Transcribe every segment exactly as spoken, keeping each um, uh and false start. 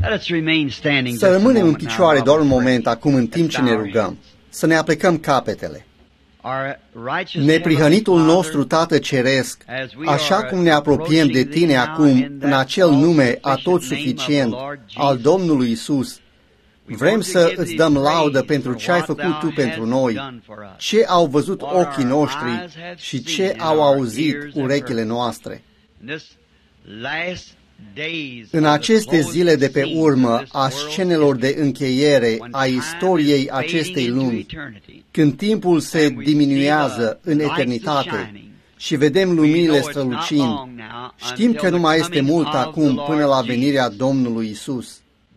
Să rămânem în picioare doar un moment acum în timp ce ne rugăm. Să ne aplecăm capetele. Neprihănitul nostru Tată Ceresc, așa cum ne apropiem de Tine acum în acel nume atot suficient al Domnului Isus, vrem să îți dăm laudă pentru ce ai făcut Tu pentru noi, ce au văzut ochii noștri și ce au auzit urechile noastre. În aceste zile de pe urmă a scenelor de încheiere a istoriei acestei lumi, când timpul se diminuează în eternitate și vedem luminile strălucind, știm că nu mai este mult acum până la venirea Domnului Isus.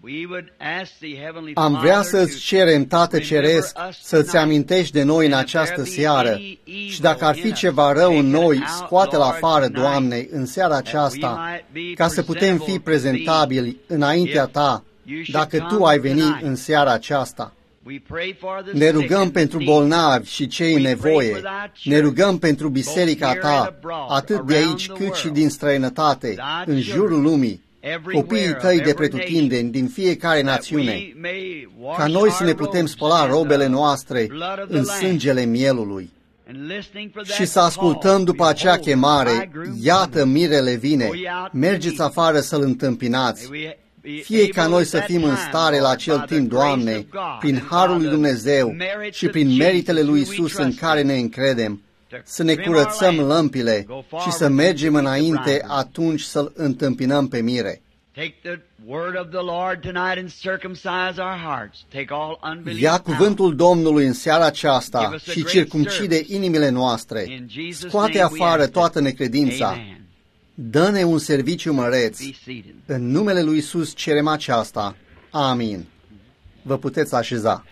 Am vrea să-ți cerem, Tată Ceresc, să-ți amintești de noi în această seară și dacă ar fi ceva rău în noi, scoate-l afară, Doamne, în seara aceasta, ca să putem fi prezentabili înaintea Ta, dacă Tu ai veni în seara aceasta. Ne rugăm pentru bolnavi și cei în nevoie, ne rugăm pentru biserica Ta, atât de aici cât și din străinătate, în jurul lumii, copiii Tăi de pretutindeni din fiecare națiune, ca noi să ne putem spăla robele noastre în sângele mielului și să ascultăm după acea chemare, iată mirele vine, mergeți afară să-l întâmpinați. Fie ca noi să fim în stare la acel timp, Doamne, prin harul lui Dumnezeu și prin meritele lui Isus în care ne încredem, să ne curățăm lămpile și să mergem înainte atunci să-L întâmpinăm pe mire. Ia cuvântul Domnului în seara aceasta și circumcide inimile noastre. Scoate afară toată necredința. Dă-ne un serviciu măreț. În numele lui Isus cerem aceasta. Amin. Vă puteți așeza.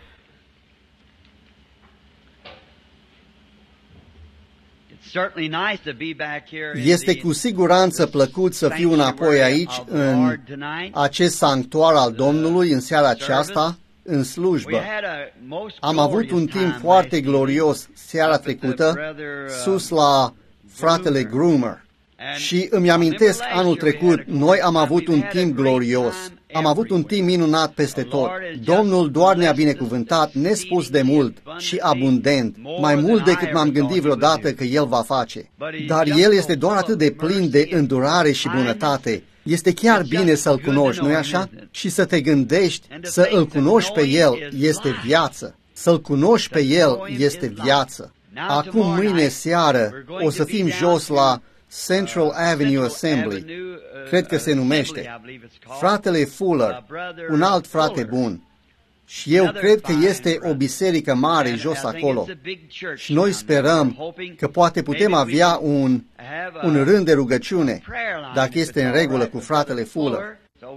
Este cu siguranță plăcut să fiu înapoi aici, în acest sanctuar al Domnului, în seara aceasta, în slujbă. Am avut un timp foarte glorios seara trecută, sus la fratele Groomer. Și îmi amintesc anul trecut, noi am avut un timp glorios. Am avut un timp minunat peste tot. Domnul doar ne-a binecuvântat nespus de mult și abundent, mai mult decât m-am gândit vreodată că El va face. Dar El este doar atât de plin de îndurare și bunătate. Este chiar bine să-L cunoști, nu-i așa? Și să te gândești să Îl cunoști pe El este viață. Să-L cunoști pe El este viață. Acum, mâine seară, o să fim jos la Central Avenue Assembly, cred că se numește, fratele Fuller, un alt frate bun. Și eu cred că este o biserică mare jos acolo. Și noi sperăm că poate putem avea un, un rând de rugăciune, dacă este în regulă cu fratele Fuller.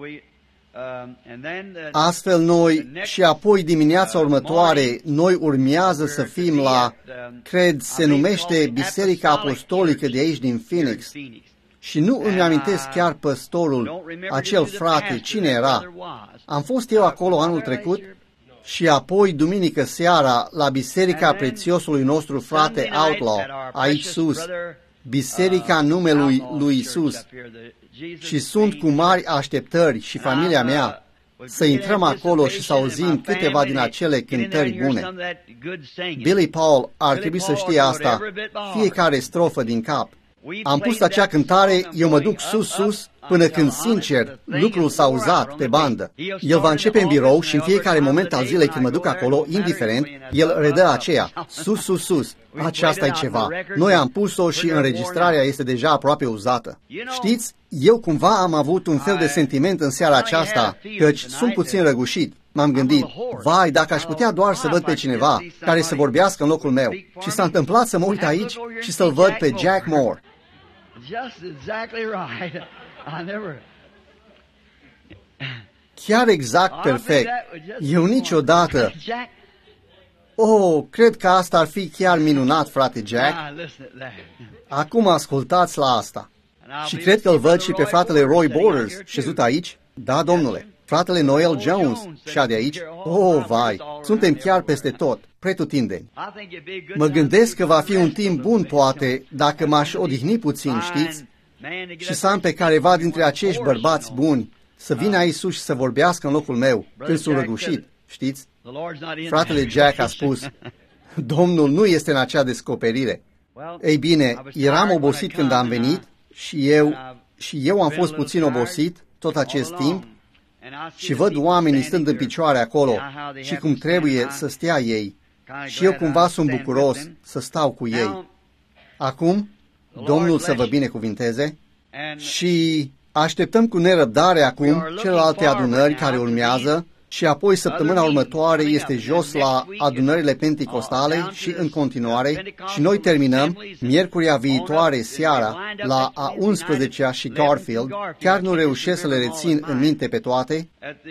Astfel noi, și apoi dimineața următoare, noi urmează să fim la, cred, se numește Biserica Apostolică de aici din Phoenix. Și nu îmi amintesc chiar păstorul, acel frate, cine era. Am fost eu acolo anul trecut și apoi, duminică seara, la Biserica Prețiosului nostru frate Outlaw, aici sus, Biserica numelui lui Isus. Și sunt cu mari așteptări și familia mea să intrăm acolo și să auzim câteva din acele cântări bune. Billy Paul ar trebui să știe asta, fiecare strofă din cap. Am pus acea cântare, eu mă duc sus, sus, până când, sincer, lucrul s-a uzat pe bandă. El va începe în birou și în fiecare moment al zilei când mă duc acolo, indiferent, el redă aceea, sus, sus, sus. Aceasta e ceva. Noi am pus-o și înregistrarea este deja aproape uzată. Știți, eu cumva am avut un fel de sentiment în seara aceasta, căci sunt puțin răgușit. M-am gândit, vai, dacă aș putea doar să văd pe cineva care să vorbească în locul meu. Și s-a întâmplat să mă uit aici și să-l văd pe Jack Moore. Chiar exact perfect. Eu niciodată... Oh, cred că asta ar fi chiar minunat, frate Jack. Acum ascultați la asta. Și cred că îl văd și pe fratele Roy Borders, șezut aici. Da, domnule. Fratele Noel Jones, și de aici. Oh, vai, suntem chiar peste tot, pretutindeni. Mă gândesc că va fi un timp bun, poate, dacă m-aș odihni puțin, știți? Și să am pe careva dintre acești bărbați buni să vină aici sus și să vorbească în locul meu când sunt răgușit, știți? Fratele Jack a spus, Domnul nu este în acea descoperire. Ei bine, eram obosit când am venit și eu, și eu am fost puțin obosit tot acest timp și văd oamenii stând în picioare acolo și cum trebuie să stea ei și eu cumva sunt bucuros să stau cu ei. Acum, Domnul să vă binecuvinteze și așteptăm cu nerăbdare acum celelalte adunări care urmează și apoi săptămâna următoare este jos la adunările penticostale și în continuare și noi terminăm miercuria viitoare seara la a unsprezecea și Garfield. Chiar nu reușesc să le rețin în minte pe toate.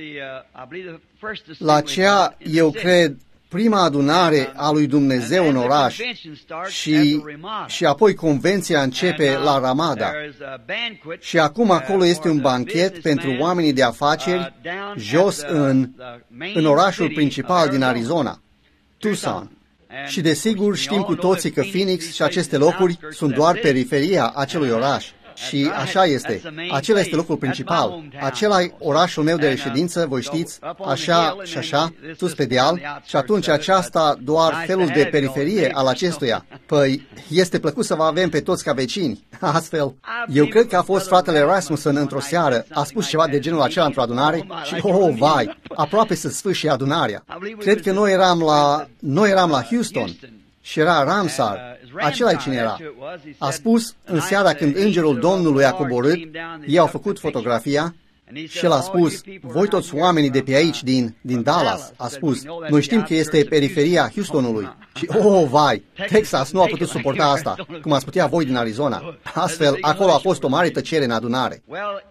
La cea, eu cred, prima adunare a lui Dumnezeu în oraș și, și apoi convenția începe la Ramada. Și acum acolo este un banchet pentru oamenii de afaceri jos în, în orașul principal din Arizona, Tucson. Și desigur știm cu toții că Phoenix și aceste locuri sunt doar periferia acelui oraș. Și așa este. Acela este locul principal. Acela e orașul meu de reședință, voi știți, așa și așa, sus pe deal, și atunci aceasta doar felul de periferie al acestuia. Păi, este plăcut să vă avem pe toți ca vecini. Astfel, eu cred că a fost fratele Rasmussen într-o seară, a spus ceva de genul acela într-o adunare și, oh, vai, aproape să sfârșie adunarea. Cred că noi eram la, noi eram la Houston și era Ramsar. Acela-i cine era. A spus în seara când îngerul Domnului a coborât, ei au făcut fotografia și el a spus, voi toți oamenii de pe aici, din, din Dallas, a spus, noi știm că este periferia Houstonului. Și, oh, vai, Texas nu a putut suporta asta, cum ați putea voi din Arizona. Astfel, acolo a fost o mare tăcere în adunare.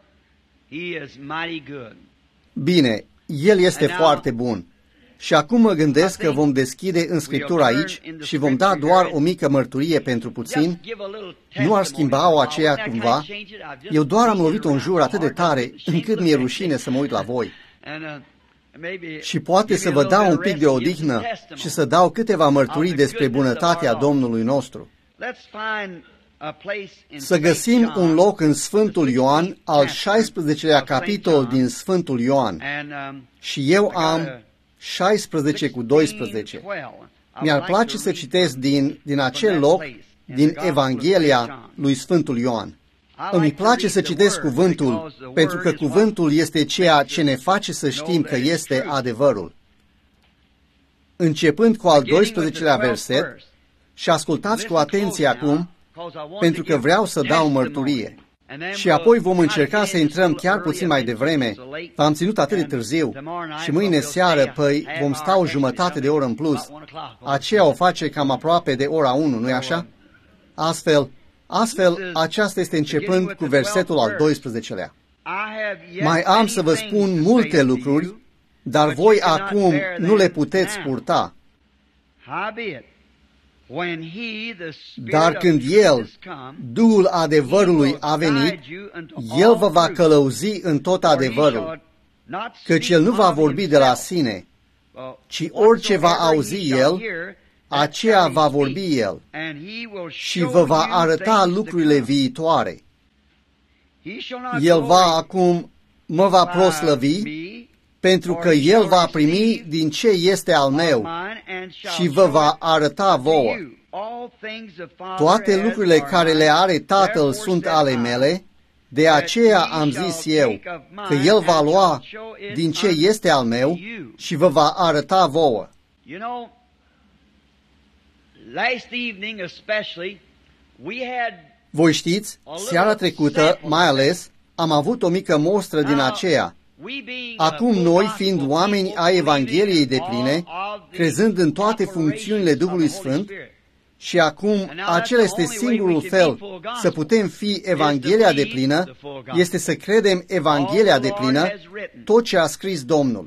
Bine, el este foarte bun. Și acum mă gândesc că vom deschide în Scriptură aici și vom da doar o mică mărturie pentru puțin. Nu ar schimba-o aceea cumva. Eu doar am lovit-o în jur atât de tare încât mi-e rușine să mă uit la voi. Și poate să vă dau un pic de odihnă și să dau câteva mărturii despre bunătatea Domnului nostru. Să găsim un loc în Sfântul Ioan, al șaisprezecelea capitol din Sfântul Ioan. Și eu am șaisprezece cu doisprezece. Mi-ar place să citesc din, din acel loc, din Evanghelia lui Sfântul Ioan. Îmi place să citesc cuvântul, pentru că cuvântul este ceea ce ne face să știm că este adevărul. Începând cu al doisprezecelea verset, și ascultați cu atenție acum, pentru că vreau să dau mărturie. Și apoi vom încerca să intrăm chiar puțin mai devreme. V-am ținut atât de târziu și mâine seară, păi, vom sta o jumătate de oră în plus. Aceea o face cam aproape de ora unu, nu-i așa? Astfel, astfel, aceasta este începând cu versetul al doisprezecelea. Mai am să vă spun multe lucruri, dar voi acum nu le puteți purta. Dar când El, Duhul adevărului, a venit, El vă va călăuzi în tot adevărul, căci El nu va vorbi de la sine, ci orice va auzi El, aceea va vorbi El și vă va arăta lucrurile viitoare. El va acum, mă va proslăvi, pentru că El va primi din ce este al meu și vă va arăta vouă. Toate lucrurile care le are Tatăl sunt ale mele, de aceea am zis eu că El va lua din ce este al meu și vă va arăta vouă. Voi știți, seara trecută, mai ales, am avut o mică mostră din aceea. Acum noi, fiind oameni ai Evangheliei depline, crezând în toate funcțiunile Duhului Sfânt, și acum acela este singurul fel să putem fi Evanghelia deplină, este să credem Evanghelia deplină, tot ce a scris Domnul.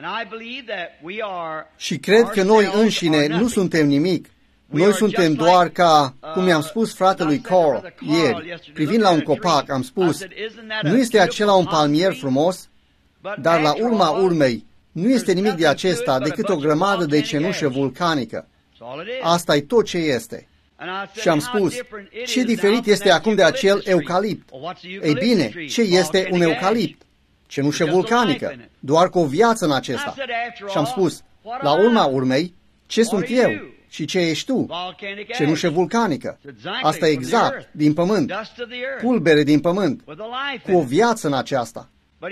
Și cred că noi înșine nu suntem nimic. Noi suntem doar ca, cum i-am spus fratelui Carl ieri, privind la un copac, am spus, nu este acela un palmier frumos? Dar la urma urmei, nu este nimic de acesta decât o grămadă de cenușă vulcanică. Asta e tot ce este. Și am spus, ce diferit este acum de acel eucalipt? Ei bine, ce este un eucalipt? cenușă vulcanică, doar cu o viață în acesta. Și am spus, la urma urmei, ce sunt eu și ce ești tu? Cenușă vulcanică. Asta e exact, din pământ, pulbere din pământ, cu o viață în aceasta.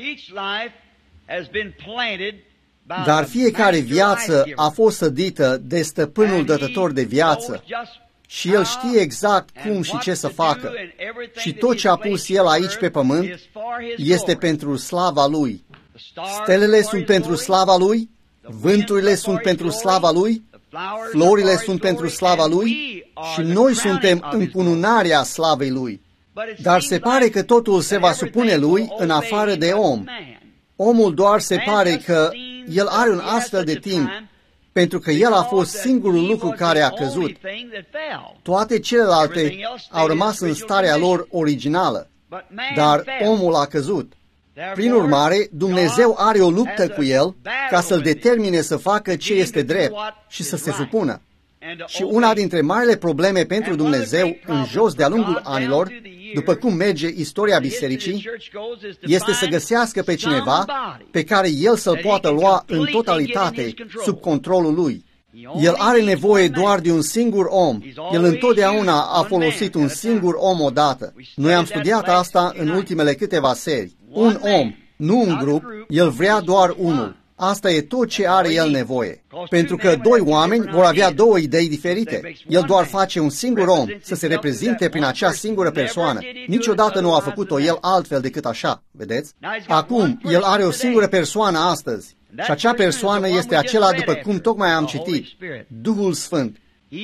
Dar fiecare viață a fost sădită de stăpânul dătător de viață și el știe exact cum și ce să facă. Și tot ce a pus el aici pe pământ este pentru slava lui. Stelele sunt pentru slava lui, vânturile sunt pentru slava lui, florile sunt pentru slava lui și noi suntem încununarea slavei lui. Dar se pare că totul se va supune lui în afară de om. Omul doar se pare că el are un astfel de timp, pentru că el a fost singurul lucru care a căzut. Toate celelalte au rămas în starea lor originală, dar omul a căzut. Prin urmare, Dumnezeu are o luptă cu el ca să-l determine să facă ce este drept și să se supună. Și una dintre marile probleme pentru Dumnezeu în jos de-a lungul anilor, după cum merge istoria bisericii, este să găsească pe cineva pe care el să-l poată lua în totalitate sub controlul lui. El are nevoie doar de un singur om. El întotdeauna a folosit un singur om odată. Noi am studiat asta în ultimele câteva serii. Un om, nu un grup, el vrea doar unul. Asta e tot ce are el nevoie. Pentru că doi oameni vor avea două idei diferite. El doar face un singur om să se reprezinte prin acea singură persoană. Niciodată nu a făcut-o el altfel decât așa, vedeți? Acum, el are o singură persoană astăzi. Și acea persoană este acela după cum tocmai am citit, Duhul Sfânt.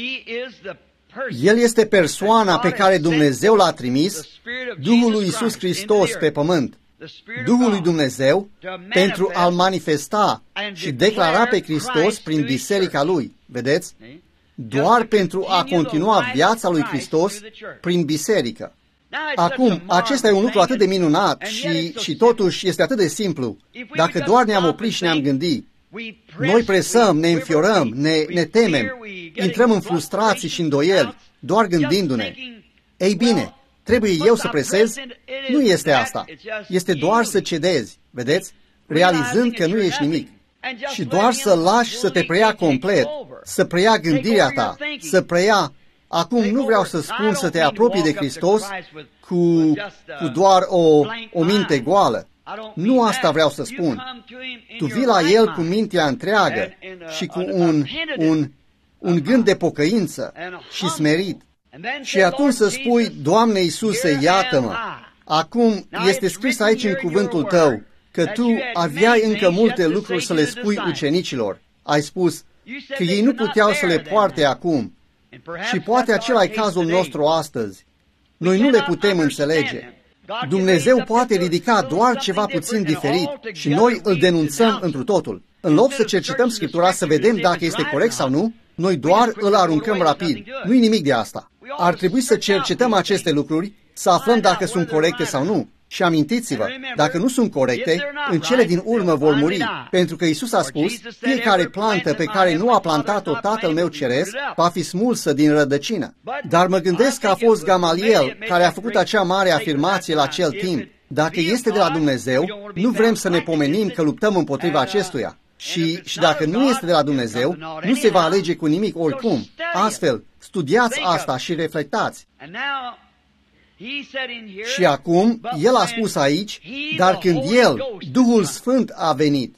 El este persoana pe care Dumnezeu l-a trimis, Duhul lui Iisus Hristos pe pământ. Duhul lui Dumnezeu pentru a-L manifesta și declara pe Hristos prin biserica Lui. Vedeți? Doar pentru a continua viața lui Hristos prin biserică. Acum, acesta e un lucru atât de minunat și, și totuși este atât de simplu. Dacă doar ne-am oprit și ne-am gândit, noi presăm, ne înfiorăm, ne, ne temem, intrăm în frustrații și îndoieli, doar gândindu-ne. Ei bine, trebuie eu să presez? Nu este asta. Este doar să cedezi, vedeți? Realizând că nu ești nimic. Și doar să lași să te preia complet, să preia gândirea ta, să preia... Acum nu vreau să spun să te apropii de Hristos cu, cu doar o, o minte goală. Nu asta vreau să spun. Tu vii la El cu mintea întreagă și cu un, un, un gând de pocăință și smerit. Și atunci să spui, Doamne Iisuse, iată-mă. Acum este scris aici în cuvântul Tău că Tu aveai încă multe lucruri să le spui ucenicilor. Ai spus că ei nu puteau să le poarte acum. Și poate acela e cazul nostru astăzi. Noi nu le putem înțelege. Dumnezeu poate ridica doar ceva puțin diferit și noi îl denunțăm întru totul. În loc să cercetăm Scriptura să vedem dacă este corect sau nu, noi doar îl aruncăm rapid. Nu-i nimic de asta. Ar trebui să cercetăm aceste lucruri, să aflăm dacă sunt corecte sau nu. Și amintiți-vă, dacă nu sunt corecte, în cele din urmă vor muri, pentru că Iisus a spus, fiecare plantă pe care nu a plantat-o Tatăl meu Ceresc va fi smulsă din rădăcină. Dar mă gândesc că a fost Gamaliel care a făcut acea mare afirmație la acel timp. Dacă este de la Dumnezeu, nu vrem să ne pomenim că luptăm împotriva acestuia. Și, și dacă nu este de la Dumnezeu, nu se va alege cu nimic oricum. Astfel, studiați asta și reflectați. Și acum, el a spus aici, dar când el, Duhul Sfânt, a venit.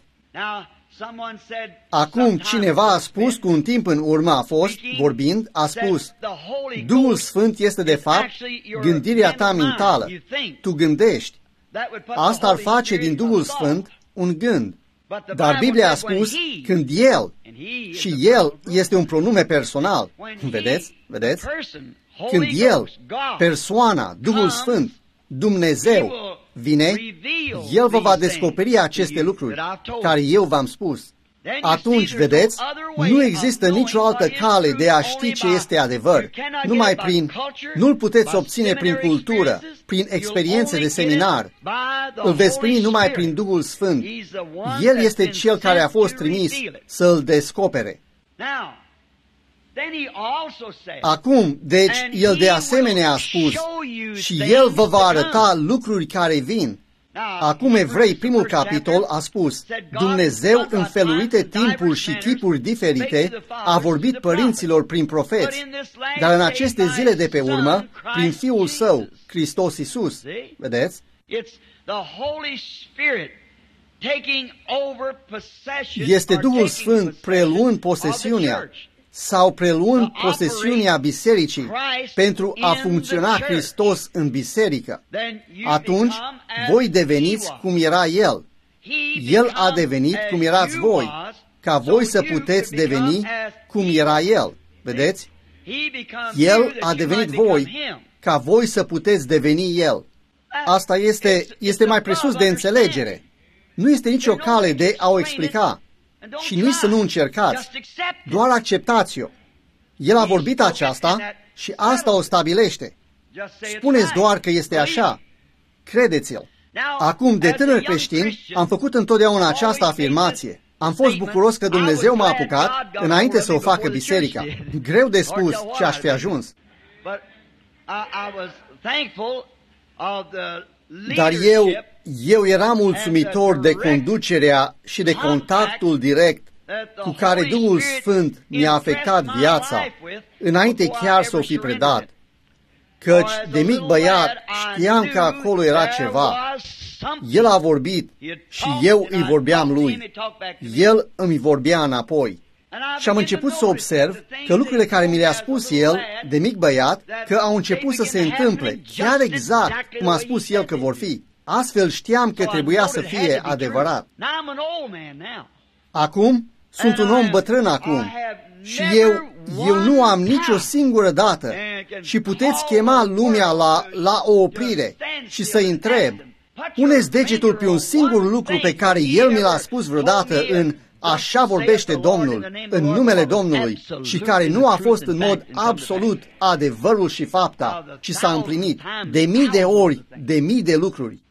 Acum, cineva a spus cu un timp în urmă a fost, vorbind, a spus, Duhul Sfânt este de fapt gândirea ta mentală. Tu gândești. Asta ar face din Duhul Sfânt un gând. Dar Biblia a spus, când El, și El este un pronume personal. Vedeți? Vedeți? Când El, persoana, Duhul Sfânt, Dumnezeu, vine, El vă va descoperi aceste lucruri care eu v-am spus. Atunci, vedeți, nu există nicio altă cale de a ști ce este adevăr. Numai prin, nu-l puteți obține prin cultură, prin experiențe de seminar. Îl veți primi numai prin Duhul Sfânt. El este Cel care a fost trimis să îl descopere. Acum, deci, El de asemenea a spus, și El vă va arăta lucruri care vin. Acum Evrei, primul capitol, a spus: Dumnezeu, în felurite timpuri și chipuri diferite, a vorbit părinților prin profeți, dar în aceste zile de pe urmă, prin Fiul Său, Hristos Iisus. Vedeți? Este Duhul Sfânt preluând posesiunea sau preluând posesiunea bisericii pentru a funcționa Hristos în biserică. Atunci voi deveniți cum era El. El a devenit cum erați voi, ca voi să puteți deveni cum era El. Vedeți? El a devenit voi, ca voi să puteți deveni El. Asta este, este mai presus de înțelegere. Nu este nicio cale de a o explica. Și nici să nu încercați. Doar acceptați-o. El a vorbit aceasta și asta o stabilește. Spuneți doar că este așa. Credeți-l. Acum, de tânăr creștin, am făcut întotdeauna această afirmație. Am fost bucuros că Dumnezeu m-a apucat înainte să o facă biserica. Greu de spus ce aș fi ajuns. Dar eu, eu eram mulțumitor de conducerea și de contactul direct cu care Duhul Sfânt mi-a afectat viața, înainte chiar să o fi predat. Căci, de mic băiat, știam că acolo era ceva. El a vorbit și eu îi vorbeam lui. El îmi vorbea înapoi. Și am început să observ că lucrurile care mi le-a spus El, de mic băiat, că au început să se întâmple, chiar exact cum a spus El că vor fi. Astfel știam că trebuia să fie adevărat. Acum, sunt un om bătrân acum și eu, eu nu am nicio singură dată și puteți chema lumea la, la o oprire și să-i întreb: puneți degetul pe un singur lucru pe care El mi l-a spus vreodată în așa vorbește Domnul, în numele Domnului, și care nu a fost în mod absolut adevărul și fapta, ci s-a împlinit de mii de ori, de mii de lucruri.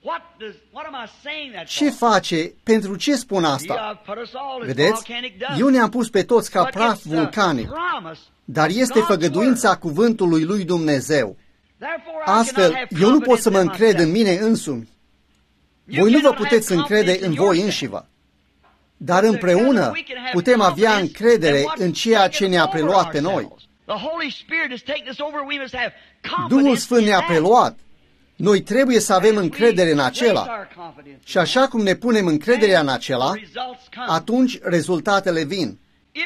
Ce face? Pentru ce spun asta? Vedeți? Eu ne-am pus pe toți ca praf vulcanic, dar este făgăduința cuvântului lui Dumnezeu. Astfel, eu nu pot să mă încred în mine însumi. Voi nu vă puteți încrede în voi înșivă. Dar împreună putem avea încredere în ceea ce ne-a preluat pe noi. Duhul Sfânt ne-a preluat. Noi trebuie să avem încredere în acela. Și așa cum ne punem încrederea în acela, atunci rezultatele vin.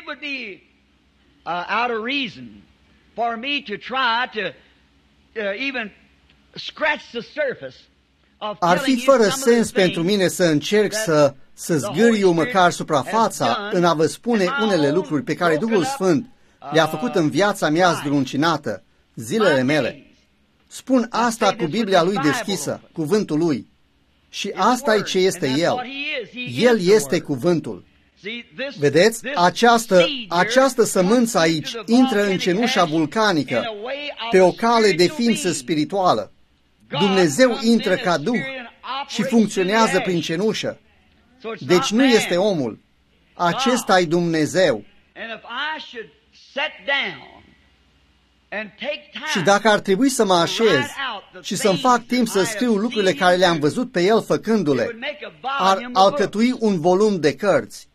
Ar fi fără sens pentru mine să încerc să, să zgâriu măcar suprafața în a vă spune unele lucruri pe care Duhul Sfânt le-a făcut în viața mea zdruncinată, zilele mele. Spun asta cu Biblia lui deschisă, cuvântul lui. Și asta e ce este El. El este cuvântul. Vedeți? Această, această sămânță aici intră în cenușa vulcanică pe o cale de ființă spirituală. Dumnezeu intră ca Duh și funcționează prin cenușă. Deci nu este omul. Acesta e Dumnezeu. Și dacă ar trebui să mă așez și să-mi fac timp să scriu lucrurile care le-am văzut pe El făcându-le, ar alcătui un volum de cărți.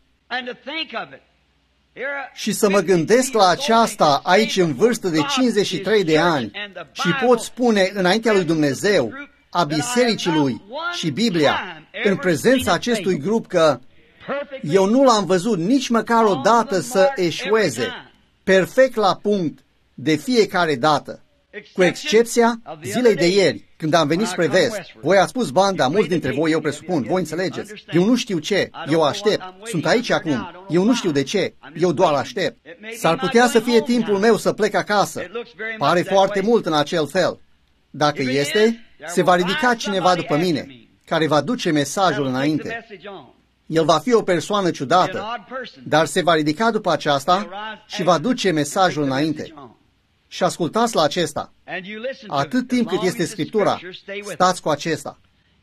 Și să mă gândesc la aceasta aici în vârstă de cincizeci și trei de ani și pot spune înaintea lui Dumnezeu, a bisericii lui și Biblia, în prezența acestui grup, că eu nu l-am văzut nici măcar o dată să eșueze, perfect la punct, de fiecare dată, cu excepția zilei de ieri, când am venit spre vest. Voi ați spus banda, mulți dintre voi, eu presupun, voi înțelegeți. Eu nu știu ce, eu aștept, sunt aici acum, eu nu știu de ce, eu doar aștept. S-ar putea să fie timpul meu să plec acasă. Pare foarte mult în acel fel. Dacă este, se va ridica cineva după mine, care va duce mesajul înainte. El va fi o persoană ciudată, dar se va ridica după aceasta și va duce mesajul înainte. Și ascultați la acesta. Atât timp cât este Scriptura, stați cu acesta.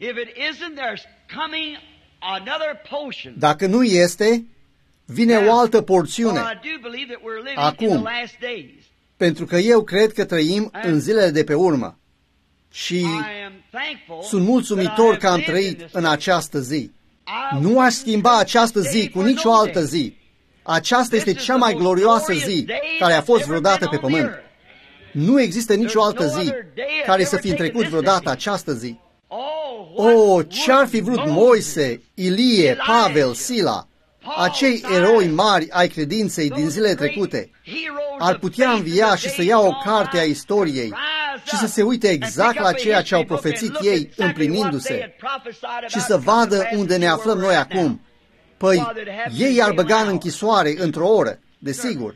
Dacă nu este, vine o altă porțiune. Acum, pentru că eu cred că trăim în zilele de pe urmă. Și Sunt mulțumitor că am trăit în această zi. Nu aș schimba această zi cu nicio altă zi. Aceasta este cea mai glorioasă zi care a fost vreodată pe pământ. Nu există nicio altă zi care să fi trecut vreodată această zi. O, ce-ar fi vrut Moise, Ilie, Pavel, Sila, acei eroi mari ai credinței din zilele trecute, ar putea învia și să ia o carte a istoriei și să se uite exact la ceea ce au profețit ei împlinindu-se și să vadă unde ne aflăm noi acum. Păi, ei ar băga în închisoare într-o oră, desigur.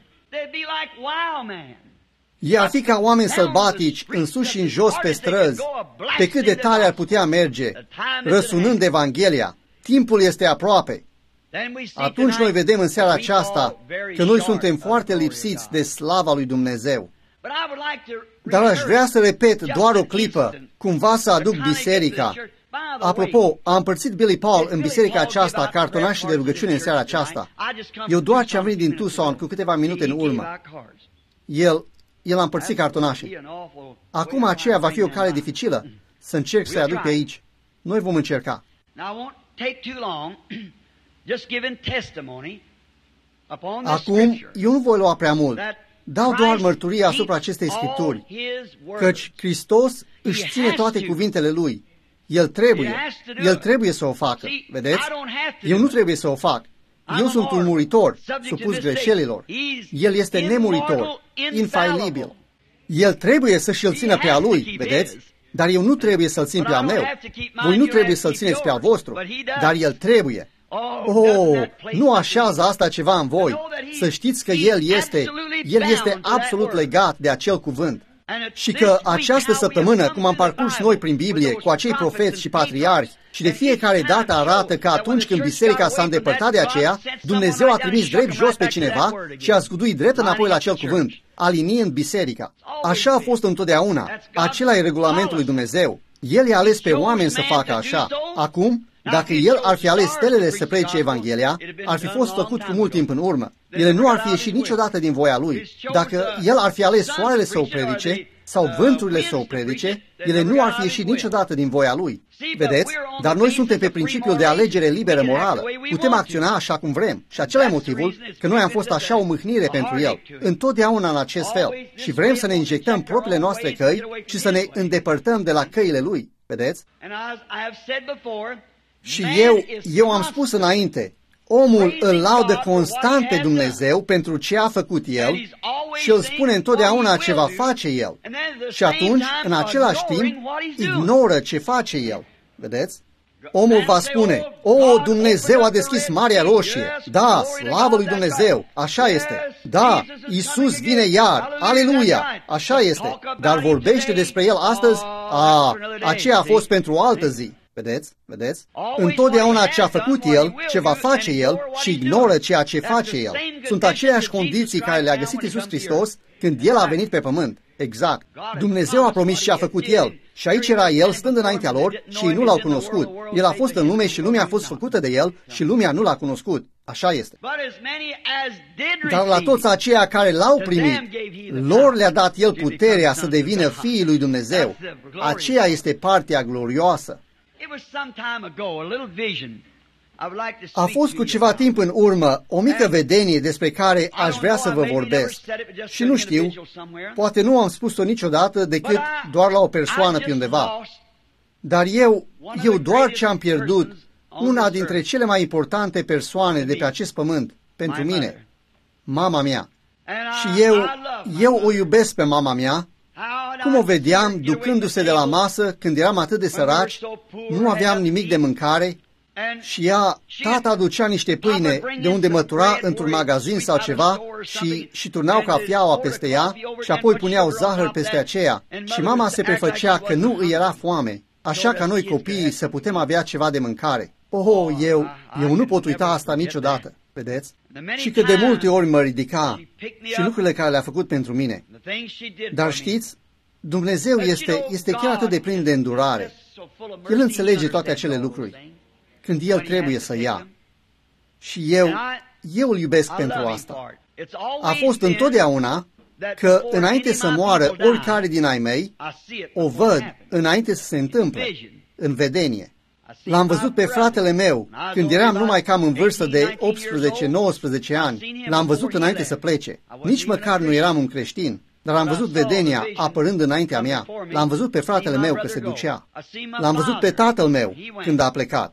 Ei ar fi ca oameni sălbatici, în sus și în jos pe străzi, pe cât de tare ar putea merge, răsunând Evanghelia. Timpul este aproape. Atunci noi vedem în seara aceasta că noi suntem foarte lipsiți de slava lui Dumnezeu. Dar aș vrea să repet doar o clipă, cumva să aduc biserica. Apropo, a împărțit Billy Paul în biserica aceasta cartonașii de rugăciune în seara aceasta. Eu doar ce am venit din Tucson cu câteva minute în urmă. El, el a împărțit cartonașii. Acum aceea va fi o cale dificilă să încerc să-i aduc pe aici. Noi vom încerca. Acum, eu nu voi lua prea mult. Dau doar mărturie asupra acestei Scripturi, căci Hristos își ține toate cuvintele Lui. El trebuie, El trebuie să o facă, vedeți? Eu nu trebuie să o fac. Eu sunt un muritor, supus greșelilor. El este nemuritor, infailibil. El trebuie să-și îl țină pe a Lui, vedeți? Dar eu nu trebuie să-l țin pe al meu. Voi nu trebuie să-l țineți pe al vostru, dar El trebuie. Oh, nu așează asta ceva în voi. Să știți că El este, El este absolut legat de acel cuvânt. Și că această săptămână, cum am parcurs noi prin Biblie, cu acei profeți și patriarhi, și de fiecare dată arată că atunci când biserica s-a îndepărtat de aceea, Dumnezeu a trimis drept jos pe cineva și a zguduit drept înapoi la acel cuvânt, aliniind biserica. Așa a fost întotdeauna. Acela e regulamentul lui Dumnezeu. El i-a ales pe oameni să facă așa. Acum, dacă El ar fi ales stelele să predice Evanghelia, ar fi fost făcut cu mult timp în urmă. Ele nu ar fi ieșit niciodată din voia Lui. Dacă El ar fi ales soarele să o predice, sau vânturile să o predice, ele nu ar fi ieșit niciodată din voia Lui. Vedeți? Dar noi suntem pe principiul de alegere liberă morală. Putem acționa așa cum vrem. Și acela e motivul că noi am fost așa o mâhnire pentru El. Întotdeauna în acest fel. Și vrem să ne injectăm propriile noastre căi și să ne îndepărtăm de la căile Lui. Vedeți? Și eu, eu am spus înainte, omul îl laudă constant pe Dumnezeu pentru ce a făcut El și îl spune întotdeauna ce va face El. Și atunci, în același timp, ignoră ce face El. Vedeți? Omul va spune, o, Dumnezeu a deschis Marea Roșie. Da, slavă lui Dumnezeu, așa este. Da, Iisus vine iar, aleluia, așa este. Dar vorbește despre El astăzi? A, aceea a fost pentru o altă zi. Vedeți? Vedeți? Întotdeauna ce a făcut El, ce va face El și ignoră ceea ce face El. Sunt aceleași condiții care le-a găsit Iisus Hristos când El a venit pe pământ. Exact. Dumnezeu a promis ce a făcut El. Și aici era El stând înaintea lor și ei nu L-au cunoscut. El a fost în lume și lumea a fost făcută de El și lumea nu L-a cunoscut. Așa este. Dar la toți aceia care L-au primit, lor le-a dat El puterea să devină fiii lui Dumnezeu. Aceea este partea glorioasă. A fost cu ceva timp în urmă o mică vedenie despre care aș vrea să vă vorbesc. Și nu știu, poate nu am spus-o niciodată decât doar la o persoană pe undeva. Dar eu, eu doar ce am pierdut, una dintre cele mai importante persoane de pe acest pământ, pentru mine, mama mea. Și eu, eu o iubesc pe mama mea. Cum o vedeam ducându-se de la masă când eram atât de săraci, nu aveam nimic de mâncare și ea, tata aducea niște pâine de unde mătura într-un magazin sau ceva și, și turnau cafeaua peste ea și apoi puneau zahăr peste aceea și mama se prefăcea că nu îi era foame, așa ca noi copiii să putem avea ceva de mâncare. Oh, eu, eu nu pot uita asta niciodată, vedeți? Și că de multe ori mă ridica și lucrurile care le-a făcut pentru mine. Dar știți, Dumnezeu este, este chiar atât de plin de îndurare. El înțelege toate acele lucruri când El trebuie să ia. Și eu, eu îl iubesc pentru asta. A fost întotdeauna, că înainte să moară oricare din ai mei, o văd înainte să se întâmple, în vedenie. L-am văzut pe fratele meu când eram numai cam în vârstă de optsprezece nouăsprezece ani. L-am văzut înainte să plece. Nici măcar nu eram un creștin, dar am văzut vedenia apărând înaintea mea. L-am văzut pe fratele meu că se ducea. L-am văzut pe tatăl meu când a plecat.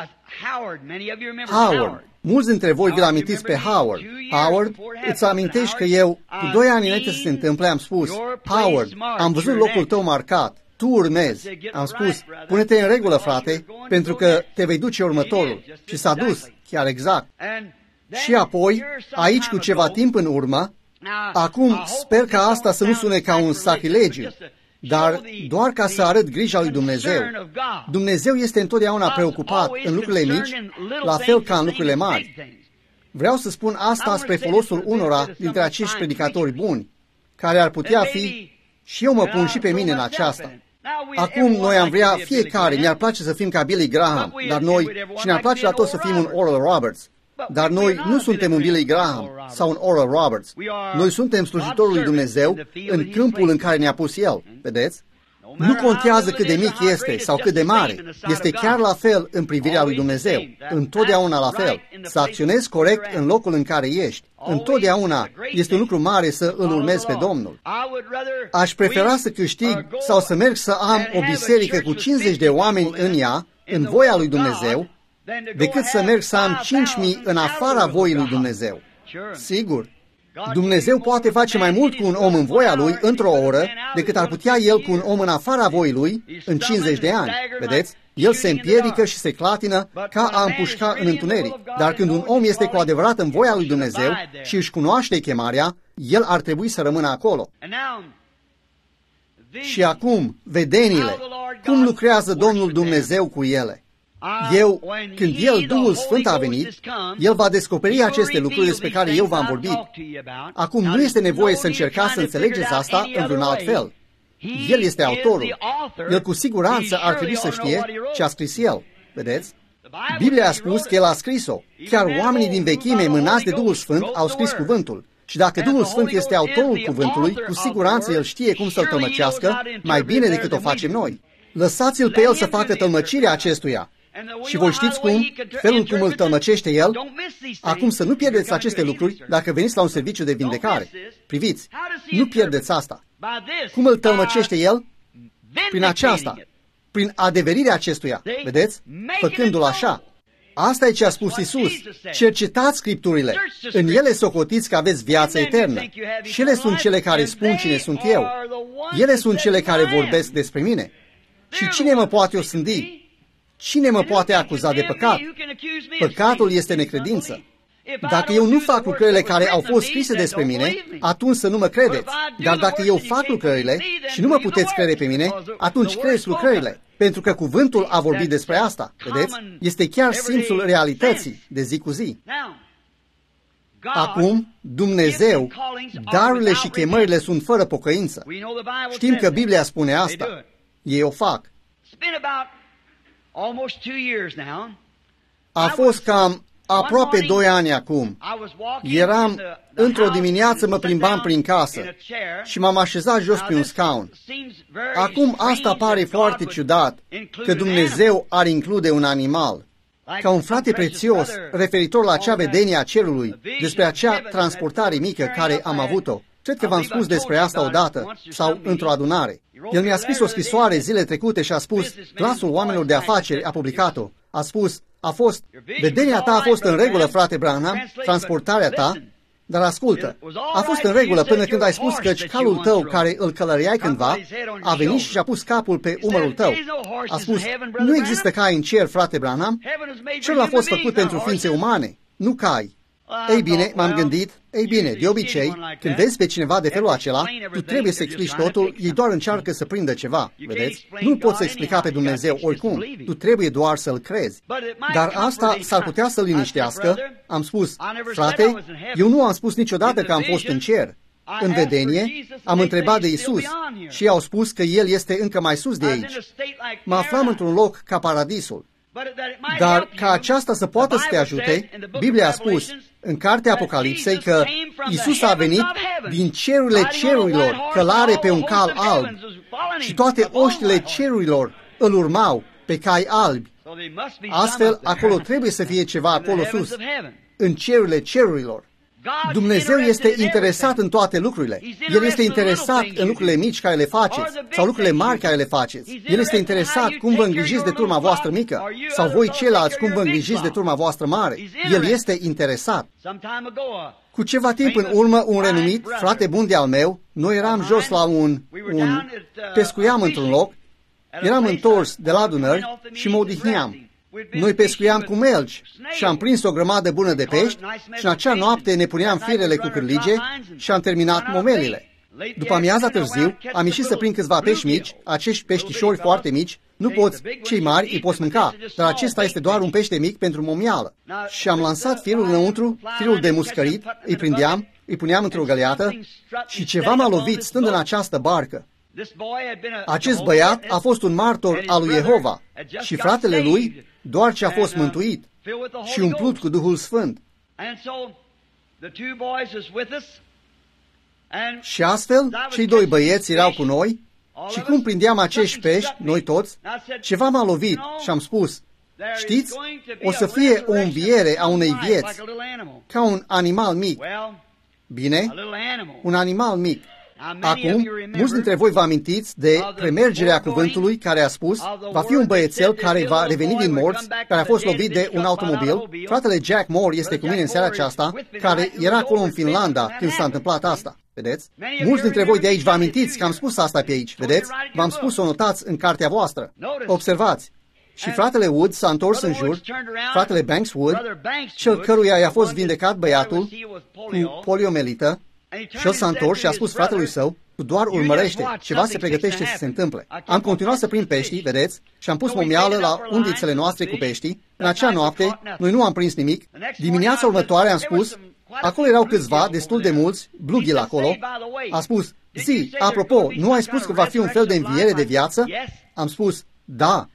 Howard. Mulți dintre voi vi-l amintiți pe Howard. Howard, îți amintești că eu, cu doi ani înainte să se întâmple, am spus, Howard, am văzut locul tău marcat. Tu urmezi. Am spus, pune-te în regulă, frate, pentru că te vei duce următorul. Și s-a dus, chiar exact. Și apoi, aici cu ceva timp în urmă, acum sper ca asta să nu sune ca un sacrilegiu, dar doar ca să arăt grija lui Dumnezeu. Dumnezeu este întotdeauna preocupat în lucrurile mici, la fel ca în lucrurile mari. Vreau să spun asta spre folosul unora dintre acești predicatori buni, care ar putea fi, și eu mă pun și pe mine în aceasta. Acum noi am vrea fiecare, mi-ar place să fim ca Billy Graham, dar noi, și ne-ar place la toți să fim un Oral Roberts, dar noi nu suntem un Billy Graham sau un Oral Roberts. Noi suntem slujitorul lui Dumnezeu în câmpul în care ne-a pus El, vedeți? Nu contează cât de mic este sau cât de mare, este chiar la fel în privirea lui Dumnezeu, întotdeauna la fel. Să acționezi corect în locul în care ești, întotdeauna este un lucru mare să îl urmezi pe Domnul. Aș prefera să câștig sau să merg să am o biserică cu cincizeci de oameni în ea, în voia lui Dumnezeu, decât să merg să am cinci mii în afara voii lui Dumnezeu. Sigur, Dumnezeu poate face mai mult cu un om în voia lui într-o oră decât ar putea El cu un om în afara voii lui în cincizeci de ani. Vedeți? El se împiedică și se clatină ca a împușca în întuneric. Dar când un om este cu adevărat în voia lui Dumnezeu și își cunoaște chemarea, el ar trebui să rămână acolo. Și acum, vedeniile. Cum lucrează Domnul Dumnezeu cu ele? Eu, când El, Duhul Sfânt, a venit, El va descoperi aceste lucruri despre care eu v-am vorbit. Acum nu este nevoie să încercați să înțelegeți asta în vreun alt fel. El este autorul. El cu siguranță ar trebui să știe ce a scris El. Vedeți? Biblia a spus că El a scris-o. Chiar oamenii din vechime, mânați de Duhul Sfânt, au scris cuvântul. Și dacă Duhul Sfânt este autorul cuvântului, cu siguranță El știe cum să-l tălmăcească mai bine decât o facem noi. Lăsați-l pe El să facă tălmăcirea acestuia. Și voi știți cum? Felul cum îl tălmăcește El? Acum să nu pierdeți aceste lucruri dacă veniți la un serviciu de vindecare. Priviți, nu pierdeți asta. Cum îl tălmăcește El? Prin aceasta, prin adeverirea acestuia. Vedeți? Făcându-l așa. Asta e ce a spus Iisus. Cercetați Scripturile. În ele socotiți că aveți viață eternă. Și ele sunt cele care spun cine sunt eu. Ele sunt cele care vorbesc despre mine. Și cine mă poate osândi? Cine mă poate acuza de păcat? Păcatul este necredință. Dacă eu nu fac lucrările care au fost scrise despre mine, atunci să nu mă credeți. Dar dacă eu fac lucrările și nu mă puteți crede pe mine, atunci credeți lucrările. Pentru că cuvântul a vorbit despre asta. Vedeți? Este chiar simțul realității de zi cu zi. Acum, Dumnezeu, darurile și chemările sunt fără pocăință. Știm că Biblia spune asta. Ei o fac. A fost cam aproape doi ani acum. Eram, într-o dimineață mă plimbam prin casă și m-am așezat jos pe un scaun. Acum asta pare foarte ciudat, că Dumnezeu ar include un animal. Ca un frate prețios, referitor la acea vedenie a cerului, despre acea transportare mică care am avut-o. Cred că v-am spus despre asta odată sau într-o adunare. El mi-a scris o scrisoare zile trecute și a spus, Glasul Oamenilor de Afaceri a publicat-o. A spus, a fost, vedenia ta a fost în regulă, frate Branham, transportarea ta, dar ascultă, a fost în regulă până când ai spus că calul tău care îl călăreai cândva a venit și și-a pus capul pe umărul tău. A spus, nu există cai în cer, frate Branham, cerul a fost făcut pentru ființe umane, nu cai. Ei bine, m-am gândit, ei bine, de obicei, când vezi pe cineva de felul acela, tu trebuie să explici totul, ei doar încearcă să prindă ceva, vedeți? Nu poți să explica pe Dumnezeu oricum, tu trebuie doar să-L crezi. Dar asta s-ar putea să-L liniștească. Am spus, frate, eu nu am spus niciodată că am fost în cer. În vedenie, am întrebat de Iisus și au spus că El este încă mai sus de aici. Mă aflam într-un loc ca paradisul. Dar ca aceasta să poată să te ajute, Biblia a spus, în cartea Apocalipsei că Iisus a venit din cerurile cerurilor, călare pe un cal alb, și toate oștile cerurilor îl urmau pe cai albi. Astfel, acolo trebuie să fie ceva acolo sus, în cerurile cerurilor. Dumnezeu este interesat în toate lucrurile. El este interesat în lucrurile mici care le faceți sau lucrurile mari care le faceți. El este interesat cum vă îngrijiți de turma voastră mică sau voi ceilalți cum vă îngrijiți de turma voastră mare. El este interesat. Cu ceva timp în urmă, un renumit frate bun de al meu, noi eram jos la un, un pescuiam într-un loc, eram întors de la adunări și mă odihneam. Noi pescuiam cu melci și am prins o grămadă bună de pești și în acea noapte ne puneam firele cu cârlige și am terminat momelile. După amiaza târziu, am ieșit să prind câțiva pești mici, acești peștișori foarte mici, nu poți, cei mari îi poți mânca, dar acesta este doar un pește mic pentru momială. Și am lansat firul înăuntru, firul de muscărit, îi prindeam, îi puneam într-o găleată și ceva m-a lovit stând în această barcă. Acest băiat a fost un martor al lui Jehova și fratele lui doar ce a fost mântuit și umplut cu Duhul Sfânt. Și astfel, cei doi băieți erau cu noi și cum prindeam acești pești, noi toți, ceva m-a lovit și am spus, știți, o să fie o înviere a unei vieți, ca un animal mic. Bine, un animal mic. Acum, mulți dintre voi vă amintiți de premergerea cuvântului care a spus, va fi un băiețel care va reveni din morți, care a fost lovit de un automobil. Fratele Jack Moore este cu mine în seara aceasta, care era acolo în Finlanda când s-a întâmplat asta. Vedeți? Mulți dintre voi de aici vă amintiți că am spus asta pe aici, vedeți? V-am spus să o notați în cartea voastră. Observați. Și fratele Wood s-a întors în jur, fratele Banks Wood, cel căruia i-a fost vindecat băiatul cu poliomelită, și el s-a întors și a spus fratelui său, tu doar urmărește, ceva se pregătește să se întâmple. Am continuat să prind peștii, vedeți, și am pus momială la undițele noastre cu peștii. În acea noapte, noi nu am prins nimic. Dimineața următoare am spus, acolo erau câțiva, destul de mulți, blughil acolo. A spus, zi, apropo, nu ai spus că va fi un fel de înviere de viață? Am spus, da.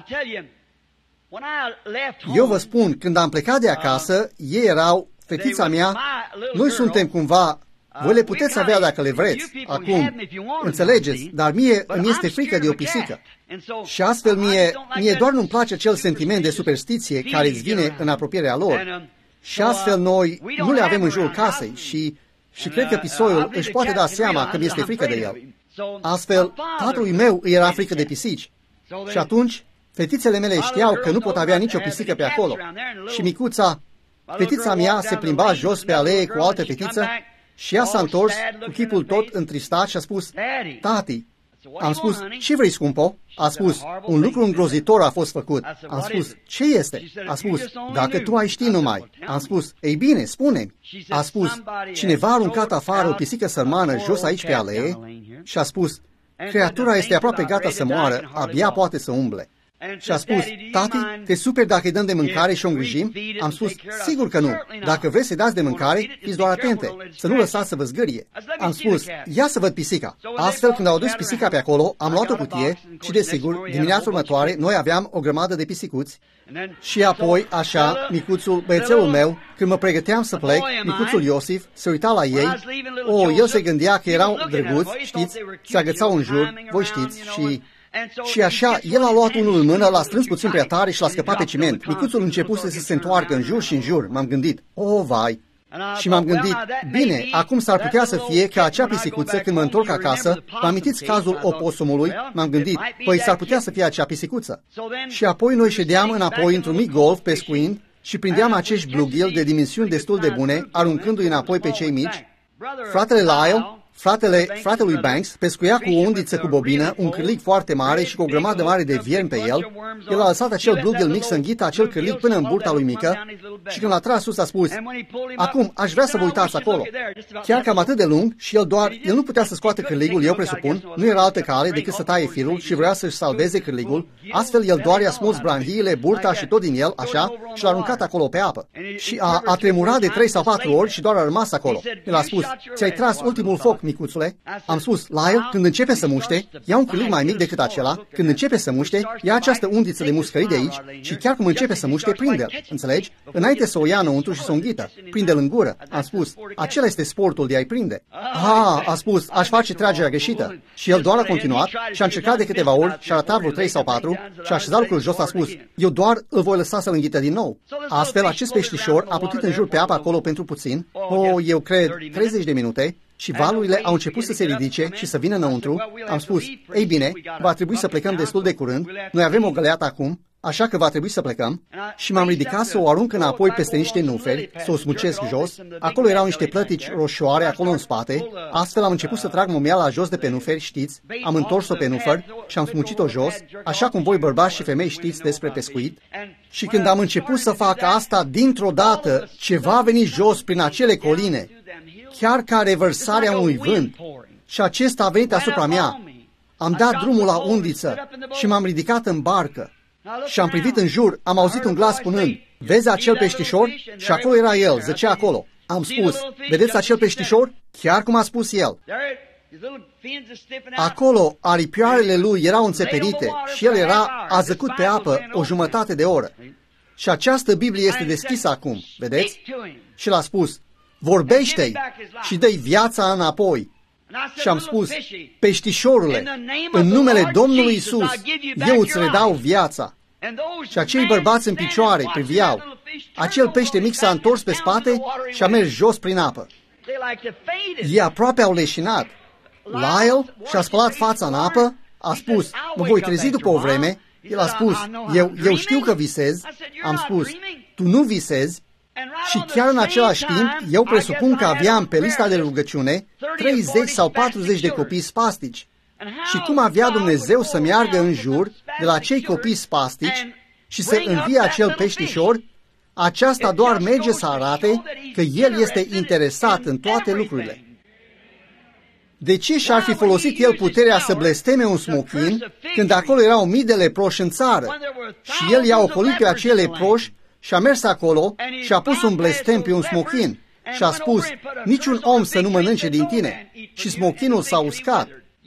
Eu vă spun, când am plecat de acasă, ei erau, fetița mea, noi suntem cumva, voi le puteți avea dacă le vreți, acum, înțelegeți, dar mie îmi este frică de o pisică. Și astfel mie, mie doar nu-mi place acel sentiment de superstiție care îți vine în apropierea lor. Și astfel noi nu le avem în jurul casei și, și cred că pisoiul își poate da seama că mi este frică de el. Astfel, tatălui meu îi era frică de pisici. Și atunci, fetițele mele știau că nu pot avea nicio pisică pe acolo. Și micuța, fetița mea se plimba jos pe alee cu o altă fetiță și ea s-a întors cu chipul tot întristat și a spus, tati, am spus, ce vrei, scumpo? A spus, un lucru îngrozitor a fost făcut. Am spus, ce este? A spus, dacă tu ai ști numai. Am spus, ei bine, spune-mi. A spus, cineva a aruncat afară o pisică sărmană jos aici pe alee și a spus, creatura este aproape gata să moară, abia poate să umble. Și a spus, tati, te superi dacă îi dăm de mâncare și o îngrijim? Am spus, sigur că nu. Dacă vreți să-i dați de mâncare, fiți doar atente, să nu lăsați să vă zgârie. Am spus, ia să văd pisica. Astfel, când au adus pisica pe acolo, am luat o cutie și, desigur, dimineața următoare, noi aveam o grămadă de pisicuți. Și apoi, așa, micuțul, băiețelul meu, când mă pregăteam să plec, micuțul Iosif se uita la ei. O, el se gândea că erau drăguți, știți, se agățau în jur, voi știți, și... Și așa, el a luat unul în mână, l-a strâns puțin prea tare și l-a scăpat pe ciment. Micuțul începuse să se întoarcă în jur și în jur. M-am gândit, o, vai! Și m-am gândit, bine, acum s-ar putea să fie că acea pisicuță, când mă întorc acasă, vă amintiți cazul oposumului? M-am gândit, păi s-ar putea să fie acea pisicuță. Și apoi noi ședeam înapoi într-un mic golf pescuind și prindeam acești bluegill de dimensiuni destul de bune, aruncându-i înapoi pe cei mici. Fratele Lyle, Fratele, fratelui Banks, pescuia cu o undiță cu bobină, un cârlig foarte mare și cu o grămadă mare de viermi pe el. El a lăsat acel bluegill mic să înghită acel cârlig până în burta lui mică și când l-a tras sus a spus, acum aș vrea să vă uitați acolo. Chiar cam atât de lung și el doar, el nu putea să scoate cârligul, eu presupun, nu era altă cale decât să taie firul și vrea să-și salveze cârligul. Astfel el doar i-a smuls branhiile, burta și tot din el, așa, și l-a aruncat acolo pe apă. Și a, a tremurat de trei sau patru ori și doar a rămas acolo. El a spus, ți-ai tras ultimul foc, micuțule? Am spus, Lyle, când începe să muște, ia un cârlig mai mic decât acela, când începe să muște, ia această undiță de muscării de aici și chiar cum începe să muște, prinde-l, înțelegi? Înainte să o ia înăuntru și să o înghită, prinde-l în gură. Am spus, acela este sportul de a-i prinde. Ah, a spus, aș face tragerea greșită. Și el doar a continuat și a încercat de câteva ori și a ratat vreo trei sau patru și a așezat lucrul jos, a spus, eu doar îl voi lăsa să-l înghită din nou. Astfel, acest peștișor a putut în jur pe apă acolo pentru puțin, o, eu cred, treizeci de minute, și valurile au început să se ridice și să vină înăuntru. Am spus, ei bine, va trebui să plecăm destul de curând, noi avem o găleată acum, așa că va trebui să plecăm. Și m-am ridicat să o arunc înapoi peste niște nuferi, să o smucesc jos. Acolo erau niște plătici roșioare acolo în spate, astfel am început să trag momiala jos de pe nuferi, știți, am întors-o pe nuferi și am smucit-o jos, așa cum voi bărbați și femei știți despre pescuit. Și când am început să fac asta, dintr-o dată, ceva a venit jos prin acele coline, chiar ca revărsarea unui vânt, și acesta a venit asupra mea. Am dat drumul la undiță și m-am ridicat în barcă și am privit în jur, am auzit un glas spunând, vezi acel peștișor? Și acolo era el, zăcea acolo. Am spus, vedeți acel peștișor? Chiar cum a spus el. Acolo, aripioarele lui erau înțepenite și el era azăcut pe apă o jumătate de oră. Și această Biblie este deschisă acum, vedeți? Și l-a spus, vorbește-i și dă-i viața înapoi. Și am spus, peștișorule, în numele Domnului Iisus, eu îți redau viața. Și acei bărbați în picioare priveau. Acel pește mic s-a întors pe spate și a mers jos prin apă. Ei aproape au leșinat. Lyle și-a spălat fața în apă, a spus, mă voi trezi după o vreme. El a spus, eu, eu știu că visez. Am spus, tu nu visezi. Și chiar în același timp, eu presupun că aveam pe lista de rugăciune treizeci sau patruzeci de copii spastici. Și cum avea Dumnezeu să meargă în jur de la cei copii spastici și să învie acel peștișor, aceasta doar merge să arate că El este interesat în toate lucrurile. De ce și-ar fi folosit El puterea să blesteme un smochin când acolo erau mii de leproși în țară? Și El i-a ocolit pe acei leproși și a mers acolo și a pus un blestem pe un smochin și a spus, niciun om să nu mănânce din tine. Și smochinul s-a uscat.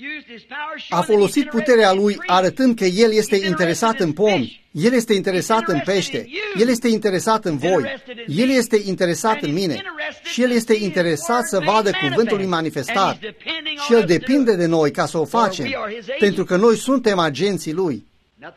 A folosit puterea lui arătând că el este interesat în pomi, el este interesat în pește, el este interesat în voi, el este interesat în mine și el este interesat să vadă cuvântul lui manifestat și el depinde de noi ca să o facem, pentru că noi suntem agenții lui.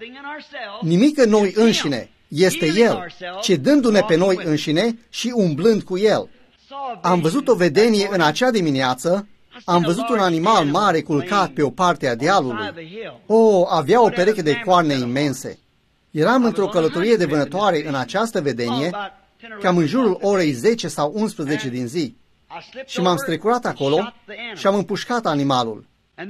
Nimic în noi înșine, este El, cedându-ne pe noi înșine și umblând cu El. Am văzut o vedenie în acea dimineață, am văzut un animal mare culcat pe o parte a dealului. O, avea o pereche de coarne imense. Eram într-o călătorie de vânătoare în această vedenie, cam în jurul orei zece sau unsprezece din zi. Și m-am strecurat acolo și am împușcat animalul.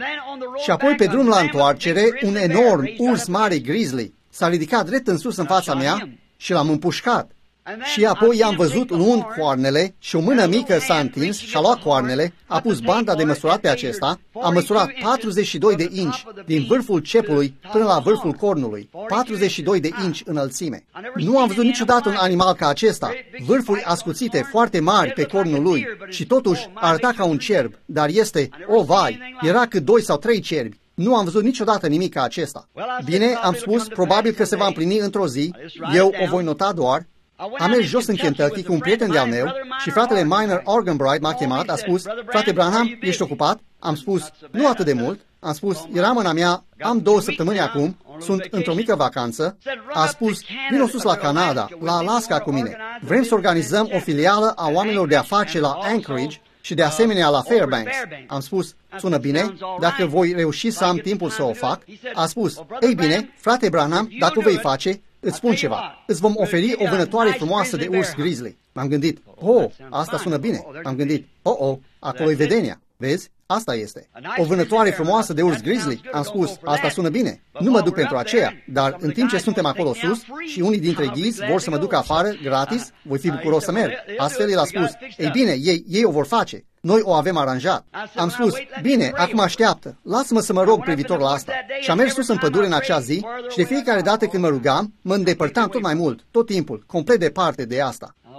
Și apoi pe drum la întoarcere, un enorm urs mare grizzly s-a ridicat drept în sus în fața mea și l-am împușcat. Și apoi i-am văzut luând coarnele și o mână mică s-a întins și a luat coarnele, a pus banda de măsurat pe acesta, a măsurat patruzeci și doi de inci din vârful cepului până la vârful cornului, patruzeci și doi de inci înălțime. Nu am văzut niciodată un animal ca acesta, vârfuri ascuțite foarte mari pe cornul lui și totuși arăta ca un cerb, dar este, o vai, era cât doi sau trei cerbi. Nu am văzut niciodată nimic ca acesta. Bine, am spus, probabil că se va împlini într-o zi, eu o voi nota doar. Am mers jos în Kentucky cu un prieten de-al meu și fratele Minor Organbright m-a chemat, a spus, frate Branham, ești ocupat? Am spus, nu atât de mult. Am spus, era mâna mea, am două săptămâni acum, sunt într-o mică vacanță. A spus, vino sus la Canada, la Alaska cu mine. Vrem să organizăm o filială a oamenilor de afaceri la Anchorage și de asemenea la Fairbanks. Am spus, sună bine, dacă voi reuși să am timpul să o fac. A spus, ei bine, frate Branham, dacă o vei face, îți spun ceva, îți vom oferi o vânătoare frumoasă de urs grizzly. M-am gândit, oh, asta sună bine. M-am gândit, oh, oh, acolo e vedenia. Vezi? Asta este. O vânătoare frumoasă de urs grizzly. Am spus, asta sună bine. Nu mă duc pentru aceea, dar în timp ce suntem acolo sus și unii dintre ghizi vor să mă ducă afară, gratis, voi fi bucuros să merg. Astfel el a spus, ei bine, ei, ei o vor face. Noi o avem aranjat. Am spus, bine, acum așteaptă, lasă-mă să mă rog privitor la asta. Și am mers sus în pădure în acea zi și de fiecare dată când mă rugam, mă îndepărtam tot mai mult, tot timpul, complet departe de asta.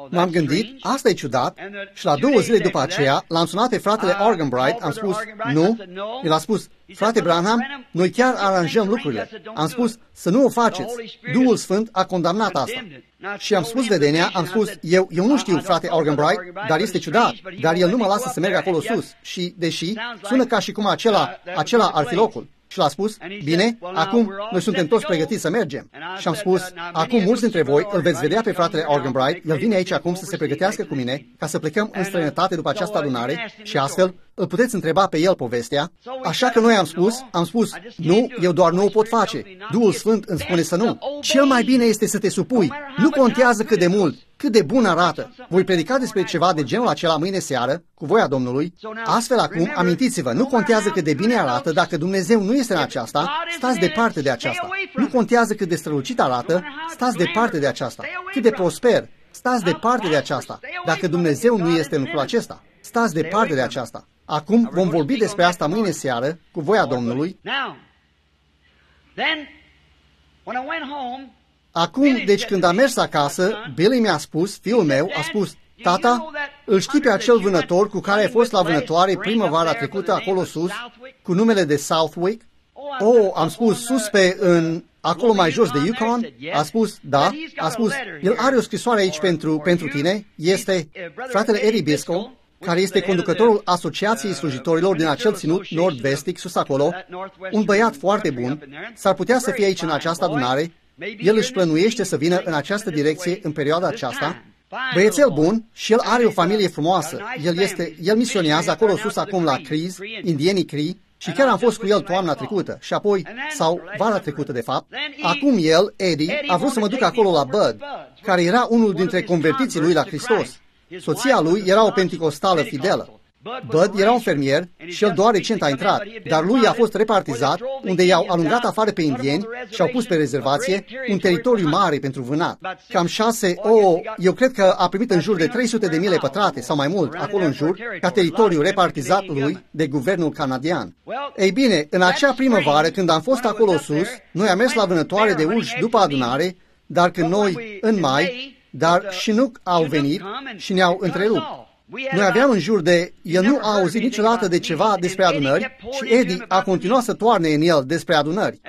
M-am gândit, asta e ciudat, și la două zile după aceea l-am sunat pe fratele Arganbright, am spus, nu, el a spus, frate Branham, noi chiar aranjăm lucrurile. Am spus, să nu o faceți, Duhul Sfânt a condamnat asta. Și am spus vedenia, am spus, eu, eu nu știu, frate Arganbright, dar este ciudat, dar el nu mă lasă să merg acolo sus. Și, deși, sună ca și cum acela, acela ar fi locul. Și l-a spus, bine, acum noi suntem toți pregătiți să mergem. Și am spus, acum mulți dintre voi îl veți vedea pe fratele Arganbright, el vine aici acum să se pregătească cu mine ca să plecăm în străinătate după această adunare și astfel îl puteți întreba pe el povestea. Așa că noi am spus, am spus, nu, eu doar nu o pot face. Duhul Sfânt îmi spune să nu. Cel mai bine este să te supui. Nu contează cât de mult, cât de bun arată. Voi predica despre ceva de genul acela mâine seară, cu voia Domnului. Astfel acum, amintiți-vă, nu contează cât de bine arată, dacă Dumnezeu nu este în aceasta, stați departe de aceasta. Nu contează cât de strălucit arată, stați departe de aceasta. Cât de prosper, stați departe de aceasta. Dacă Dumnezeu nu este în lucrul acesta, stați departe de aceasta. Acum vom vorbi despre asta mâine seară, cu voia Domnului. Acum, deci când am mers acasă, Billy mi-a spus, fiul meu, a spus, tata, îl știi pe acel vânător cu care ai fost la vânătoare primăvara trecută acolo sus, cu numele de Southwick? Oh, am spus, sus pe, în, acolo mai jos de Yukon? A spus, da. A spus, el are o scrisoare aici pentru, pentru tine, este fratele Eddie Biscoe, care este conducătorul Asociației Slujitorilor din acel ținut nord-vestic, sus acolo, un băiat foarte bun, s-ar putea să fie aici în această adunare. El își plănuiește să vină în această direcție în perioada aceasta. Băiețel bun și el are o familie frumoasă. El este, el misionează acolo sus acum la Crees, indienii Cree, și chiar am fost cu el toamna trecută și apoi, sau vara trecută de fapt. Acum el, Eddie, a vrut să mă duc acolo la Bud, care era unul dintre convertiții lui la Hristos. Soția lui era o penticostală fidelă. Bud era un fermier și el doar recent a intrat, dar lui a fost repartizat, unde i-au alungat afară pe indieni și au pus pe rezervație un teritoriu mare pentru vânat. Cam șase, o, eu cred că a primit în jur de trei sute de mile pătrate sau mai mult acolo în jur, ca teritoriu repartizat lui de guvernul canadian. Ei bine, în acea primăvară, când am fost acolo sus, noi am mers la vânătoare de urși după adunare, dar când noi, în mai, dar Chinook au venit și ne-au întrerupt. Noi aveam în jur de... El nu a auzit niciodată de ceva despre adunări și Eddie a continuat să toarne în el despre adunări.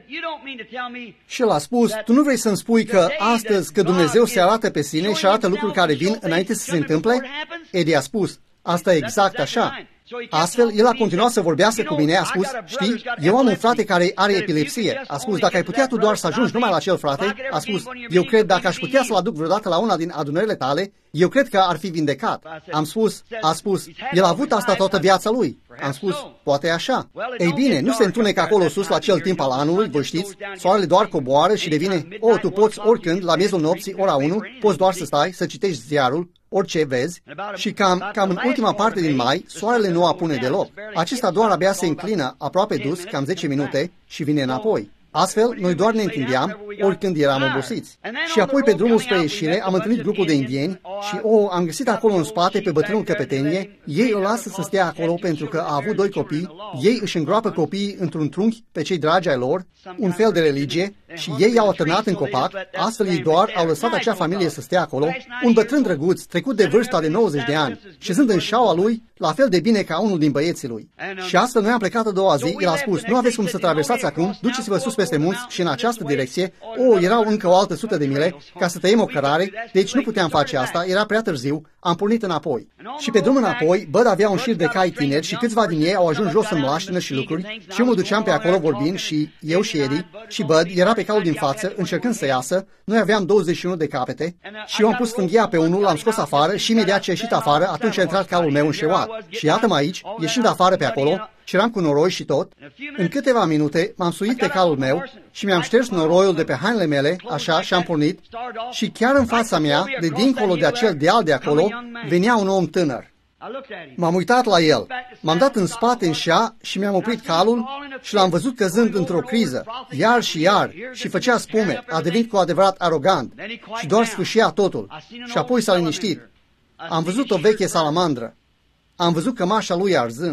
Și el a spus, tu nu vrei să-mi spui că astăzi că Dumnezeu se arată pe sine și arată lucruri care vin înainte să se întâmple? Eddie a spus, asta e exact așa. Astfel, el a continuat să vorbească cu mine, a spus, știi, eu am un frate care are epilepsie. A spus, dacă ai putea tu doar să ajungi numai la acel frate, a spus, eu cred, dacă aș putea să-l aduc vreodată la una din adunările tale, eu cred că ar fi vindecat. Am spus, a spus, el a avut asta toată viața lui. Am spus, poate așa. Ei bine, nu se întunecă acolo sus la acel timp al anului, vă știți, soarele doar coboară și devine, o, tu poți oricând, la miezul nopții, ora unu, poți doar să stai, să citești ziarul, orice vezi, și cam, cam în ultima parte din mai, soarele nu apune deloc. Acesta doar abia se înclină, aproape dus, cam zece minute, și vine înapoi. Astfel, noi doar ne întindeam, oricând eram obosiți. Și apoi, pe drumul spre ieșire, am întâlnit grupul de indieni și, o, am găsit acolo în spate, pe bătrânul căpetenie, ei îl lasă să stea acolo pentru că a avut doi copii, ei își îngroapă copiii într-un trunchi pe cei dragi ai lor, un fel de religie, și ei i-au atârnat în copac, astfel ei doar au lăsat acea familie să stea acolo, un bătrân drăguț, trecut de vârsta de nouăzeci de ani, șezând în șaua lui, la fel de bine ca unul din băieții lui. Și astfel noi am plecat a doua zi, el a spus, nu aveți cum să traversați acum, duceți-vă sus peste munți și în această direcție. O, erau încă o altă sută de mile ca să tăiem o cărare, deci nu puteam face asta, era prea târziu, am pornit înapoi. Și pe drum înapoi, Bud avea un șir de cai tineri și câțiva din ei au ajuns jos în mlaștină și lucruri și eu mă duceam pe acolo vorbind și eu și Eddie și Bud era pe calul din față, încercând să iasă, noi aveam douăzeci și unu de capete și eu am pus stânghia pe unul, l-am scos afară și imediat ce a ieșit afară, atunci a intrat calul meu înșeuat. Și iată-mă aici, ieșind afară pe acolo, și eram cu noroi și tot. În câteva minute m-am suit pe calul meu și mi-am șters noroiul de pe hainele mele, așa, și am pornit. Și chiar în fața mea, de dincolo de acel deal de acolo, venea un om tânăr. M-am uitat la el, m-am dat în spate în șa și mi-am oprit calul și l-am văzut căzând într-o criză, iar și iar, și făcea spume, a devenit cu adevărat arogant și doar sfâșia totul. Și apoi s-a liniștit. Am văzut o veche salamandră. Am văzut cămașa lui arzând.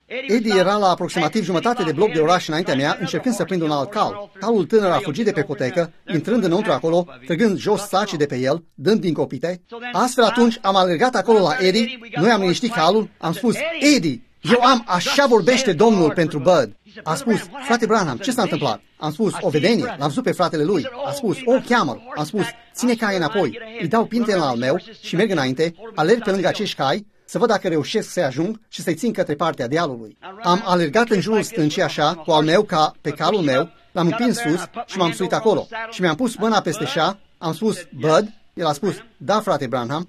Eddie era la aproximativ jumătate de bloc de oraș înaintea mea, încercând să prindă un alt cal. Calul tânăr a fugit de pe potecă, intrând înăuntru acolo, trăgând jos sacii de pe el, dând din copite. Astfel atunci am alergat acolo la Eddie, noi am liniștit calul, am spus, Eddie, eu am, așa vorbește Domnul pentru Bud. A spus, frate Branham, ce s-a întâmplat? Am spus, o vedenie, l-am văzut pe fratele lui. A spus, o, cheamă-l. Am spus, ține caii înapoi. Îi dau pintele al meu și merg înainte, alerg pe lângă acești cai, să văd dacă reușesc să-i ajung și să-i țin către partea dealului. Am alergat în jurul stâncii așa, cu al meu ca pe calul meu, l-am împins sus și m-am suit acolo. Și mi-am pus mâna peste șa, am spus, Bud, el a spus, da, frate Branham.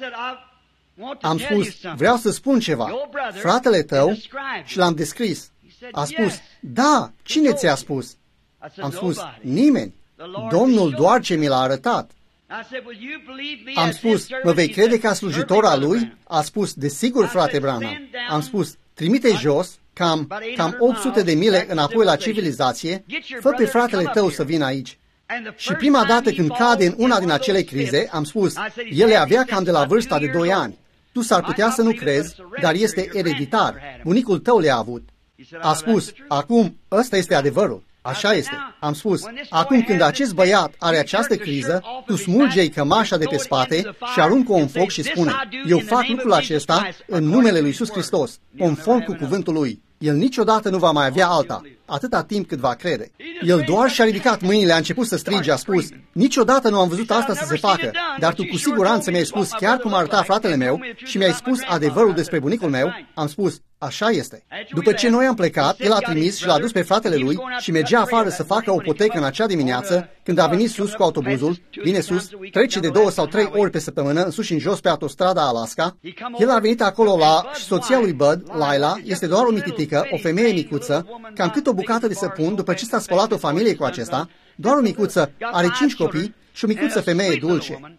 Am spus, vreau să spun ceva. Fratele tău, și l-am descris. A spus, da, cine ți-a spus? Am spus, nimeni. Domnul doar ce mi l-a arătat. Am spus, mă vei crede ca slujitor al lui? A spus, desigur, frate Branham. Am spus, trimite jos, cam, cam opt sute de mile înapoi la civilizație, fă pe fratele tău să vină aici. Și prima dată când cade în una din acele crize, am spus, el le avea cam de la vârsta de doi ani. Tu s-ar putea să nu crezi, dar este ereditar. Bunicul tău le-a avut. A spus, acum, ăsta este adevărul. Așa este. Am spus, acum când acest băiat are această criză, tu smulge-i cămașa de pe spate și aruncă-o în foc și spune, eu fac lucrul acesta în numele lui Iisus Hristos, conform cu cuvântul lui. El niciodată nu va mai avea alta, atâta timp cât va crede. El doar și-a ridicat mâinile, a început să strige, a spus, niciodată nu am văzut asta să se facă, dar tu cu siguranță mi-ai spus chiar cum arăta fratele meu și mi-ai spus adevărul despre bunicul meu. Am spus, așa este. După ce noi am plecat, el a trimis și l-a dus pe fratele lui și mergea afară să facă o potecă în acea dimineață, când a venit sus cu autobuzul, vine sus, trece de două sau trei ori pe săptămână, în sus și în jos pe autostrada Alaska. El a venit acolo la, și soția lui Bud, Laila, este doar o mititică, o femeie micuță, cam cât o bucată de săpun, după ce s-a spălat o familie cu acesta, doar o micuță, are cinci copii și o micuță femeie dulce.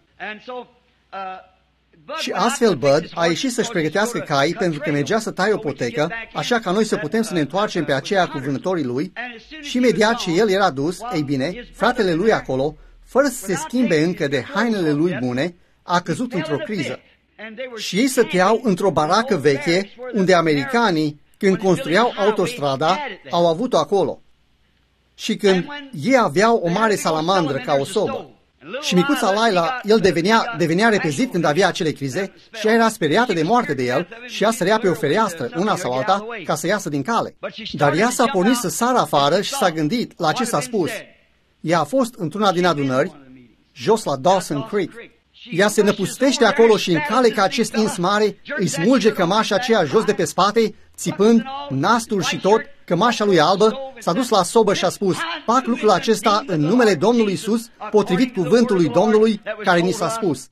Și astfel Bud a ieșit să-și pregătească cai pentru că mergea să taie o potecă, așa ca noi să putem să ne întoarcem pe aceea cu vânătorii lui. Și imediat ce el era dus, ei bine, fratele lui acolo, fără să se schimbe încă de hainele lui bune, a căzut într-o criză. Și ei stăteau într-o baracă veche, unde americanii, când construiau autostrada, au avut-o acolo. Și când ei aveau o mare salamandră ca o sobă. Și micuța Laila, el devenea, devenea repezit când avea acele crize și ea era speriată de moarte de el și ea sărea pe o fereastră, una sau alta, ca să iasă din cale. Dar ea s-a pornit să sară afară și s-a gândit la ce s-a spus. Ea a fost într-una din adunări, jos la Dawson Creek. Ea se năpustește acolo și în cale ca acest ins mare îi smulge cămașa aceea jos de pe spate, țipând, nastul și tot, cămașa lui albă, s-a dus la sobă și a spus, fac lucrul acesta în numele Domnului Iisus, potrivit cuvântului Domnului care ni s-a spus.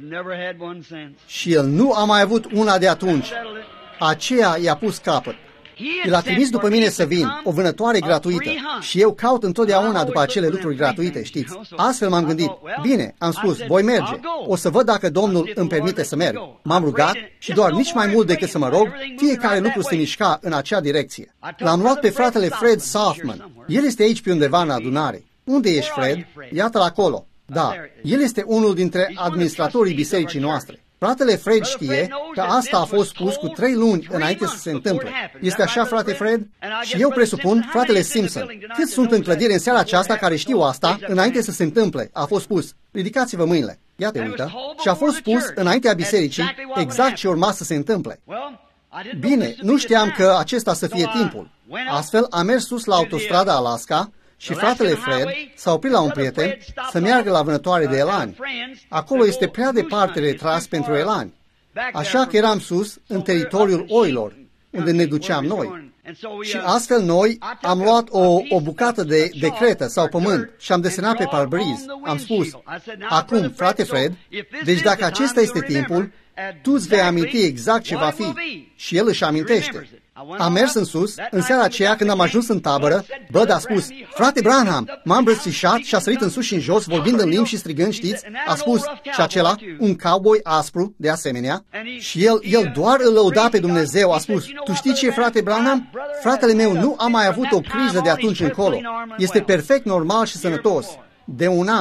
Și el nu a mai avut una de atunci. Aceea i-a pus capăt. El a trimis după mine să vin, o vânătoare gratuită, și eu caut întotdeauna după acele lucruri gratuite, știți. Astfel m-am gândit, bine, am spus, voi merge, o să văd dacă Domnul îmi permite să merg. M-am rugat și doar nici mai mult decât să mă rog, fiecare lucru se mișca în acea direcție. L-am luat pe fratele Fred Softman. El este aici pe undeva în adunare. Unde ești, Fred? Iată-l acolo. Da, el este unul dintre administratorii bisericii noastre. Fratele Fred știe că asta a fost spus cu trei luni înainte să se întâmple. Este așa, frate Fred? Și eu presupun, fratele Simpson, cât sunt în clădire în seara aceasta care știu asta înainte să se întâmple? A fost spus, ridicați-vă mâinile. Ia te uită. Și a fost spus înaintea bisericii exact ce urma să se întâmple. Bine, nu știam că acesta să fie timpul. Astfel am mers sus la autostrada Alaska și fratele Fred s-a oprit la un prieten să meargă la vânătoare de elani. Acolo este prea departe retras pentru elani. Așa că eram sus, în teritoriul oilor, unde ne duceam noi. Și astfel noi am luat o, o bucată de, de cretă sau pământ și am desenat pe parbriz. Am spus, acum, frate Fred, deci dacă acesta este timpul, tu îți vei aminti exact ce va fi. Și el își amintește. Am mers în sus, în seara aceea când am ajuns în tabără, Bud a spus, frate Branham, m-am îmbrățișat și a sărit în sus și în jos, vorbind în limbi și strigând, știți, a spus, și acela, un cowboy aspru, de asemenea, și el, el doar îl lăuda pe Dumnezeu, a spus, tu știi ce, frate Branham? Fratele meu nu a mai avut o criză de atunci încolo, este perfect normal și sănătos, de un an.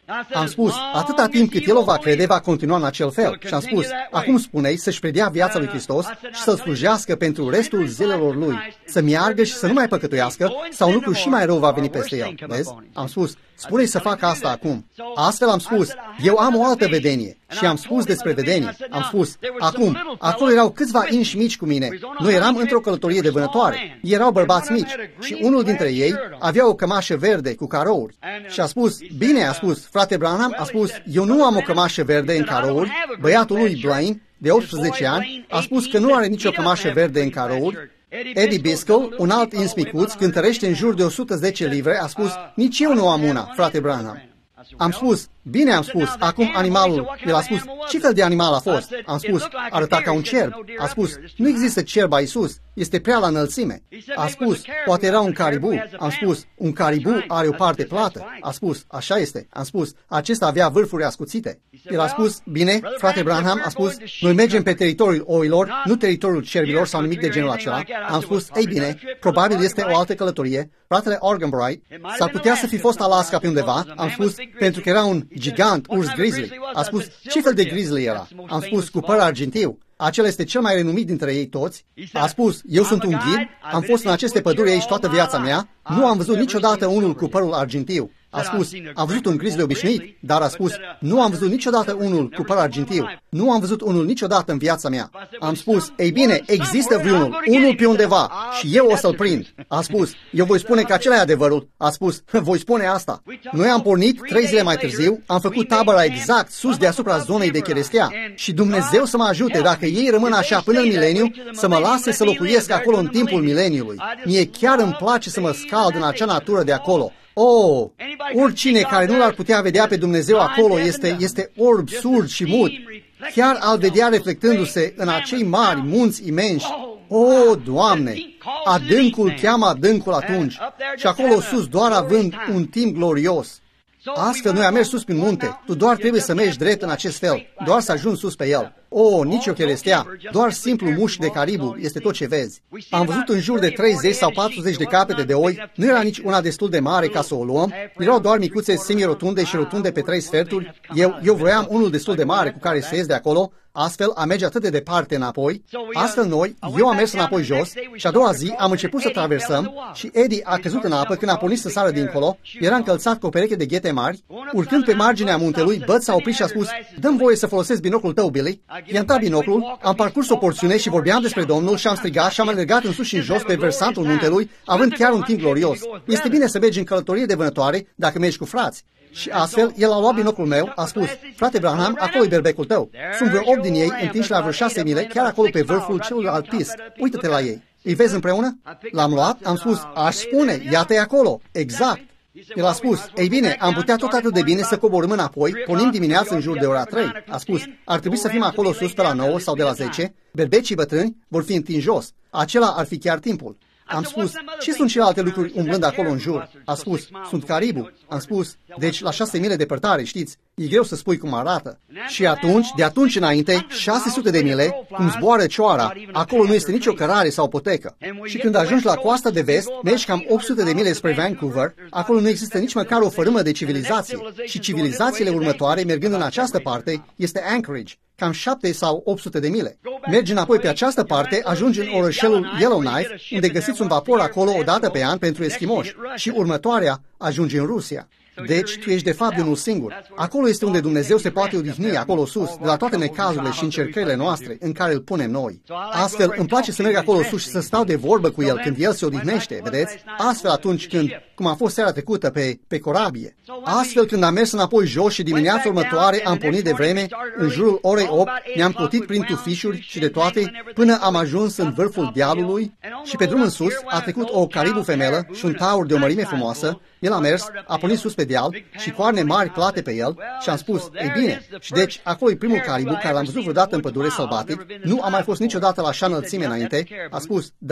Am spus, atâta timp cât el o va crede, va continua în acel fel. Și am spus, acum spune-i să-și predea viața lui Hristos și să-L slujească pentru restul zilelor lui, să meargă și să nu mai păcătuiască, sau un lucru și mai rău va veni peste el. Vezi? Am spus, spune-i să facă asta acum. Astfel am spus, eu am o altă vedenie. Și am spus despre vedenie. Am spus, acum, acolo erau câțiva inși mici cu mine. Noi eram într-o călătorie de vânătoare. Erau bărbați mici și unul dintre ei avea o cămașă verde cu carouri. Și a spus, bine, a spus, frate Branham, a spus, eu nu am o cămașă verde în carouri. Băiatul lui Blaine, de optsprezece ani, a spus că nu are nicio cămașă verde în carouri. Eddie Biscoe, un alt ins micuț, cântărește în jur de o sută zece livre, a spus, nici eu nu am una, frate Branham. Am spus, bine, am spus, acum animalul, el a spus, ce fel de animal a fost? Am spus, arăta ca un cerb. A spus, nu există cerb aici sus, este prea la înălțime. A spus, poate era un caribu. Am spus, un caribu are o parte plată. A spus, așa este. Am spus, acesta avea vârfuri ascuțite. El a spus, bine, frate Branham, a spus, noi mergem pe teritoriul oilor, nu teritoriul cerbilor sau nimic de genul acela. Am spus, ei bine, probabil este o altă călătorie. Fratele Organbright, s-ar putea să fi fost Alaska pe undeva. Am spus, pentru că era un gigant urs grizzly. A spus, ce fel de grizzly era? Am spus, cu păr argintiu. Acela este cel mai renumit dintre ei toți. A spus, eu sunt un ghid, am fost în aceste păduri aici toată viața mea, nu am văzut niciodată unul cu părul argintiu. A spus, am văzut un grizzly obișnuit, dar a spus, nu am văzut niciodată unul cu păr argintiu. Nu am văzut unul niciodată în viața mea. Am spus, ei bine, există vreunul, unul pe undeva și eu o să-l prind. A spus, eu voi spune că acela e adevărul. A spus, voi spune asta. Noi am pornit trei zile mai târziu, am făcut tabăra exact sus deasupra zonei de cherestea și Dumnezeu să mă ajute, dacă ei rămân așa până în mileniu, să mă lase să locuiesc acolo în timpul mileniului. Mie chiar îmi place să mă scald în acea natură de acolo. Oh, oricine care nu l-ar putea vedea pe Dumnezeu acolo este, este orb, surd și mut. Chiar al vedea reflectându-se în acei mari munți imensi. Oh, Doamne, adâncul cheamă adâncul atunci și acolo sus doar având un timp glorios. Astfel noi am mers sus prin munte. Tu doar trebuie să mergi drept în acest fel, doar să ajungi sus pe el. Oh, nici o cherestea, doar simplu mușchi de caribu este tot ce vezi. Am văzut în jur de treizeci sau patruzeci de capete de oi, nu era nici una destul de mare ca să o luăm, erau doar micuțe semi-rotunde și rotunde pe trei sferturi. Eu, eu vroiam unul destul de mare cu care să ies de acolo, astfel a merge atât de departe înapoi. Astfel noi, eu am mers înapoi jos și a doua zi am început să traversăm și Eddie a căzut în apă când a pornit să sară dincolo, era încălțat cu o pereche de ghete mari. Urcând pe marginea muntelui, Bud s-a oprit și a spus, dă-mi voie să folosesc binoclul tău, Billy. I-am dat binoclul, am parcurs o porțiune și vorbeam despre Domnul și am strigat și am alergat în sus și în jos pe versantul muntelui, având chiar un timp glorios. Este bine să mergi în călătorie de vânătoare dacă mergi cu frați. Și astfel, el a luat binoclul meu, a spus, frate Branham, acolo-i berbecul tău. Sunt vreo opt din ei, întinși la vreo șase mile, chiar acolo pe vârful celuilalt pis. Uită-te la ei. Îi vezi împreună? L-am luat, am spus, aș spune, iată-i acolo. Exact. El a spus, ei bine, am putea tot atât de bine să coborâm înapoi, pornim dimineața în jur de ora trei. A spus, ar trebui să fim acolo sus pe la nouă sau de la zece, berbecii bătrâni vor fi întinși jos. Acela ar fi chiar timpul. Am spus, ce sunt celelalte lucruri umblând acolo în jur? A spus, sunt caribu. Am spus, deci la șase mile depărtare, știți, e greu să spui cum arată. Și atunci, de atunci înainte, șase sute de mile, cum zboară cioara, acolo nu este nicio cărare sau potecă. Și când ajungi la coasta de vest, mergi cam opt sute de mile spre Vancouver, acolo nu există nici măcar o fărâmă de civilizație. Și civilizațiile următoare, mergând în această parte, este Anchorage, cam șapte sau opt sute de mile. Mergi înapoi pe această parte, ajungi în orășelul Yellowknife, unde găsiți un vapor acolo o dată pe an pentru eschimoși. Și următoarea ajungi în Rusia. Deci, tu ești de fapt unul singur. Acolo este unde Dumnezeu se poate odihni, acolo sus, de la toate necazurile și încercările noastre în care îl punem noi. Astfel, îmi place să merg acolo sus și să stau de vorbă cu el când el se odihnește, vedeți? Astfel atunci când, cum a fost seara trecută pe, pe corabie. Astfel, când am mers înapoi jos și dimineața următoare am pornit de vreme, în jurul orei opt, ne-am plotit prin tufișuri și de toate, până am ajuns în vârful dealului și pe drum în sus a trecut o caribu femelă și un taur de o mărime frumoasă. El a mers, a pornit sus pe deal și coarne mari plate pe el și am spus, ei bine, și deci acolo e primul caribu care l-am văzut vreodată în pădure sălbatic, nu a mai fost niciodată la așa înălțime înainte, a spus, da,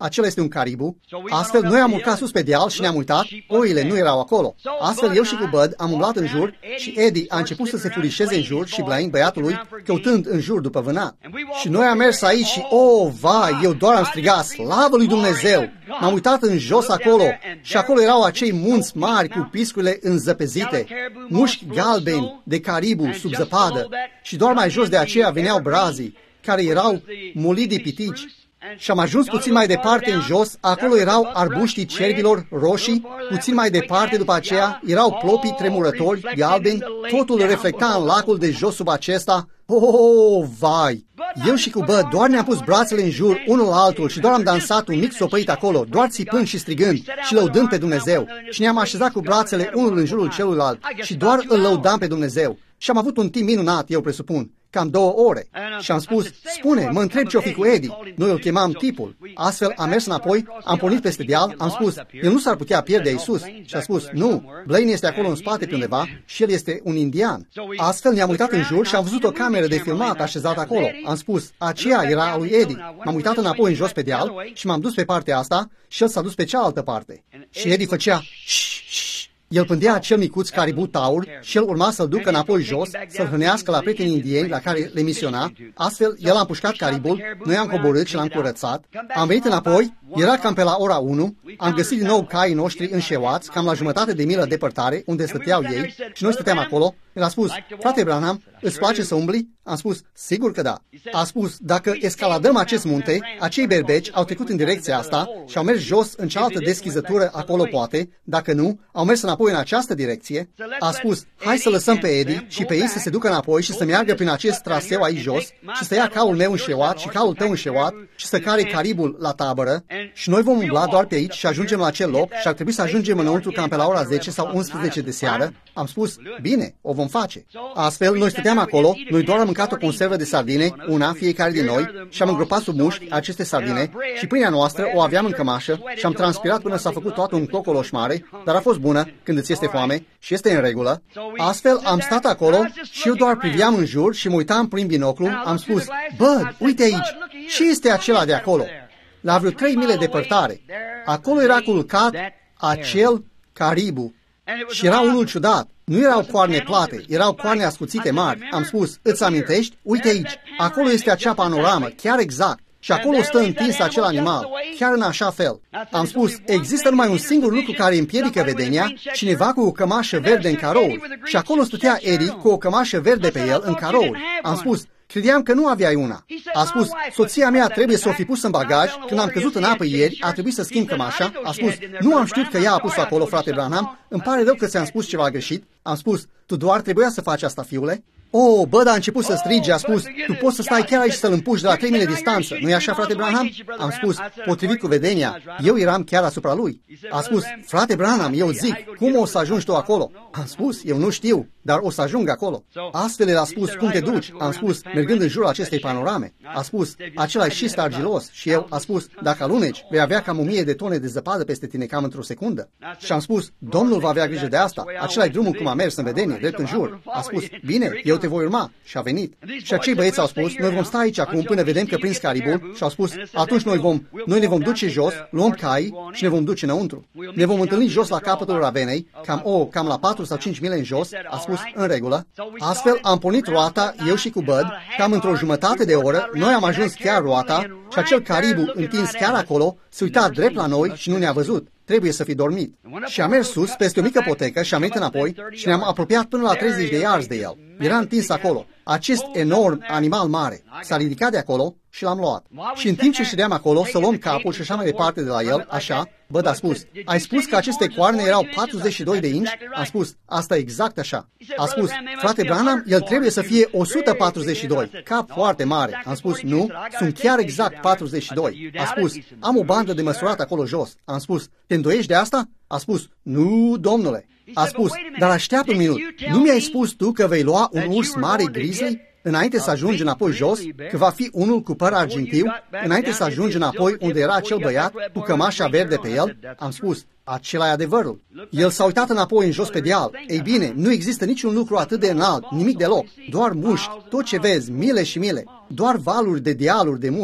acela este un caribu. Astfel, noi am urcat sus pe deal și ne-am uitat, oile nu erau acolo. Astfel, eu și cu Bud am umblat în jur și Eddie a început să se furișeze în jur și Blaine, băiatul lui, căutând în jur după vânat. Și noi am mers aici și, oh, vai, eu doar am strigat, slavă lui Dumnezeu! M-am uitat în jos acolo și acolo erau acei munți mari cu piscurile înzăpezite, mușchi galbeni de caribu sub zăpadă și doar mai jos de aceea veneau brazii, care erau moliți de pitici. Și am ajuns puțin mai departe în jos, acolo erau arbuștii cerbilor roșii, puțin mai departe după aceea erau plopii tremurători, galbeni, totul reflecta în lacul de jos sub acesta. Oh, vai! Eu și cu Bud doar ne-am pus brațele în jur unul la altul și doar am dansat un mic sopăit acolo, doar țipând și strigând și lăudând pe Dumnezeu. Și ne-am așezat cu brațele unul în jurul celuilalt și doar îl lăudam pe Dumnezeu. Și am avut un timp minunat, eu presupun, cam două ore. Și am spus, spune, mă întreb ce-o fi cu Eddie. Noi îl chemam tipul. Astfel am mers înapoi, am pornit peste deal, am spus, el nu s-ar putea pierde Iisus. Și a spus, nu, Blaine este acolo în spate pe undeva și el este un indian. Astfel ne-am uitat în jur și am văzut o cameră de filmat așezată acolo. Am spus, aceea era a lui Eddie. M-am uitat înapoi în jos pe deal și m-am dus pe partea asta și el s-a dus pe cealaltă parte. Și Eddie făcea, șș, șș. El pândea acel micuț caribu taur și el urma să-l ducă înapoi jos, să-l hrănească la prietenii indieni la care le misiona. Astfel, el a împușcat caribul, noi am coborât și l-am curățat. Am venit înapoi, era cam pe la ora unu, am găsit din nou caii noștri înșeuați, cam la jumătate de milă departare, unde stăteau ei, și noi stăteam acolo. El a spus, frate Branham, îți place să umbli? Am spus, sigur că da. A spus, dacă escaladăm acest munte, acei berbeci au trecut în direcția asta și au mers jos în cealaltă deschizătură acolo poate, dacă nu, au mers înapoi în această direcție. A spus, hai să lăsăm pe Eddie și pe ei să se ducă înapoi și să meargă prin acest traseu aici jos și să ia caul meu înșeuat și caul tău înșeuat și să care caribul la tabără și noi vom umbla doar pe aici și ajungem la acel loc și ar trebui să ajungem înăuntru cam pe la ora zece sau unsprezece de seară. Am spus, bine, o vom face. Astfel, noi stăteam acolo, noi doar am mâncat o conservă de sardine, una fiecare din noi, și am îngropat sub mușchi aceste sardine și pâinea noastră o aveam în cămașă și am transpirat până s-a făcut toată un cocoloș mare, dar a fost bună când îți este foame și este în regulă. Astfel, am stat acolo și eu doar priveam în jur și mă uitam prin binoclu, am spus, bă, uite aici, ce este acela de acolo? La vreo trei mile depărtare. Acolo era culcat acel caribu. Și era unul ciudat. Nu erau coarne plate, erau coarne ascuțite mari. Am spus, îți amintești? Uite aici, acolo este acea panoramă, chiar exact. Și acolo stă întins acel animal, chiar în așa fel. Am spus, există numai un singur lucru care împiedică vedenia, cineva cu o cămașă verde în carouri. Și acolo stătea Eddie cu o cămașă verde pe el în carouri. Am spus, credeam că nu aveai una. A spus, soția mea trebuie să o fi pus în bagaj, când am căzut în apă ieri, a trebuit să schimb cămașa. A spus, nu am știut că ea a pus acolo, frate Branham, îmi pare rău că ți-am spus ceva greșit. Am spus, tu doar trebuia să faci asta, fiule. Oh, Bud a început să strige, a spus, tu poți să stai chiar aici să-l împuși de la trei mile distanță, nu-i așa, frate Branham? Am spus, potrivit cu vedenia, eu eram chiar asupra lui. A spus, frate Branham, eu zic, cum o să ajungi tu acolo? Am spus, eu nu știu, dar o să ajung acolo. Astfel el a spus, cum te duci? Am spus, mergând în jurul acestei panorame. A spus, acela e șist argilos. Și eu a spus, dacă aluneci, vei avea cam o mie de tone de zăpadă peste tine cam într-o secundă. Și am spus, Domnul va avea grijă de asta. Acela e drumul cum a mers în vedenie, drept în jur. A spus, bine, eu te voi urma. Și a venit. Și acei băieți au spus, noi vom sta aici acum până vedem că prins caribul. Și au spus, atunci noi, vom, noi ne vom duce jos, luăm cai și ne vom duce înăuntru. Ne vom întâlni jos la capătul ravenei, cam, o, cam la patru sau cinci mile în jos. A spus, în regulă. Astfel am pornit roata, eu și cu Bud, cam într-o jumătate de oră, noi am ajuns chiar roata și acel caribu întins chiar acolo se uita drept la noi și nu ne-a văzut. Trebuie să fi dormit. Și am mers sus peste o mică potecă și am venit înapoi și ne-am apropiat până la treizeci de iarzi de el. Era întins acolo. Acest enorm animal mare s-a ridicat de acolo și l-am luat. Și în timp ce ședeam acolo să luăm capul și așa mai departe de la el, așa, Bud a spus, ai spus că aceste coarne erau patruzeci și doi de inci? Am spus, asta e exact așa. A spus, frate Branham, el trebuie să fie o sută patruzeci și doi, cap foarte mare. Am spus, nu, sunt chiar exact patruzeci și doi. A spus, am o bandă de măsurat acolo jos. Am spus, te îndoiești de asta? A spus, nu, domnule. A spus, dar așteaptă un minut, nu mi-ai spus tu că vei lua un urs mare grizzly înainte să ajungi înapoi jos, că va fi unul cu păr argintiu, înainte să ajungi înapoi unde era acel băiat cu cămașa verde pe el? Am spus, acela e adevărul. El s-a uitat înapoi în jos pe deal. Ei bine, nu există niciun lucru atât de înalt, nimic deloc, doar mușchi, tot ce vezi, mile și mile, doar valuri de dealuri de mușchi.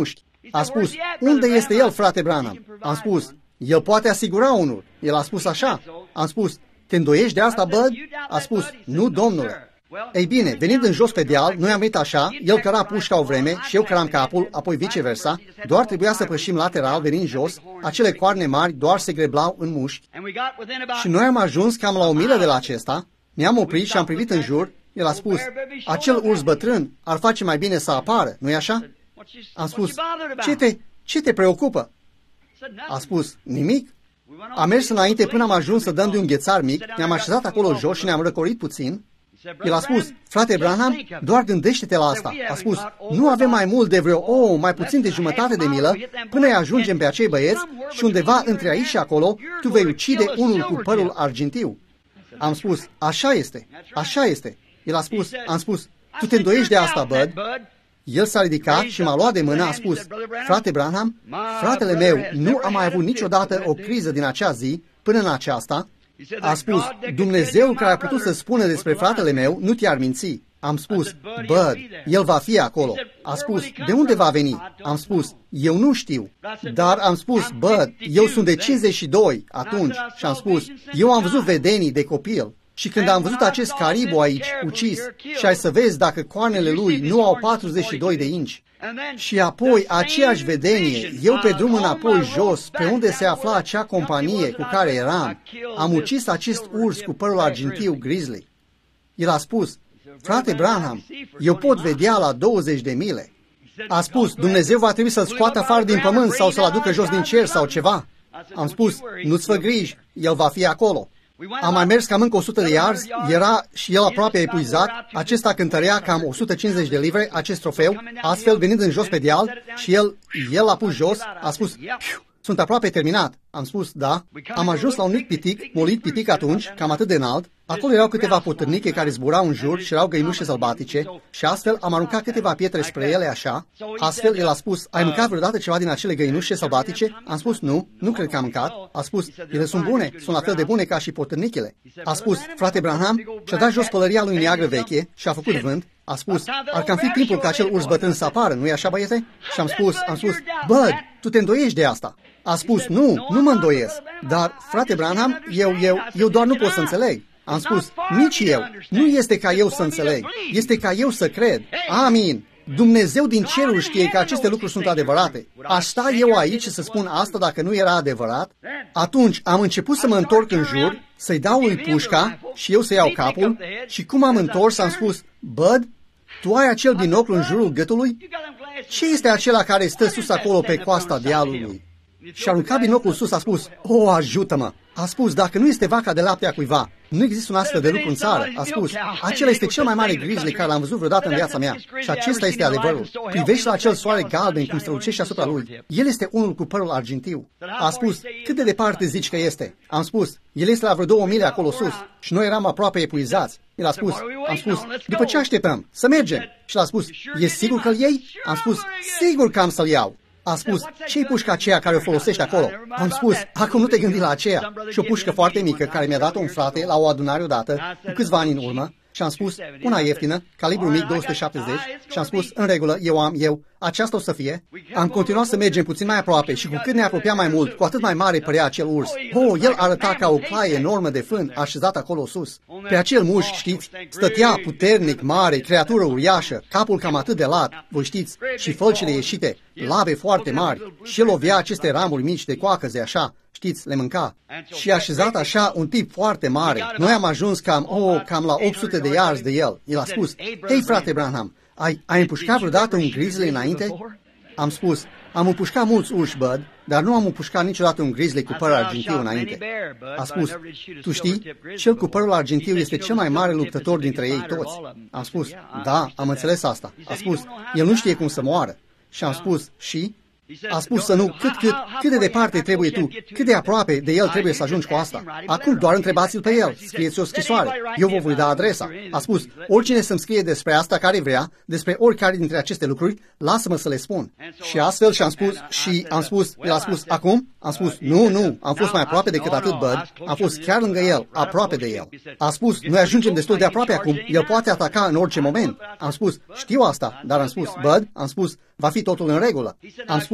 A spus, unde este el, frate Branham? Am spus, el poate asigura unul. El a spus așa. Am spus, te îndoiești de asta, Bud? A spus, nu, domnule. Ei bine, venind în jos pe deal, noi am venit așa, el căra pușca o vreme și eu căram capul, apoi viceversa, doar trebuia să pășim lateral, venind jos, acele coarne mari doar se greblau în mușchi. Și noi am ajuns cam la o milă de la acesta, ne-am oprit și am privit în jur, el a spus, acel urs bătrân ar face mai bine să apară, nu-i așa? Am spus, ce te, ce te preocupă? A spus, nimic. Am mers înainte până am ajuns să dăm de un ghețar mic, ne-am așezat acolo jos și ne-am răcorit puțin. El a spus, frate Branham, doar gândește-te la asta. A spus, nu avem mai mult de vreo, oh, mai puțin de jumătate de milă, până îi ajungem pe acei băieți și undeva între aici și acolo, tu vei ucide unul cu părul argintiu. Am spus, așa este, așa este. El a spus, am spus, tu te îndoiești de asta, Bud? El s-a ridicat și m-a luat de mână, a spus, frate Branham, fratele meu nu a mai avut niciodată o criză din acea zi până în aceasta. A spus, Dumnezeu care a putut să spună despre fratele meu nu te-ar minți. Am spus, Bud, el va fi acolo. A spus, de unde va veni? Am spus, eu nu știu. Dar am spus, Bud, eu sunt de cincizeci și doi atunci și am spus, eu am văzut vedenii de copil. Și când am văzut acest caribu aici, ucis, și ai să vezi dacă coarnele lui nu au patruzeci și doi de inci, și apoi aceeași vedenie, eu pe drum înapoi jos, pe unde se afla acea companie cu care eram, am ucis acest urs cu părul argintiu grizzly. El a spus, frate Branham, eu pot vedea la douăzeci de mile. A spus, Dumnezeu va trebui să-l scoată afară din pământ sau să-l aducă jos din cer sau ceva. Am spus, nu-ți fă griji, el va fi acolo. Am mai mers cam încă o sută de yards, era și el aproape epuizat, acesta cântărea cam o sută cincizeci de livre, acest trofeu, astfel venind în jos pe deal și el, el l-a pus jos, a spus, sunt aproape terminat. Am spus, da. Am ajuns la un mic pitic, molit pitic atunci, cam atât de înalt. Acolo erau câteva potârniche care zburau în jur și erau găinușe sălbatice și astfel am aruncat câteva pietre spre ele așa. Astfel el a spus, ai mâncat vreodată ceva din acele găinușe sălbatice? Am spus, nu, nu cred că am mâncat. A spus, ele sunt bune, sunt la fel de bune ca și potârnichele. A spus, frate Branham, și-a dat jos pălăria lui neagră veche și a făcut vânt. A spus, ar cam fi timpul ca acel urs bătrân să apară, nu-i așa, băiete? Și am spus, am spus, Bud, tu te îndoiești de asta. A spus, nu, nu mă îndoiesc, dar, frate Branham, eu, eu, eu doar nu pot să înțeleg. Am spus, nici eu, nu este ca eu să înțeleg, este ca eu să cred. Amin. Dumnezeu din cerul știe că aceste lucruri sunt adevărate. Aș sta eu aici să spun asta dacă nu era adevărat? Atunci am început să mă întorc în jur, să-i dau lui pușca și eu să iau capul și cum am întors am spus, Bud, tu ai acel binoclu în jurul gâtului? Ce este acela care stă sus acolo pe coasta dealului? Și-a aruncat binoclul sus, a spus, o, ajută-mă! A spus, dacă nu este vaca de lapte a cuiva, nu există un astfel de lucru în țară. A spus, acela este cel mai mare grizzly care l-am văzut vreodată în viața mea. Și acesta este adevărul. Privești la acel soare galben cum strălucește asupra lui. El este unul cu părul argintiu. A spus, cât de departe zici că este? Am spus, el este la vreo două mile acolo sus. Și noi eram aproape epuizați. El a spus, am spus, după ce așteptăm? Să mergem. Și l-a spus, e sigur că-l iei? Am spus, sigur că am să-l iau. A spus, ce-i pușca aceea care o folosești acolo? Am spus, acum nu te gândi la aceea. Și o pușcă foarte mică care mi-a dat un frate la o adunare odată, cu câțiva ani în urmă, și am spus, una ieftină, calibru mic două sute șaptezeci, și am spus, în regulă, eu am, eu, aceasta o să fie. Am continuat să mergem puțin mai aproape și cu cât ne apropiam mai mult, cu atât mai mare părea acel urs. Oh, el arăta ca o claie enormă de fân așezat acolo sus. Pe acel mușchi, știți, stătea puternic, mare, creatură uriașă, capul cam atât de lat, voi știți, și fălcile ieșite, labe foarte mari, și el ovea aceste ramuri mici de coacăze așa, știți, le mânca. Și așezat așa un tip foarte mare. Noi am ajuns cam, oh, cam la opt sute de yards de el. El a spus, hei frate Branham, ai, ai împușcat vreodată un grizzly înainte? Am spus, am împușcat mulți urși, Bud, dar nu am împușcat niciodată un grizzly cu păr argintiu înainte. A spus, tu știi, cel cu părul argintiu este cel mai mare luptător dintre ei toți. Am spus, da, am înțeles asta. A spus, el nu știe cum să moară. Și am spus, și? A spus să nu, cât, cât, cât de departe trebuie tu, cât de aproape de el trebuie să ajungi cu asta. Acum doar întrebați-l pe el, scrieți o scrisoare, eu vă voi da adresa. A spus, oricine să-mi scrie despre asta care vrea, despre oricare dintre aceste lucruri, lasă-mă să le spun. Și astfel și-am spus, și am spus, el a spus, acum? Am spus, nu, nu, am fost mai aproape decât atât, Bud, am fost chiar lângă el, aproape de el. A spus, noi ajungem destul de aproape acum, el poate ataca în orice moment. Am spus, știu asta, dar am spus, Bud, am spus, va fi totul în regulă. Am spus,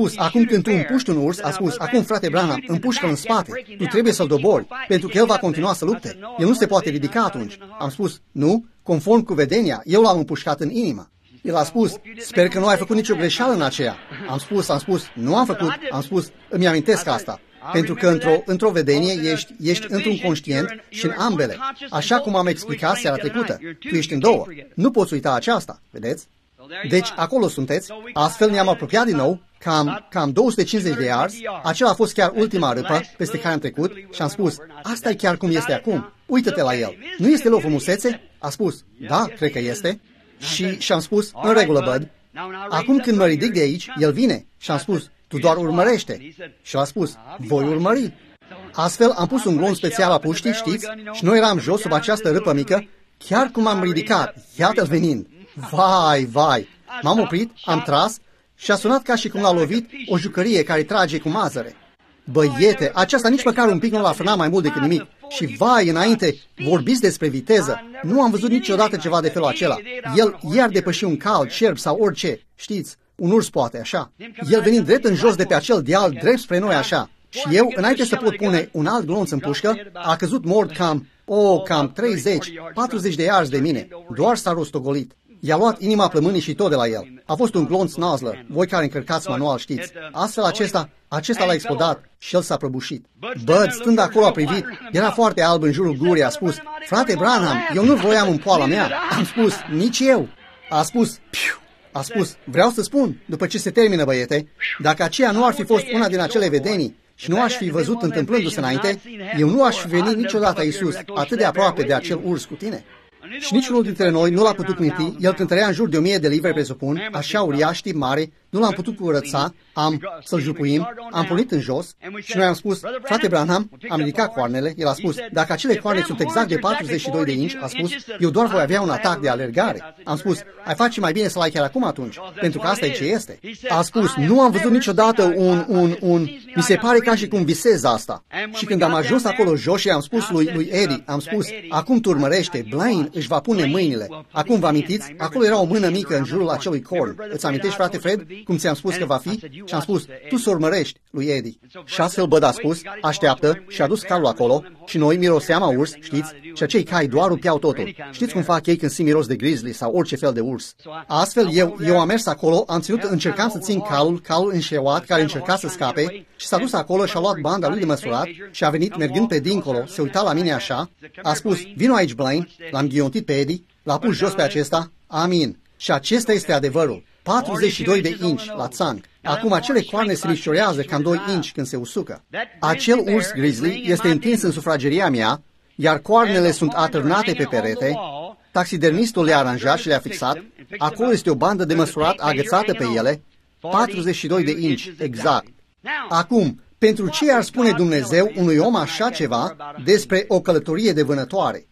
spus, acum când tu împuști un urs, a spus, acum frate Branham, împușcă-l în spate, tu trebuie să-l dobori, pentru că el va continua să lupte. El nu se poate ridica atunci. Am spus, nu, conform cu vedenia, eu l-am împușcat în inimă. El a spus, sper că nu ai făcut nicio greșeală în aceea. Am spus, am spus, nu am făcut, am spus, îmi amintesc asta. Pentru că într-o, într-o vedenie ești, ești într-un conștient și în ambele. Așa cum am explicat seara trecută. Tu ești în două. Nu poți uita aceasta, vedeți? Deci acolo sunteți. Astfel ne-am apropiat din nou, cam, cam două sute cincizeci de yards. Acela a fost chiar ultima râpă peste care am trecut și am spus, asta e chiar cum este acum. Uită-te la el. Nu este el o frumusețe? A spus, da, cred că este. Și și-am spus, în regulă, Bud, acum când mă ridic de aici, el vine. Și am spus, tu doar urmărește. Și a spus, voi urmări. Astfel am pus un glonț special la puștii, știți? Și noi eram jos sub această râpă mică, chiar cum am ridicat, iată-l venind. Vai, vai! M-am oprit, am tras și a sunat ca și cum l-a lovit o jucărie care trage cu mazăre. Băiete, aceasta nici măcar un pic nu l-a frânat mai mult decât nimic. Și vai, înainte, vorbiți despre viteză. Nu am văzut niciodată ceva de felul acela. El iar depăși un cal, cerb sau orice, știți, un urs poate, așa. El venind drept în jos de pe acel deal, drept spre noi, așa. Și eu, înainte să pot pune un alt glonț în pușcă, a căzut mort cam, o, cam treizeci, patruzeci de yards de mine. Doar s-a rostogolit. I-a luat inima plămânii și tot de la el. A fost un glonț Nosler, voi care încărcați manual știți. Astfel acesta, acesta l-a explodat și el s-a prăbușit. Bud, stând acolo a privit, era foarte alb în jurul gurii, a spus, frate Branham, eu nu voiam în poala mea. Am spus, nici eu. A spus, piu. A spus, vreau să spun, după ce se termină, băiete, dacă aceea nu ar fi fost una din acele vedenii și nu aș fi văzut întâmplându-se înainte, eu nu aș fi venit niciodată, Iisus, atât de aproape de acel urs cu tine. Și niciunul dintre noi nu l-a putut minti, el cântărea în jur de o mie de livre, presupun, așa uriaș, tip mare, nu l-am putut curăța, am să-l jupuim, am pornit în jos și noi am spus, frate Branham, am ridicat coarnele, el a spus, dacă acele coarne sunt exact de patruzeci și doi de inci, a spus, eu doar voi avea un atac de alergare. Am spus, ai face mai bine să-l ai chiar acum atunci, pentru că asta e ce este. A spus, nu am văzut niciodată un, un, un, mi se pare ca și cum visez asta. Și când am ajuns acolo jos și am spus lui, lui Eddie, am spus, acum tu urmărește, Blaine își va pune mâinile. Acum vă amintiți? Acolo era o mână mică în jurul acelui corn. Îți amintești, frate Fred, cum ți-am spus că va fi? Și am spus, tu să urmărești lui Eddie. Și astfel Bud a spus, așteaptă și a dus calul acolo și noi miroseam a urs, știți? Și acei cai doar rupeau totul. Știți cum fac ei când simt miros de grizzly sau orice fel de urs? Astfel eu, eu am mers acolo, am ținut, încercam să țin calul, calul înșeuat care încerca să scape și s-a dus acolo și a luat banda lui de măsurat și a venit mergând pe dincolo, se uita la mine așa, a spus, vino aici, Blaine, l-am ghiontit pe Eddie, l-a pus jos pe acesta, amin. Și acesta este adevărul. patruzeci și doi de inci la țanc. Acum acele coarne se mișorează cam doi inci când se usucă. Acel urs grizzly este întins în sufrageria mea, iar coarnele sunt atârnate pe perete. Taxidermistul le-a aranjat și le-a fixat. Acolo este o bandă de măsurat agățată pe ele, patruzeci și doi de inci, exact. Acum, pentru ce ar spune Dumnezeu unui om așa ceva despre o călătorie de vânătoare?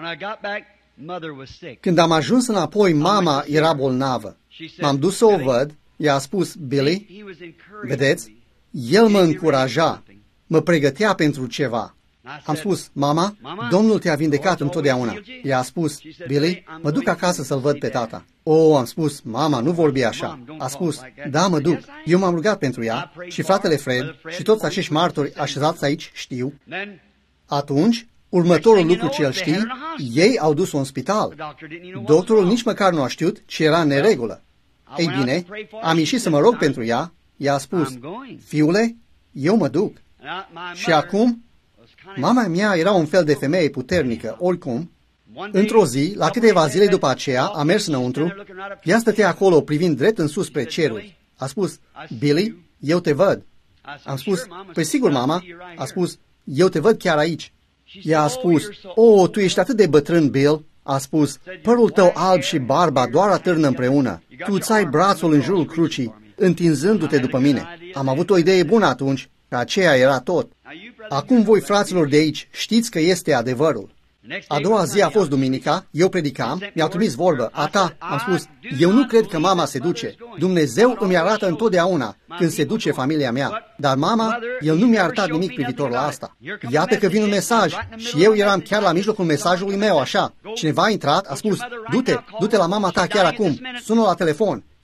Când am ajuns înapoi, mama era bolnavă. M-am dus să o văd, i-a spus, Billy, vedeți, el mă încuraja, mă pregătea pentru ceva. Am spus, mama, Domnul te-a vindecat întotdeauna. I-a spus, Billy, mă duc acasă să-l văd pe tata. O, am spus, mama, nu vorbi așa. A spus, da, mă duc. Eu m-am rugat pentru ea și fratele Fred și toți acești martori așezați aici știu. Atunci, următorul lucru ce el știe, ei au dus-o în spital. Doctorul nici măcar nu a știut ce era în neregulă. Ei bine, am ieșit să mă rog pentru ea, i-a spus, fiule, eu mă duc. Și acum, mama mea era un fel de femeie puternică, oricum. Într-o zi, la câteva zile după aceea, a mers înăuntru, ea stătea acolo privind drept în sus spre ceruri. A spus, Billy, eu te văd. Am spus, păi sigur, mama. A spus, eu te văd chiar aici. Ea a spus, o, tu ești atât de bătrân, Bill. A spus, părul tău alb și barba doar atârnă împreună. Tu îți ai brațul în jurul crucii, întinzându-te după mine. Am avut o idee bună atunci, că aceea era tot. Acum voi, fraților de aici, știți că este adevărul. A doua zi a fost duminica, eu predicam, mi-au trimis vorbă, a ta, am spus, eu nu cred că mama se duce. Dumnezeu îmi arată întotdeauna când se duce familia mea, dar mama, el nu mi-a arătat nimic privitor la asta. Iată că vine un mesaj și eu eram chiar la mijlocul mesajului meu, așa. Cineva a intrat, a spus, du-te, du-te la mama ta chiar acum, sună la telefon.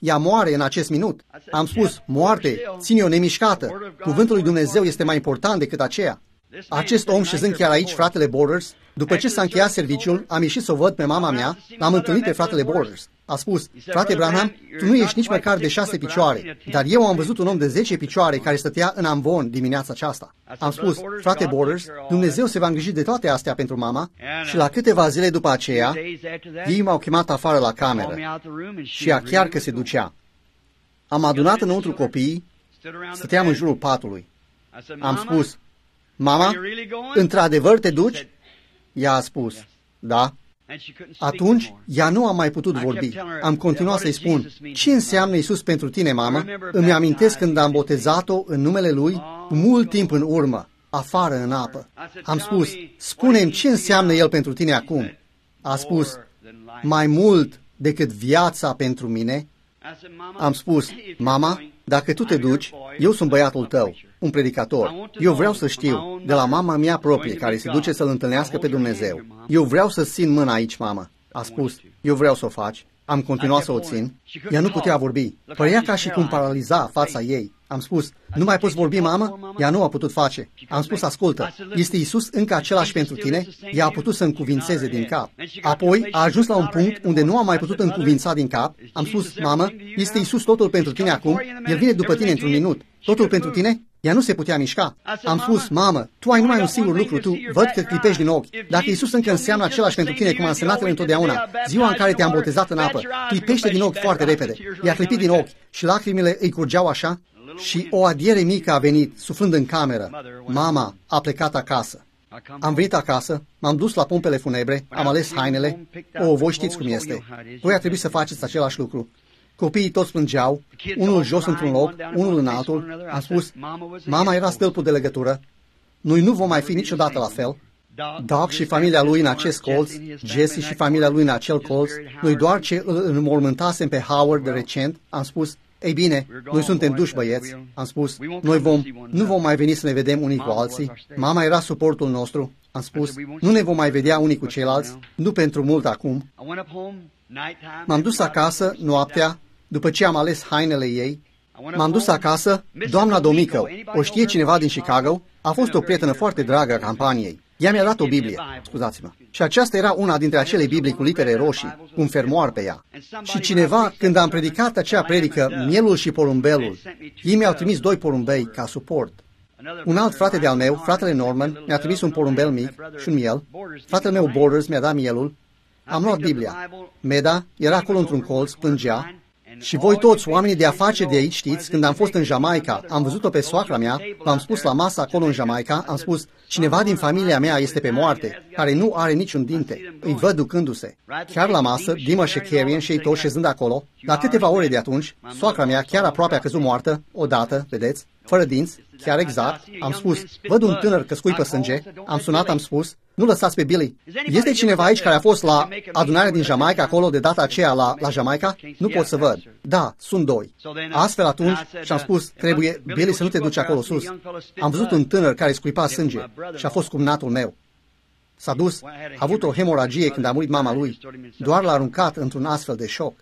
ea moare în acest minut. Am spus, moarte, ține-o nemișcată. Cuvântul lui Dumnezeu este mai important decât aceea. Acest om, șezând chiar aici, fratele Borders, după ce s-a încheiat serviciul, am ieșit să o văd pe mama mea, l-am întâlnit pe fratele Borders. A spus, frate Branham, tu nu ești nici măcar de șase picioare, dar eu am văzut un om de zece picioare care stătea în amvon dimineața aceasta. Am spus, frate Borders, Dumnezeu se va îngriji de toate astea pentru mama și la câteva zile după aceea, ei m-au chemat afară la cameră și ea chiar că se ducea. Am adunat înăuntru copiii, stăteam în jurul patului. Am spus, mama, într-adevăr te duci? Ea a spus, da. Atunci, ea nu a mai putut vorbi. Am continuat să-i spun, ce înseamnă Iisus pentru tine, mamă? Îmi amintesc când am botezat-o în numele Lui, mult timp în urmă, afară în apă. Am spus, spune-mi ce înseamnă El pentru tine acum. A spus, mai mult decât viața pentru mine. Am spus, mama, dacă tu te duci, eu sunt băiatul tău, un predicator. Eu vreau să știu, de la mama mea proprie, care se duce să-L întâlnească pe Dumnezeu. Eu vreau să țin mâna aici, mamă. A spus, eu vreau să o faci. Am continuat să o țin. Ea nu putea vorbi. Părea ca și cum paraliza fața ei. Am spus, nu mai poți vorbi, mamă? Ea nu a putut face. Am spus, ascultă, este Iisus încă același pentru tine? Ea a putut să încuvințeze din cap. Apoi a ajuns la un punct unde nu a mai putut încuvința din cap. Am spus, mamă, este Iisus totul pentru tine acum? El vine după tine într-un minut. Totul pentru tine? Ea nu se putea mișca. Am spus, mamă, tu ai numai un singur lucru, tu văd că clipești din ochi. Dacă Iisus încă înseamnă același pentru tine cum a însemnat El întotdeauna, ziua în care te-am botezat în apă, clipește din ochi foarte repede. I-a clipit din ochi și lacrimile îi curgeau așa și o adiere mică a venit, suflând în cameră. Mama a plecat acasă. Am venit acasă, m-am dus la pompele funebre, am ales hainele. O, voi știți cum este. Voi a trebuit să faceți același lucru. Copiii toți plângeau, unul jos într-un loc, unul în altul. Am spus, mama era stâlpul de legătură. Noi nu vom mai fi niciodată la fel. Doc și familia lui în acest colț, Jesse și familia lui în acel colț, noi doar ce îl înmormântasem pe Howard de recent, am spus, ei bine, noi suntem duși băieți, am spus, noi vom, nu vom mai veni să ne vedem unii cu alții. Mama era suportul nostru, am spus, nu ne vom mai vedea unii cu ceilalți, nu pentru mult acum. M-am dus acasă noaptea, după ce am ales hainele ei. M-am dus acasă, doamna Domico, o știe cineva din Chicago, a fost o prietenă foarte dragă a campaniei. Ea mi-a dat o Biblie, scuzați-mă. Și aceasta era una dintre acele Biblii cu litere roșii, cu un fermoar pe ea. Și cineva, când am predicat acea predică, Mielul și Porumbelul, ei mi-au trimis doi porumbei ca suport. Un alt frate de-al meu, fratele Norman, mi-a trimis un porumbel mic și un miel. Fratele meu Borders mi-a dat mielul. Am luat Biblia. Meda era acolo într-un colț, plângea. Și voi toți, oamenii de afaceri de aici, știți, când am fost în Jamaica, am văzut-o pe soacra mea, l-am spus la masă acolo în Jamaica, am spus, cineva din familia mea este pe moarte, care nu are niciun dinte, îi văd ducându-se. Chiar la masă, Dima și Carrion și ei toți șezând acolo, la câteva ore de atunci, soacra mea chiar aproape a căzut moartă, odată, vedeți, fără dinți, chiar exact, am spus, văd un tânăr că scuipă sânge, am sunat, am spus, nu lăsați pe Billy. Este cineva aici care a fost la adunarea din Jamaica, acolo de data aceea la, la Jamaica? Nu pot să văd. Da, sunt doi. Astfel atunci și-am spus, trebuie, Billy, să nu te duci acolo sus. Am văzut un tânăr care scuipa sânge și a fost cumnatul meu. S-a dus, a avut o hemoragie când a murit mama lui, doar l-a aruncat într-un astfel de șoc.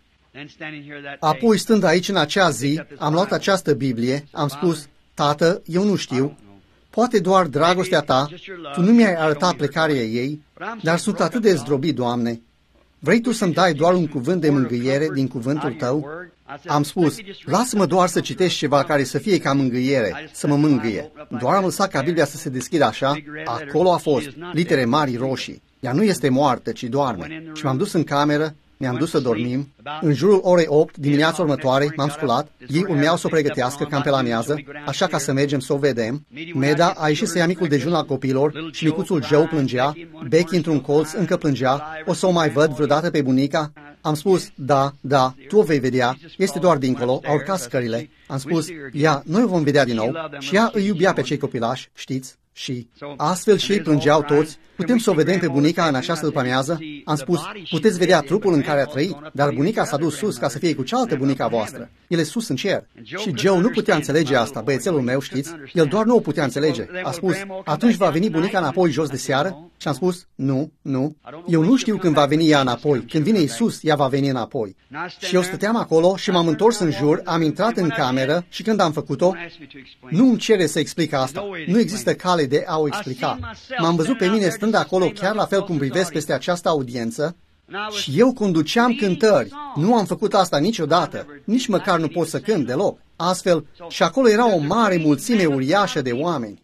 Apoi, stând aici în acea zi, am luat această Biblie, am spus, Tată, eu nu știu, poate doar dragostea ta, tu nu mi-ai arătat plecarea ei, dar sunt atât de zdrobit, Doamne. Vrei tu să-mi dai doar un cuvânt de mângâiere din cuvântul tău? Am spus, lasă-mă doar să citești ceva care să fie ca mângâiere, să mă mângâie. Doar am lăsat ca Biblia să se deschidă așa, acolo a fost, litere mari roșii. Ea nu este moartă, ci doarme. Și m-am dus în cameră, ne-am dus să dormim. În jurul orei opt, dimineața următoare, m-am sculat. Ei urmeau să o pregătească cam pe la amiază, așa ca să mergem să o vedem. Meda a ieșit să ia micul dejun al copilor și micuțul Joe plângea. Becky într-un colț încă plângea. O să o mai văd vreodată pe bunica? Am spus, da, da, tu o vei vedea. Este doar dincolo, a urcat scările. Am spus, ia, noi o vom vedea din nou. Și ea îi iubea pe cei copilași, știți? Și astfel și ei plângeau toți. Putem să o vedem pe bunica în această după-amiază? Am spus, puteți vedea trupul în care a trăit, dar bunica s-a dus sus ca să fie cu cealaltă bunica voastră. El e sus în cer. Și Joe nu putea înțelege asta, băiețelul meu, știți? El doar nu o putea înțelege. A spus, atunci va veni bunica înapoi jos de seară? Și am spus, nu, nu, eu nu știu când va veni ea înapoi. Când vine Iisus, ea va veni înapoi. Și eu stăteam acolo și m-am întors în jur, am intrat în cameră și când am făcut-o, nu îmi cere să explic asta. Nu există cale de a o explica. M-am văzut pe mine stând acolo chiar la fel cum privesc peste această audiență și eu conduceam cântări. Nu am făcut asta niciodată. Nici măcar nu pot să cânt deloc. Astfel, și acolo era o mare mulțime uriașă de oameni.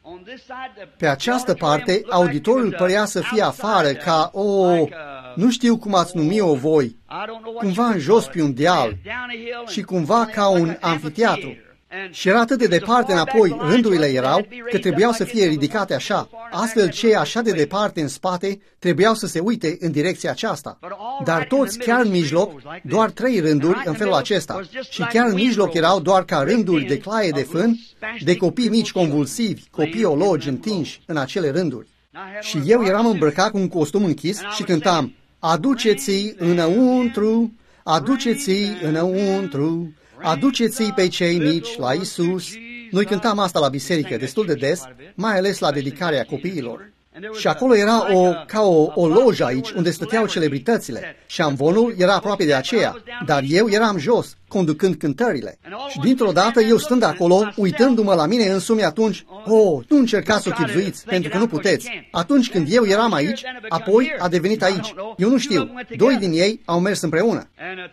Pe această parte, auditoriul părea să fie afară ca o... nu știu cum ați numi-o voi, cumva în jos pe un deal și cumva ca un amfiteatru. Și era atât de departe înapoi, rândurile erau, că trebuiau să fie ridicate așa. Astfel, cei așa de departe în spate trebuiau să se uite în direcția aceasta. Dar toți chiar în mijloc, doar trei rânduri în felul acesta. Și chiar în mijloc erau doar ca rânduri de claie de fân, de copii mici convulsivi, copii ologi întinși în acele rânduri. Și eu eram îmbrăcat cu un costum închis și cântam, aduceți-i înăuntru, aduceți-i înăuntru, aduceți-i pe cei mici la Iisus. Noi cântam asta la biserică destul de des, mai ales la dedicarea copiilor. Și acolo era o, ca o, o lojă aici, unde stăteau celebritățile. Și amvonul era aproape de aceea, dar eu eram jos, conducând cântările. Și dintr-o dată, eu stând acolo, uitându-mă la mine însumi atunci, oh, nu încercați să o chibzuiți, pentru că nu puteți. Atunci când eu eram aici, apoi a devenit aici. Eu nu știu, doi din ei au mers împreună.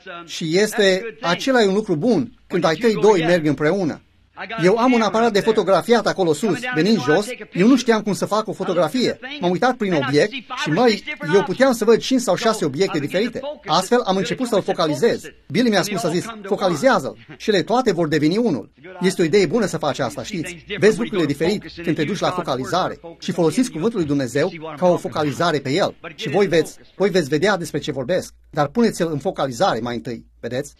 Și este acela e un lucru bun, când ai tăi doi merg împreună. Eu am un aparat de fotografiat acolo sus, venind jos, eu nu știam cum să fac o fotografie. M-am uitat prin obiect și, măi, eu puteam să văd cinci sau șase obiecte diferite. Astfel am început să-l focalizez. Billy mi-a spus, a zis, focalizează-l și ele toate vor deveni unul. Este o idee bună să faci asta, știți? Vezi lucrurile diferit când te duci la focalizare și folosiți cuvântul lui Dumnezeu ca o focalizare pe el. Și voi veți, voi veți vedea despre ce vorbesc, dar puneți-l în focalizare mai întâi, vedeți?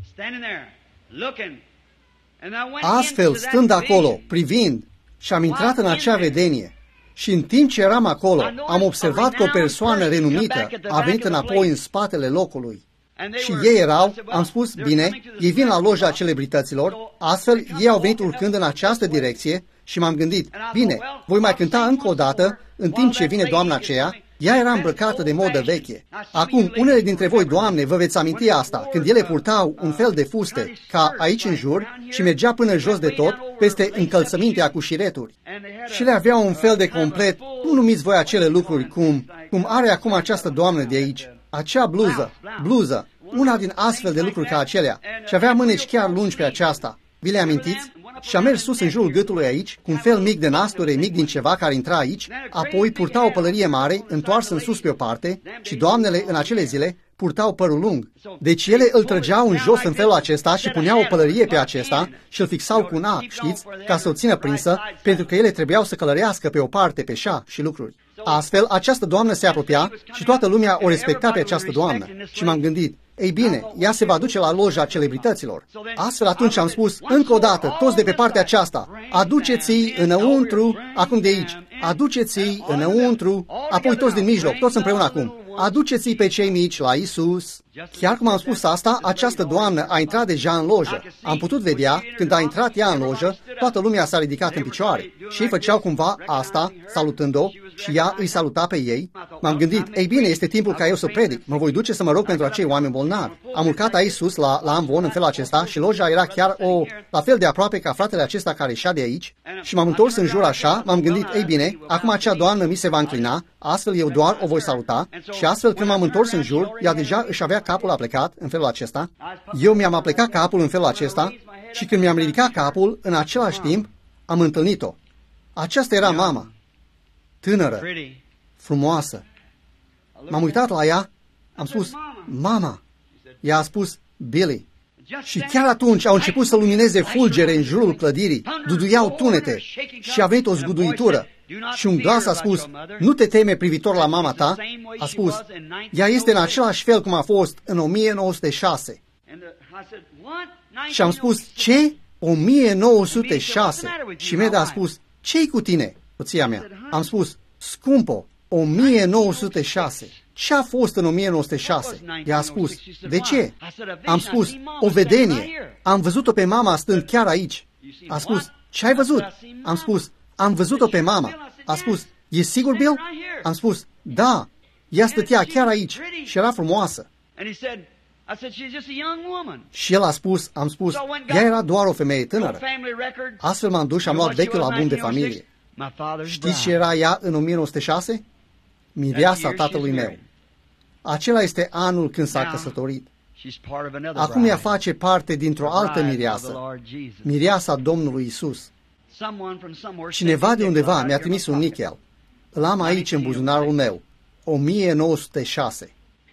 Astfel, stând acolo, privind, și am intrat în acea vedenie. Și în timp ce eram acolo, am observat că o persoană renumită a venit înapoi în spatele locului. Și ei erau, am spus, bine, ei vin la loja celebrităților, astfel ei au venit urcând în această direcție și m-am gândit, bine, voi mai cânta încă o dată, în timp ce vine doamna aceea. Ea era îmbrăcată de modă veche. Acum, unele dintre voi, doamne, vă veți aminti asta, când ele purtau un fel de fuste, ca aici în jur, și mergea până jos de tot, peste încălțămintea cu șireturi. Și le aveau un fel de complet, nu numiți voi acele lucruri cum, cum are acum această doamnă de aici, acea bluză, bluză, una din astfel de lucruri ca acelea, și avea mâneci chiar lungi pe aceasta. Vi le amintiți? Și a mers sus în jurul gâtului aici, cu un fel mic de nasture, mic din ceva care intra aici, apoi purta o pălărie mare, întoarsă în sus pe o parte, și doamnele în acele zile purtau părul lung. Deci ele îl trăgeau în jos în felul acesta și puneau o pălărie pe acesta și îl fixau cu un ac, știți, ca să o țină prinsă, pentru că ele trebuiau să călărească pe o parte, pe șa și lucruri. Astfel, această doamnă se apropia și toată lumea o respecta pe această doamnă. Și m-am gândit, ei bine, ea se va duce la loja celebrităților. Astfel atunci am spus, încă o dată, toți de pe partea aceasta, aduceți-i înăuntru, acum de aici, aduceți-i înăuntru, apoi toți din mijloc, toți împreună acum, aduceți-i pe cei mici la Iisus. Chiar cum am spus asta, această doamnă a intrat deja în lojă. Am putut vedea, când a intrat ea în lojă, toată lumea s-a ridicat în picioare. Și ei făceau cumva asta, salutând-o, și ea îi saluta pe ei. M-am gândit, ei bine, este timpul ca eu să predic. Mă voi duce să mă rog pentru acei oameni bolnavi. Am urcat aici sus, la, la amvon, în felul acesta, și loja era chiar o, la fel de aproape ca fratele acesta care ieșea de aici. Și m-am întors în jur așa, m-am gândit, ei bine, acum acea doamnă mi se va înclina, astfel eu doar o voi saluta. Și astfel, când m-am întors în jur, ea deja își avea capul aplecat în felul acesta. Eu mi-am aplecat capul în felul acesta și când mi-am ridicat capul, în același timp, am întâlnit-o. Aceasta era mama, tânără, frumoasă. M-am uitat la ea, am spus, mama. Ea a spus, Billy. Și chiar atunci au început să lumineze fulgere în jurul clădirii, duduiau tunete și a venit o zguduitură. Și un glas a spus, nu te teme privitor la mama ta, a spus, ea este în același fel cum a fost în o mie nouă sute șase. Și am spus, ce? o mie nouă sute șase? Și Meda a spus, ce-i cu tine, soția mea? Am spus, scumpo, o mie nouă sute șase. Ce a fost în o mie nouă sute șase? Ea a spus, de ce? Am spus, o vedenie. Am văzut-o pe mama stând chiar aici. A spus, ce ai văzut? Am spus, am văzut-o pe mama. A spus, E sigur, Bill? Am spus, da, ea stătea chiar aici și era frumoasă. Și el a spus, am spus, ea era doar o femeie tânără. Astfel m-am dus și am luat vechiul album de familie. Știți ce era ea în o mie nouă sute șase? Mireasa tatălui meu. Acela este anul când s-a căsătorit. Acum ea face parte dintr-o altă mireasă, mireasa Domnului Isus. Cineva de undeva mi-a trimis un nichel. Îl am aici în buzunarul meu, o mie nouă sute șase.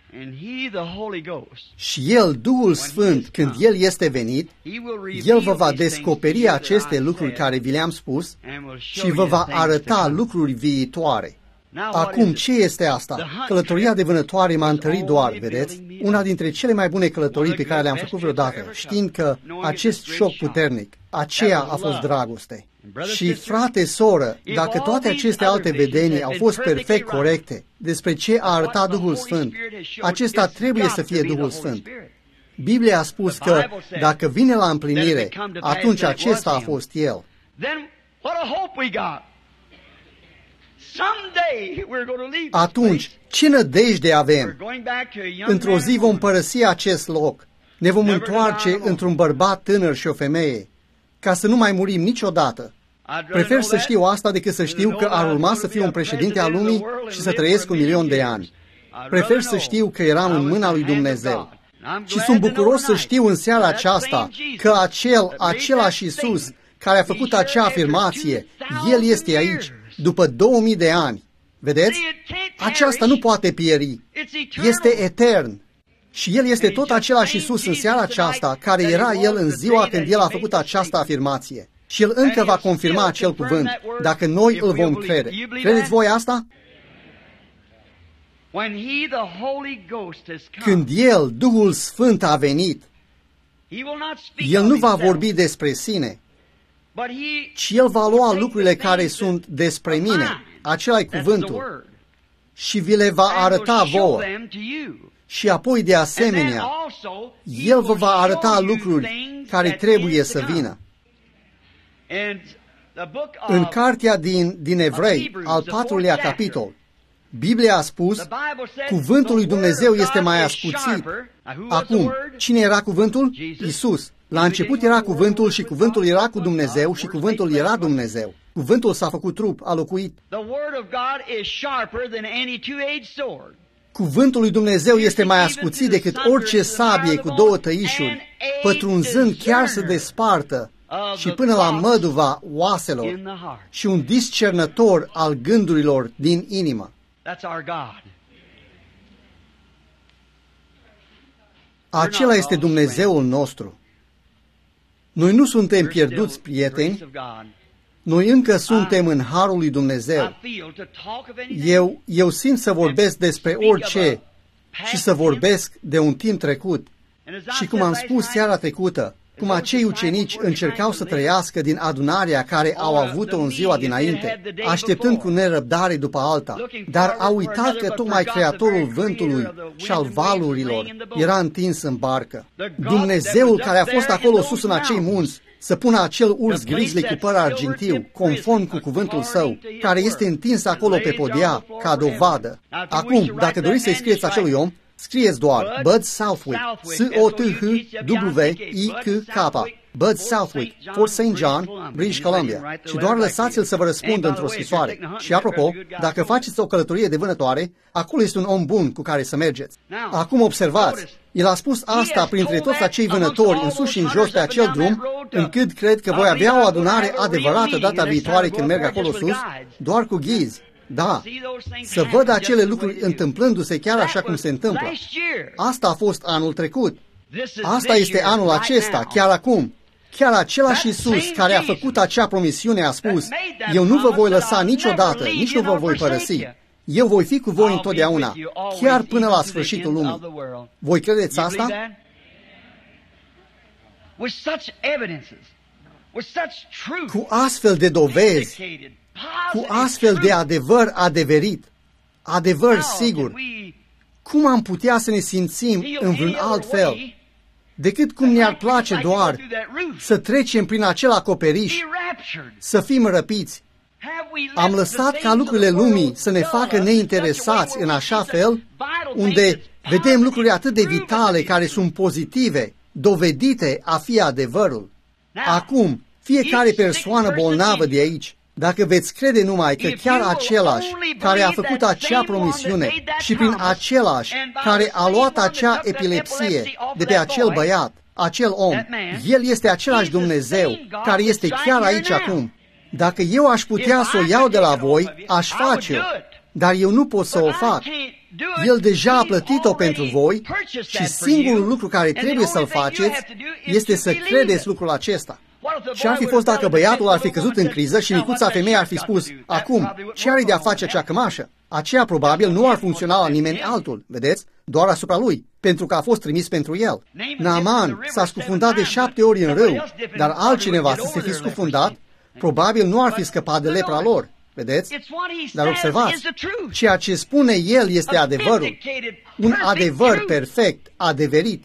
Și El, Duhul Sfânt, când El este venit, El vă va descoperi aceste lucruri care vi le-am spus și vă va arăta lucruri viitoare. Acum, ce este asta? Călătoria de vânătoare m-a întărit doar, vedeți? Una dintre cele mai bune călătorii pe care le-am făcut vreodată, știind că acest șoc puternic, aceea a fost dragoste. Și frate, soră, dacă toate aceste alte vedenii au fost perfect corecte despre ce a arătat Duhul Sfânt, acesta trebuie să fie Duhul Sfânt. Biblia a spus că dacă vine la împlinire, atunci acesta a fost El. Atunci, ce nădejde avem? Într-o zi vom părăsi acest loc. Ne vom întoarce într-un bărbat tânăr și o femeie, ca să nu mai murim niciodată. Prefer să știu asta decât să știu că ar urma să fiu un președinte al lumii și să trăiesc un milion de ani. Prefer să știu că eram în mâna lui Dumnezeu. Și sunt bucuros să știu în seara aceasta că acel, același Iisus care a făcut acea afirmație, El este aici, după două mii de ani. Vedeți? Aceasta nu poate pieri. Este etern. Și El este tot același Iisus în seara aceasta, care era El în ziua când El a făcut această afirmație. Și El încă va confirma acel cuvânt, dacă noi îl vom crede. Credeți voi asta? Când El, Duhul Sfânt, a venit, El nu va vorbi despre sine, ci El va lua lucrurile care sunt despre mine, acela-i cuvântul, și vi le va arăta vouă. Și apoi, de asemenea, El vă va arăta lucruri care trebuie să vină. În cartea din, din Evrei, al patrulea capitol, Biblia a spus, cuvântul lui Dumnezeu este mai ascuțit. Acum, cine era cuvântul? Iisus. La început era cuvântul și cuvântul era cu Dumnezeu și cuvântul era Dumnezeu. Cuvântul s-a făcut trup, a locuit. Cuvântul lui Dumnezeu este mai ascuțit decât orice sabie cu două tăișuri, pătrunzând chiar să despartă și până la măduva oaselor și un discernător al gândurilor din inimă. Acela este Dumnezeul nostru. Noi nu suntem pierduți, prieteni. Noi încă suntem în harul lui Dumnezeu. Eu, eu simt să vorbesc despre orice și să vorbesc de un timp trecut. Și cum am spus seara trecută, cum acei ucenici încercau să trăiască din adunarea care au avut-o în ziua dinainte, așteptând cu nerăbdare după alta, dar au uitat că tocmai Creatorul vântului și al valurilor era întins în barcă. Dumnezeul care a fost acolo sus în acei munți, să pună acel urs grizzly cu păr argintiu, conform cu cuvântul său, care este întins acolo pe podea, ca dovadă. Acum, dacă doriți să-i scrieți acelui om, scrieți doar Bud Southwick, S O T H W I C K, Bud Southwick, Fort Saint John, British Columbia, și doar lăsați-l să vă răspundă într-o scrisoare. Și apropo, dacă faceți o călătorie de vânătoare, acolo este un om bun cu care să mergeți. Acum observați, el a spus asta printre toți acei vânători în sus și în jos pe acel drum, încât cred că voi avea o adunare adevărată data viitoare când merg acolo sus, doar cu ghizi. Da, să văd acele lucruri întâmplându-se chiar așa cum se întâmplă. Asta a fost anul trecut. Asta este anul acesta, chiar acum. Chiar același Iisus care a făcut acea promisiune a spus, eu nu vă voi lăsa niciodată, nici nu vă voi părăsi. Eu voi fi cu voi întotdeauna, chiar până la sfârșitul lumii. Voi credeți asta? Cu astfel de dovezi, cu astfel de adevăr adeverit, adevăr sigur, cum am putea să ne simțim în vreun alt fel decât cum ne-ar place doar să trecem prin acel acoperiș, să fim răpiți? Am lăsat ca lucrurile lumii să ne facă neinteresați în așa fel, unde vedem lucruri atât de vitale care sunt pozitive, dovedite a fi adevărul. Acum, fiecare persoană bolnavă de aici, dacă veți crede numai că chiar același care a făcut acea promisiune și prin același care a luat acea epilepsie de pe acel băiat, acel om, el este același Dumnezeu care este chiar aici acum. Dacă eu aș putea să o iau de la voi, aș face-o, dar eu nu pot să o fac. El deja a plătit-o pentru voi și singurul lucru care trebuie să-l faceți este să credeți lucrul acesta. Ce ar fi fost dacă băiatul ar fi căzut în criză și micuța femeie ar fi spus, acum, ce are de a face acea cămașă? Aceea probabil nu ar funcționa la nimeni altul, vedeți? Doar asupra lui, pentru că a fost trimis pentru el. Naaman s-a scufundat de șapte ori în râu, dar altcineva să se fi scufundat, probabil nu ar fi scăpat de lepra lor, vedeți? Dar observați, ceea ce spune el este adevărul, un adevăr perfect, adeverit.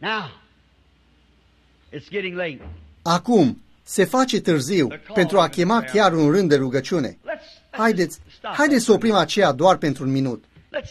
Acum, se face târziu pentru a chema chiar un rând de rugăciune. Haideți, haideți să oprim aceea doar pentru un minut.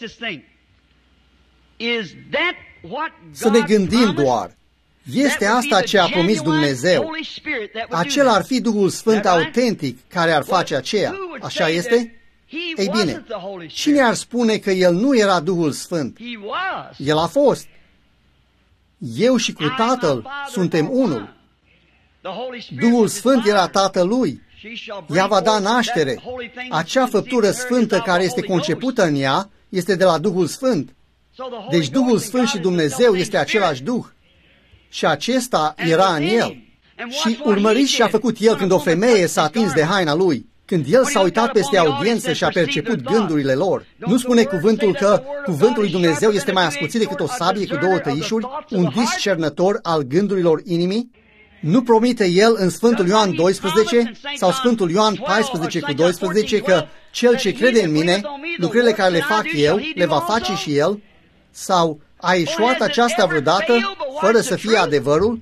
Să ne gândim doar. Este asta ce a promis Dumnezeu? Acela ar fi Duhul Sfânt autentic care ar face aceea. Așa este? Ei bine, cine ar spune că El nu era Duhul Sfânt? El a fost. Eu și cu Tatăl suntem unul. Duhul Sfânt era Tatălui. Ea va da naștere. Acea făptură sfântă care este concepută în ea este de la Duhul Sfânt. Deci Duhul Sfânt și Dumnezeu este același Duh. Și acesta era în el. Și urmăriți ce a făcut el când o femeie s-a atins de haina lui. Când el s-a uitat peste audiență și a perceput gândurile lor. Nu spune cuvântul că cuvântul lui Dumnezeu este mai ascuțit decât o sabie cu două tăișuri, un discernător al gândurilor inimii? Nu promite el în Sfântul Ioan doisprezece sau Sfântul Ioan paisprezece cu doisprezece că cel ce crede în mine, lucrurile care le fac eu, le va face și el? Sau a ieșuat aceasta vreodată fără să fie adevărul?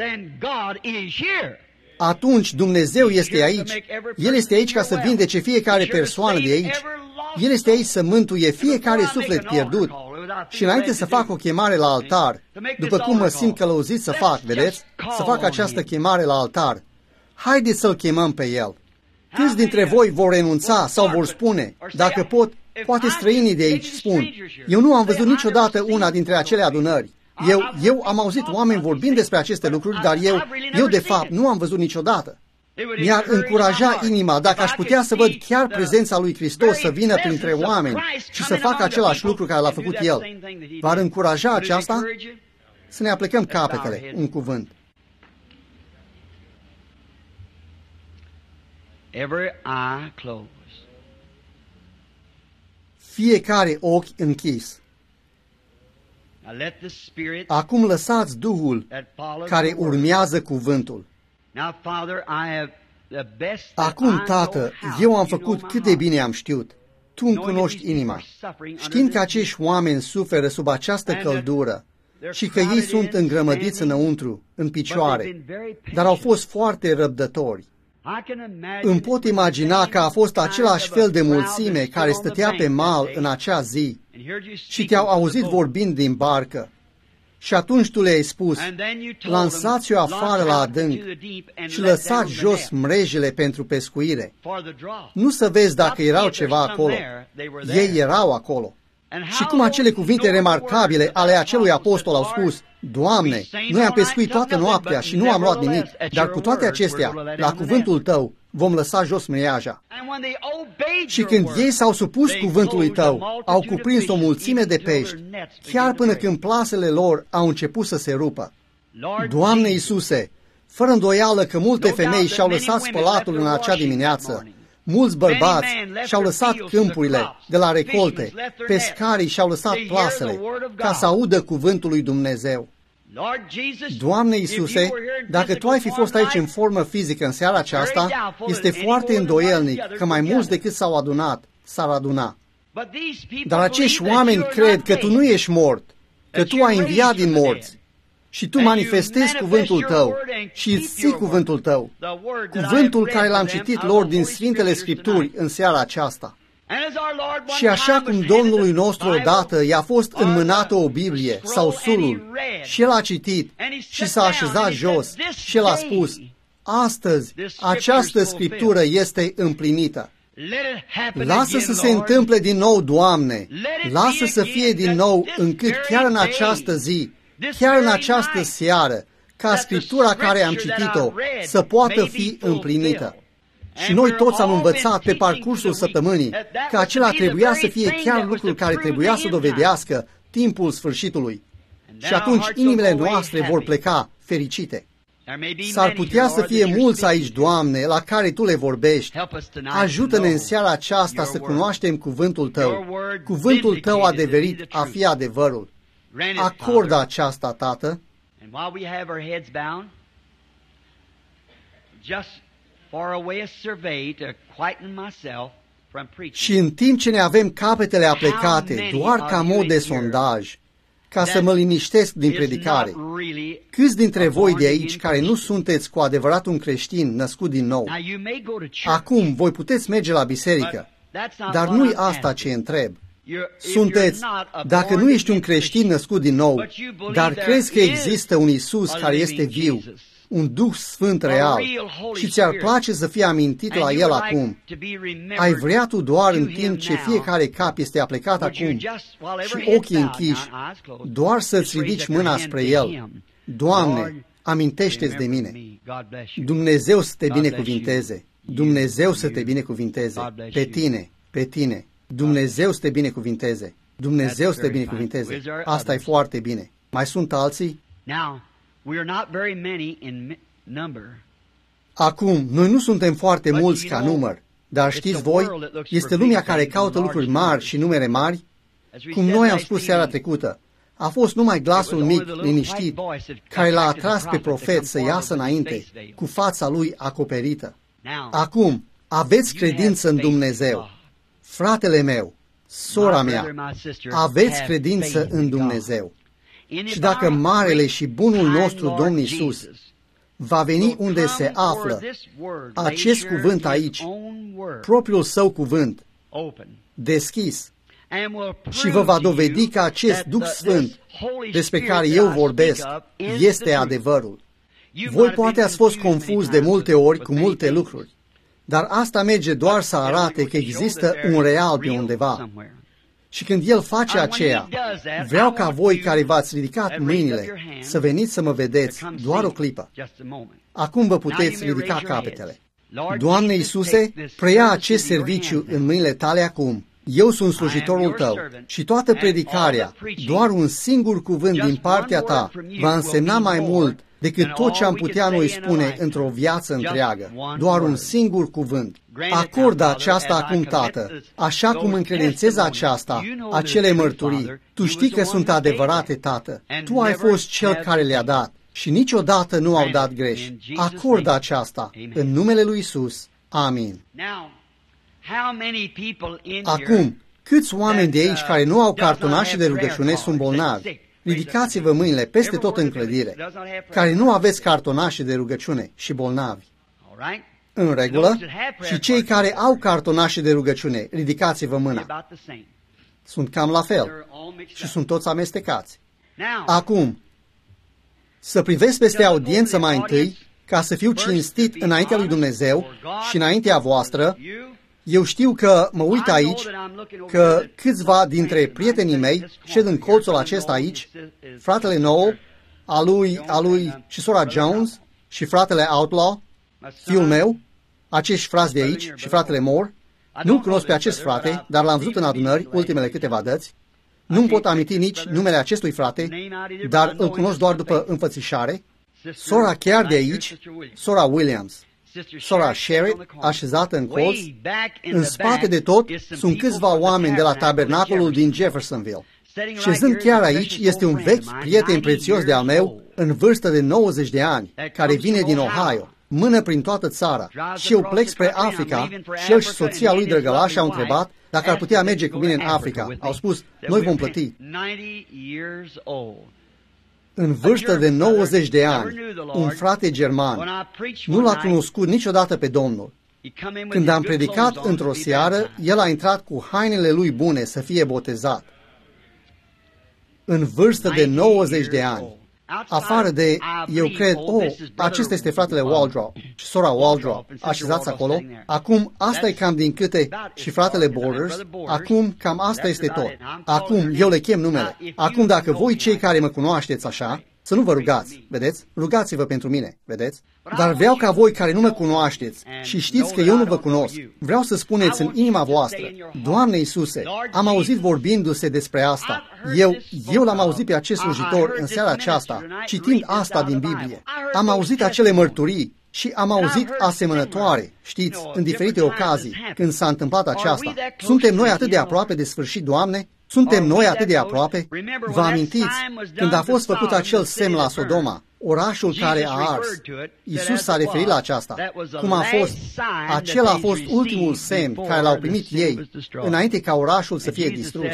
Atunci Dumnezeu este aici. El este aici ca să vindece fiecare persoană de aici. El este aici să mântuie fiecare suflet pierdut. Și înainte să fac o chemare la altar, după cum mă simt călăuzit să fac, vedeți? Să fac această chemare la altar. Haideți să-L chemăm pe El. Câți dintre voi vor renunța sau vor spune, dacă pot, poate străinii de aici spun, eu nu am văzut niciodată una dintre acele adunări. Eu, eu am auzit oameni vorbind despre aceste lucruri, dar eu, eu de fapt nu am văzut niciodată. Mi-ar încuraja inima dacă aș putea să văd chiar prezența lui Hristos să vină printre oameni și să facă același lucru care l-a făcut El. V-ar încuraja aceasta? Să ne aplicăm capetele, un cuvânt. Fiecare ochi închis. Acum lăsați Duhul care urmează cuvântul. Acum, Tată, eu am făcut cât de bine am știut. Tu îmi cunoști inima. Știind că acești oameni suferă sub această căldură și că ei sunt îngrămădiți înăuntru, în picioare, dar au fost foarte răbdători. Îmi pot imagina că a fost același fel de mulțime care stătea pe mal în acea zi și te-au auzit vorbind din barcă. Și atunci tu le-ai spus, lansați-o afară la adânc și lăsați jos mrejele pentru pescuire. Nu să vezi dacă erau ceva acolo. Ei erau acolo. Și cum acele cuvinte remarcabile ale acelui apostol au spus, Doamne, noi am pescuit toată noaptea și nu am luat nimic, dar cu toate acestea, la cuvântul Tău, vom lăsa jos mreiaja. Și când ei s-au supus cuvântului Tău, au cuprins o mulțime de pești, chiar până când plasele lor au început să se rupă. Doamne Iisuse, fără îndoială că multe femei și-au lăsat spălatul în acea dimineață, mulți bărbați și-au lăsat câmpurile de la recolte, pescarii și-au lăsat plasele ca să audă cuvântul lui Dumnezeu. Doamne Iisuse, dacă Tu ai fi fost aici în formă fizică în seara aceasta, este foarte îndoielnic că mai mulți decât s-au adunat, s-ar aduna. Dar acești oameni cred că Tu nu ești mort, că Tu ai înviat din morți. și tu manifestezi cuvântul tău și îți ții cuvântul tău, cuvântul care l-am citit lor din Sfintele Scripturi în seara aceasta. Și așa cum Domnului nostru odată i-a fost înmânată o Biblie sau sulul și el a citit și s-a așezat jos și el a spus, astăzi această Scriptură este împlinită. Lasă să se întâmple din nou, Doamne, lasă să fie din nou încât chiar în această zi, chiar în această seară, ca Scriptura care am citit-o să poată fi împlinită. Și noi toți am învățat pe parcursul săptămânii că acela trebuia să fie chiar lucrul care trebuia să dovedească timpul sfârșitului. Și atunci inimile noastre vor pleca fericite. S-ar putea să fie mulți aici, Doamne, la care Tu le vorbești. Ajută-ne în seara aceasta să cunoaștem cuvântul Tău. Cuvântul Tău adeverit a fi adevărul. Acordă aceasta, Tată. Și în timp ce ne avem capetele aplecate, doar ca mod de sondaj, ca să mă liniștesc din predicare, câți dintre voi de aici care nu sunteți cu adevărat un creștin născut din nou? Acum, voi puteți merge la biserică, dar nu-i asta ce întreb. Sunteți, dacă nu ești un creștin născut din nou, dar crezi că există un Iisus care este viu, un Duh Sfânt real, și ți-ar place să fii amintit la El acum, ai vrea tu doar în timp ce fiecare cap este aplecat acum și ochii închiși, doar să-ți ridici mâna spre El. Doamne, amintește-ți de mine. Dumnezeu să te binecuvinteze. Dumnezeu să te binecuvinteze. Pe tine, pe tine. Dumnezeu să te binecuvinteze. Dumnezeu să te binecuvinteze. Asta e foarte bine. Mai sunt alții? Acum, noi nu suntem foarte mulți ca număr, dar știți voi, este lumea care caută lucruri mari și numere mari. Cum noi am spus seara trecută, a fost numai glasul mic, liniștit, care l-a atras pe profet să iasă înainte, cu fața lui acoperită. Acum, aveți credință în Dumnezeu. Fratele meu, sora mea, aveți credință în Dumnezeu. Și dacă marele și bunul nostru Domn Iisus va veni unde se află acest cuvânt aici, propriul său cuvânt, deschis, și vă va dovedi că acest Duh Sfânt despre care eu vorbesc este adevărul. Voi poate ați fost confuz de multe ori cu multe lucruri, dar asta merge doar să arate că există un real pe undeva. Și când El face aceea, vreau ca voi care v-ați ridicat mâinile să veniți să mă vedeți doar o clipă. Acum vă puteți ridica capetele. Doamne Iisuse, preia acest serviciu în mâinile Tale acum. Eu sunt slujitorul Tău și toată predicarea, doar un singur cuvânt din partea Ta, va însemna mai mult decât tot ce am putea noi spune într-o viață întreagă. Doar un singur cuvânt. Acordă aceasta acum, Tată, așa cum încredințez aceasta, acele mărturii. Tu știi că sunt adevărate, Tată. Tu ai fost Cel care le-a dat și niciodată nu au dat greș. Acordă aceasta în numele lui Iisus. Amin. Acum, câți oameni de aici care nu au cartonașe de rugăciune sunt bolnavi? Ridicați-vă mâinile peste tot în clădire, care nu aveți cartonașe de rugăciune și bolnavi. În regulă? Și cei care au cartonașe de rugăciune, ridicați-vă mâna. Sunt cam la fel și sunt toți amestecați. Acum, să privesc peste audiență mai întâi, ca să fiu cinstit înaintea lui Dumnezeu și înaintea voastră. Eu știu că mă uit aici, că câțiva dintre prietenii mei șed în colțul acesta aici, fratele Noel, a lui, a lui și sora Jones și fratele Outlaw, fiul meu, acești frați de aici și fratele Moore. Nu-l cunosc pe acest frate, dar l-am văzut în adunări ultimele câteva dăți. Nu-mi pot aminti nici numele acestui frate, dar îl cunosc doar după înfățișare. Sora chiar de aici, sora Williams. Sora Sherry, așezată în colț. În spate de tot sunt câțiva oameni de la tabernacolul din Jeffersonville. Șezând chiar aici este un vechi prieten prețios de-al meu, în vârstă de nouăzeci de ani, care vine din Ohio, mână prin toată țara. Și eu plec spre Africa și el și soția lui drăgălaș au întrebat dacă ar putea merge cu mine în Africa. Au spus, noi vom plăti. În vârstă de nouăzeci de ani, un frate german nu l-a cunoscut niciodată pe Domnul. Când am predicat într-o seară, el a intrat cu hainele lui bune să fie botezat. În vârstă de nouăzeci de ani. Afară de, eu cred, oh, acesta este fratele Waldrop și sora Waldrop, așezați acolo. Acum, asta e cam din câte, și fratele Borders, acum cam asta este tot. Acum, eu le chem numele. Acum, dacă voi cei care mă cunoașteți așa, să nu vă rugați, vedeți? Rugați-vă pentru mine, vedeți? Dar vreau ca voi care nu mă cunoașteți și știți că eu nu vă cunosc, vreau să spuneți în inima voastră, Doamne Iisuse, am auzit vorbindu-se despre asta. Eu, eu l-am auzit pe acest slujitor în seara aceasta, citind asta din Biblie. Am auzit acele mărturii și am auzit asemănătoare, știți, în diferite ocazii, când s-a întâmplat aceasta. Suntem noi atât de aproape de sfârșit, Doamne? Suntem noi atât de aproape? Vă amintiți când a fost făcut acel semn la Sodoma, orașul care a ars? Iisus s-a referit la aceasta. Cum a fost? Acela a fost ultimul semn care l-au primit ei, înainte ca orașul să fie distrus.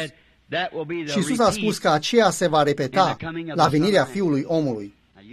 Și Iisus a spus că aceea se va repeta la venirea Fiului Omului.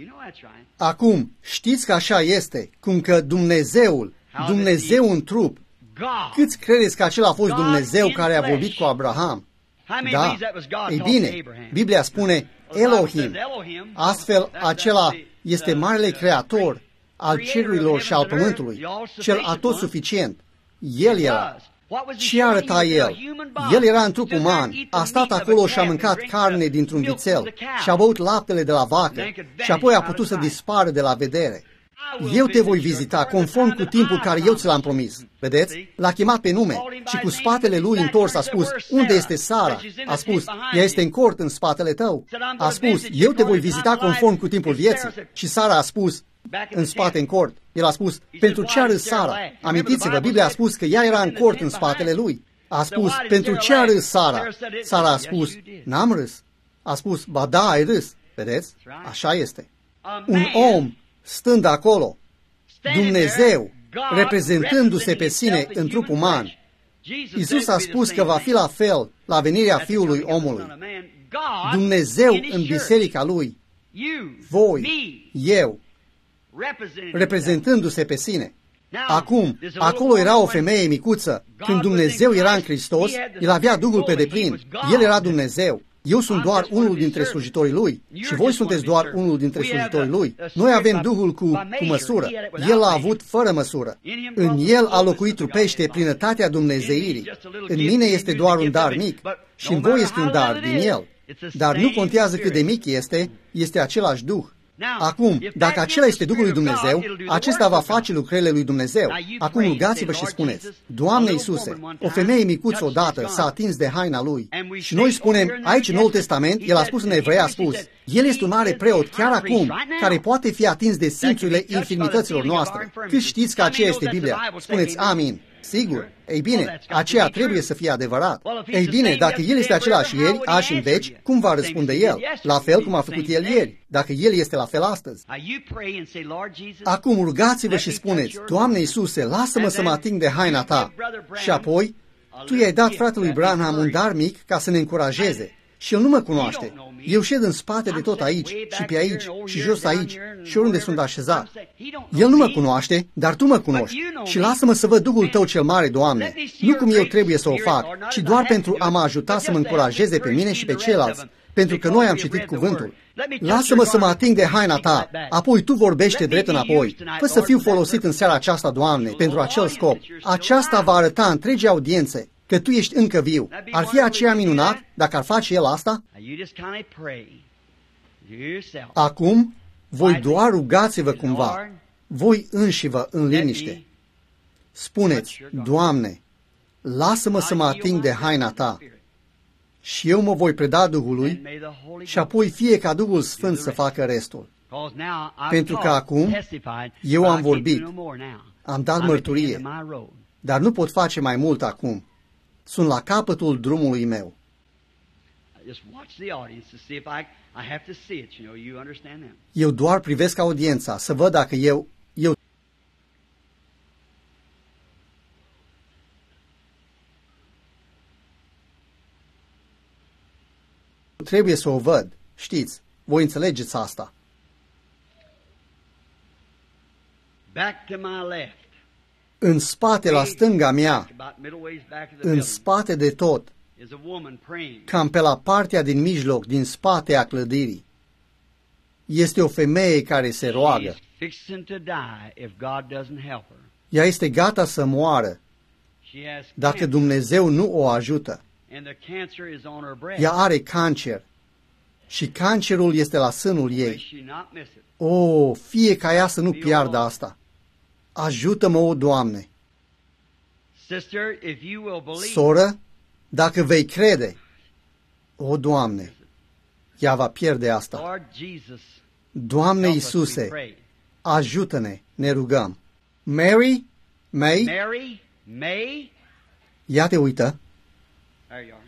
Acum, știți că așa este, cum că Dumnezeul, Dumnezeu în trup, câți credeți că acela a fost Dumnezeu care a vorbit cu Abraham? Da. Ei bine, Biblia spune Elohim. Astfel, acela este marele creator al cerurilor și al pământului, cel atotsuficient. El era. Ce arăta el? El era în trup uman, a stat acolo și a mâncat carne dintr-un vițel și a băut laptele de la vacă și apoi a putut să dispară de la vedere. Eu te voi vizita conform cu timpul care eu ți l-am promis. Vedeți? L-a chemat pe nume și cu spatele lui întors a spus, unde este Sara? A spus, ea este în cort în spatele tău. A spus, eu te voi vizita conform cu timpul vieții. Și Sara a spus, în spate în cort. El a spus, pentru ce a râs Sara? Amintiți-vă, Biblia a spus că ea era în cort în spatele lui. A spus, pentru ce a râs Sara? Sara a spus, n-am râs. A spus, ba da, ai râs. Vedeți? Așa este. Un om stând acolo, Dumnezeu, reprezentându-se pe sine în trup uman, Iisus a spus că va fi la fel la venirea Fiului Omului. Dumnezeu în biserica Lui, voi, eu, reprezentându-se pe sine. Acum, acolo era o femeie micuță. Când Dumnezeu era în Hristos, El avea Duhul pe deplin. El era Dumnezeu. Eu sunt doar unul dintre slujitorii Lui și voi sunteți doar unul dintre slujitorii Lui. Noi avem Duhul cu, cu măsură. El a avut fără măsură. În El a locuit trupește plinătatea dumnezeirii. În mine este doar un dar mic și în voi este un dar din El. Dar nu contează cât de mic este, este același Duh. Acum, dacă acela este Duhul lui Dumnezeu, acesta va face lucrările lui Dumnezeu. Acum rugați-vă și spuneți, Doamne Iisuse, o femeie micuță odată s-a atins de haina lui. Și noi spunem, aici în Noul Testament, El a spus în Evrei, a spus, El este un mare preot chiar acum, care poate fi atins de simțurile infirmităților noastre. Cât știți că aceea este Biblia? Spuneți, amin. Sigur. Ei bine, aceea trebuie să fie adevărat. Ei bine, dacă El este același ieri, azi și în veci, cum va răspunde El? La fel cum a făcut El ieri, dacă El este la fel astăzi. Acum rugați-vă și spuneți, Doamne Iisuse, lasă-mă să mă ating de haina Ta. Și apoi, Tu i-ai dat fratelui Branham un dar mic ca să ne încurajeze. Și el nu mă cunoaște. Eu șed în spate de tot aici și pe aici și jos aici și oriunde sunt așezat. El nu mă cunoaște, dar Tu mă cunoști. Și lasă-mă să văd Duhul Tău cel mare, Doamne. Nu cum eu trebuie să o fac, ci doar pentru a mă ajuta să mă încurajeze pe mine și pe ceilalți, pentru că noi am citit cuvântul. Lasă-mă să mă ating de haina Ta, apoi Tu vorbește drept înapoi. Fă să fiu folosit în seara aceasta, Doamne, pentru acel scop. Aceasta va arăta întregii audiențe că Tu ești încă viu. Ar fi aceea minunat dacă ar face El asta? Acum, voi doar rugați-vă cumva, voi înșivă în liniște. Spuneți, Doamne, lasă-mă să mă ating de haina Ta și eu mă voi preda Duhului și apoi fie ca Duhul Sfânt să facă restul. Pentru că acum eu am vorbit, am dat mărturie, dar nu pot face mai mult acum. Sunt la capătul drumului meu. Eu doar privesc audiența, să văd dacă eu, eu trebuie să o văd, știți. voi înțelegeți asta. Back to my left. În spate, la stânga mea, About middle ways back of the în building spate de tot, is a woman praying. cam pe la partea din mijloc, din spate a clădirii, este o femeie care se roagă. She's fixing to die if God doesn't help her. Ea este gata să moară She has dacă cancer, Dumnezeu nu o ajută. and the cancer is on her breast. Ea are cancer și cancerul este la sânul May ei. she not miss it. O, fie ca ea să nu piardă asta. Ajută-mă, o Doamne. Sister, if you will believe, Soră, dacă vei crede, o Doamne, ea va pierde asta. Lord Jesus, Doamne help us, we Iisuse, pray. ajută-ne, ne rugăm. Mary, May, Mary, May, ia te uită, there you are.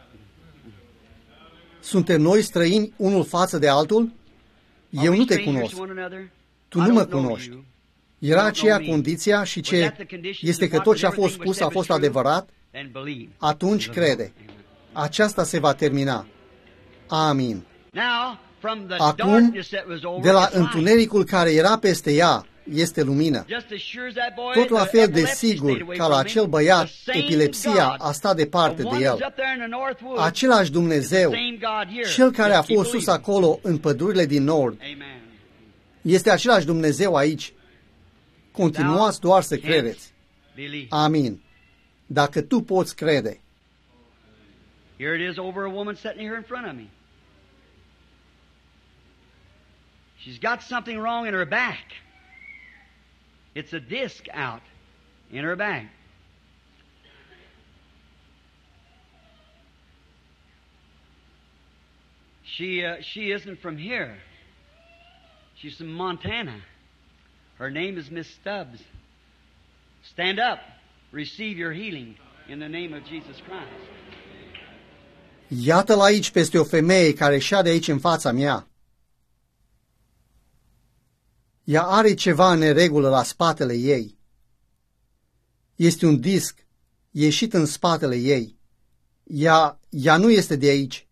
suntem noi străini unul față de altul? Are Eu we nu te strangers cunosc, to one another? tu I nu mă don't know cunoști. you. Era You don't aceea know me. condiția și Was ce that the condition este and că what tot ce a everything fost was spus a said fost was true? adevărat? Then believe. Atunci crede. Aceasta se va termina. Amin. Now, from the Acum, darkness that was over, de la it's light. întunericul care era peste ea, este lumină. Just as sure as that boy, Tot la the fel de epilepsy stayed sigur away ca from la him, acel băiat, the same epilepsia God, a stat departe the de one el. who's up there in the north woods, Același Dumnezeu, the same God here. cel care a Just keep fost sus believing. acolo în pădurile din nord, Amen. este același Dumnezeu aici. Continuați doar să Can't credeți. believe. Amin. Dacă tu poți crede. Here it is over a woman sitting here in front of me. She's got something wrong in her back. It's a disc out in her back. She uh, she isn't from here. She's from Montana. Her name is Miss Stubbs. Stand up. Receive your healing in the name of Jesus Christ. Iată-l aici peste o femeie care șade aici în fața mea. Ea are ceva în neregulă la spatele ei. Este un disc ieșit în spatele ei. Ea, ea nu este de aici.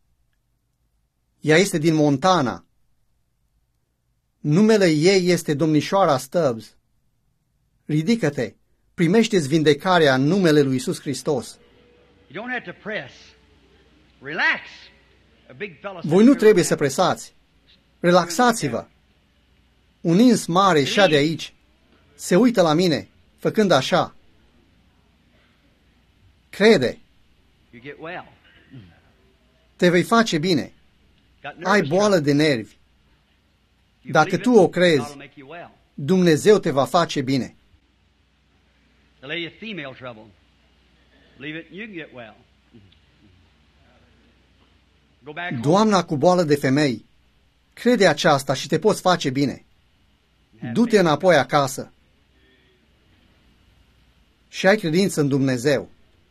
Ea este din Montana. Numele ei este domnișoara Stubbs. Ridică-te, primește-ți vindecarea în numele lui Iisus Hristos. You don't have to press. Relax. A big fella Voi nu trebuie să presați. Relaxați-vă. Un ins mare șade aici. Se uită la mine, făcând așa. Crede, You get well. te vei face bine. Got Ai nervous boală trouble. de nervi. You Dacă believe tu it, o crezi, God will make you well. Dumnezeu te va face bine. The lady with female trouble. Believe it, you can get well. Go back home. Doamna cu boală de femei, crede aceasta și te poți face bine. Du-te înapoi acasă și ai credință în Dumnezeu.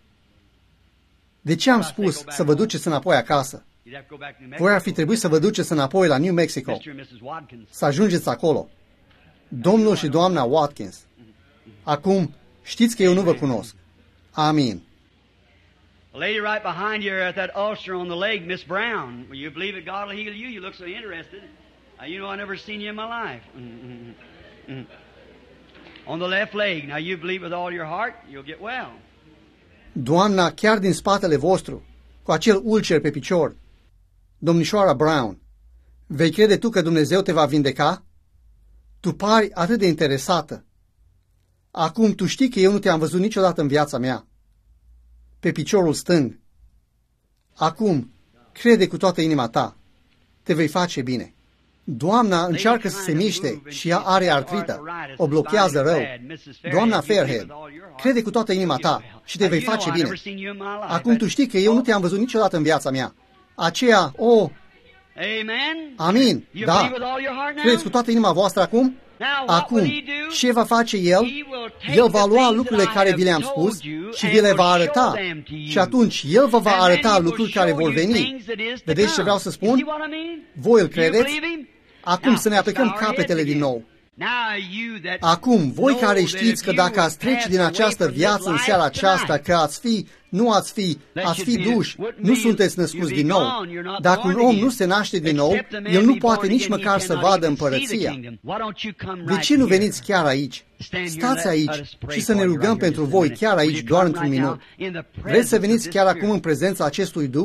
De ce am spus să vă duceți înapoi acasă? You'd have to go back to New Voi ar Mexico. fi trebuit să vă duceți înapoi la New Mexico, Mister and missus Watkins. să ajungeți acolo. Domnul și doamna Watkins. Acum, știți că eu nu vă cunosc. Amin. A lady right behind you at that ulcer on the leg, Miss Brown. Will you believe that God will heal you? You look so interested. Uh, you know, I've never seen you in my life. Mm-hmm. Mm-hmm. On the left leg. Now you believe with all your heart, you'll get well. Doamna, chiar din spatele vostru, cu acel ulcer pe picior. Domnișoara Brown, vei crede tu că Dumnezeu te va vindeca? Tu pari atât de interesată. Acum tu știi că eu nu te-am văzut niciodată în viața mea. Pe piciorul stâng. Acum, crede cu toată inima ta. Te vei face bine. Doamna încearcă să se miște și ea are artrită. O blochează rău. Doamna Fairhead, crede cu toată inima ta și te vei face bine. Acum tu știi că eu nu te-am văzut niciodată în viața mea. Aceea, o, oh, Amen. amin, You da. believe with all your heart now? Credeți cu toată inima voastră acum? Now, what will Acum, he do? ce va face El? He will take El va the lua things lucrurile that I care have vi le-am told spus you și and vi le will va show arăta. them to you. Și atunci El vă va And then arăta he will lucruri care show vor you veni. things that is to Vedeți ce come. vreau să You spun? see what I mean? Voi îl Do you credeți? believe him? Acum Now, să ne let's aplicăm bow our heads capetele din again. nou. Acum, voi care știți că dacă ați trece din această viață în seara aceasta, că ați fi, nu ați fi, ați fi duși, nu sunteți născuți din nou. Dacă un om nu se naște din nou, el nu poate nici măcar să vadă împărăția. De ce nu veniți chiar aici? Stați aici și să ne rugăm pentru voi chiar aici, doar într-un minut. Vreți să veniți chiar acum în prezența acestui Duh?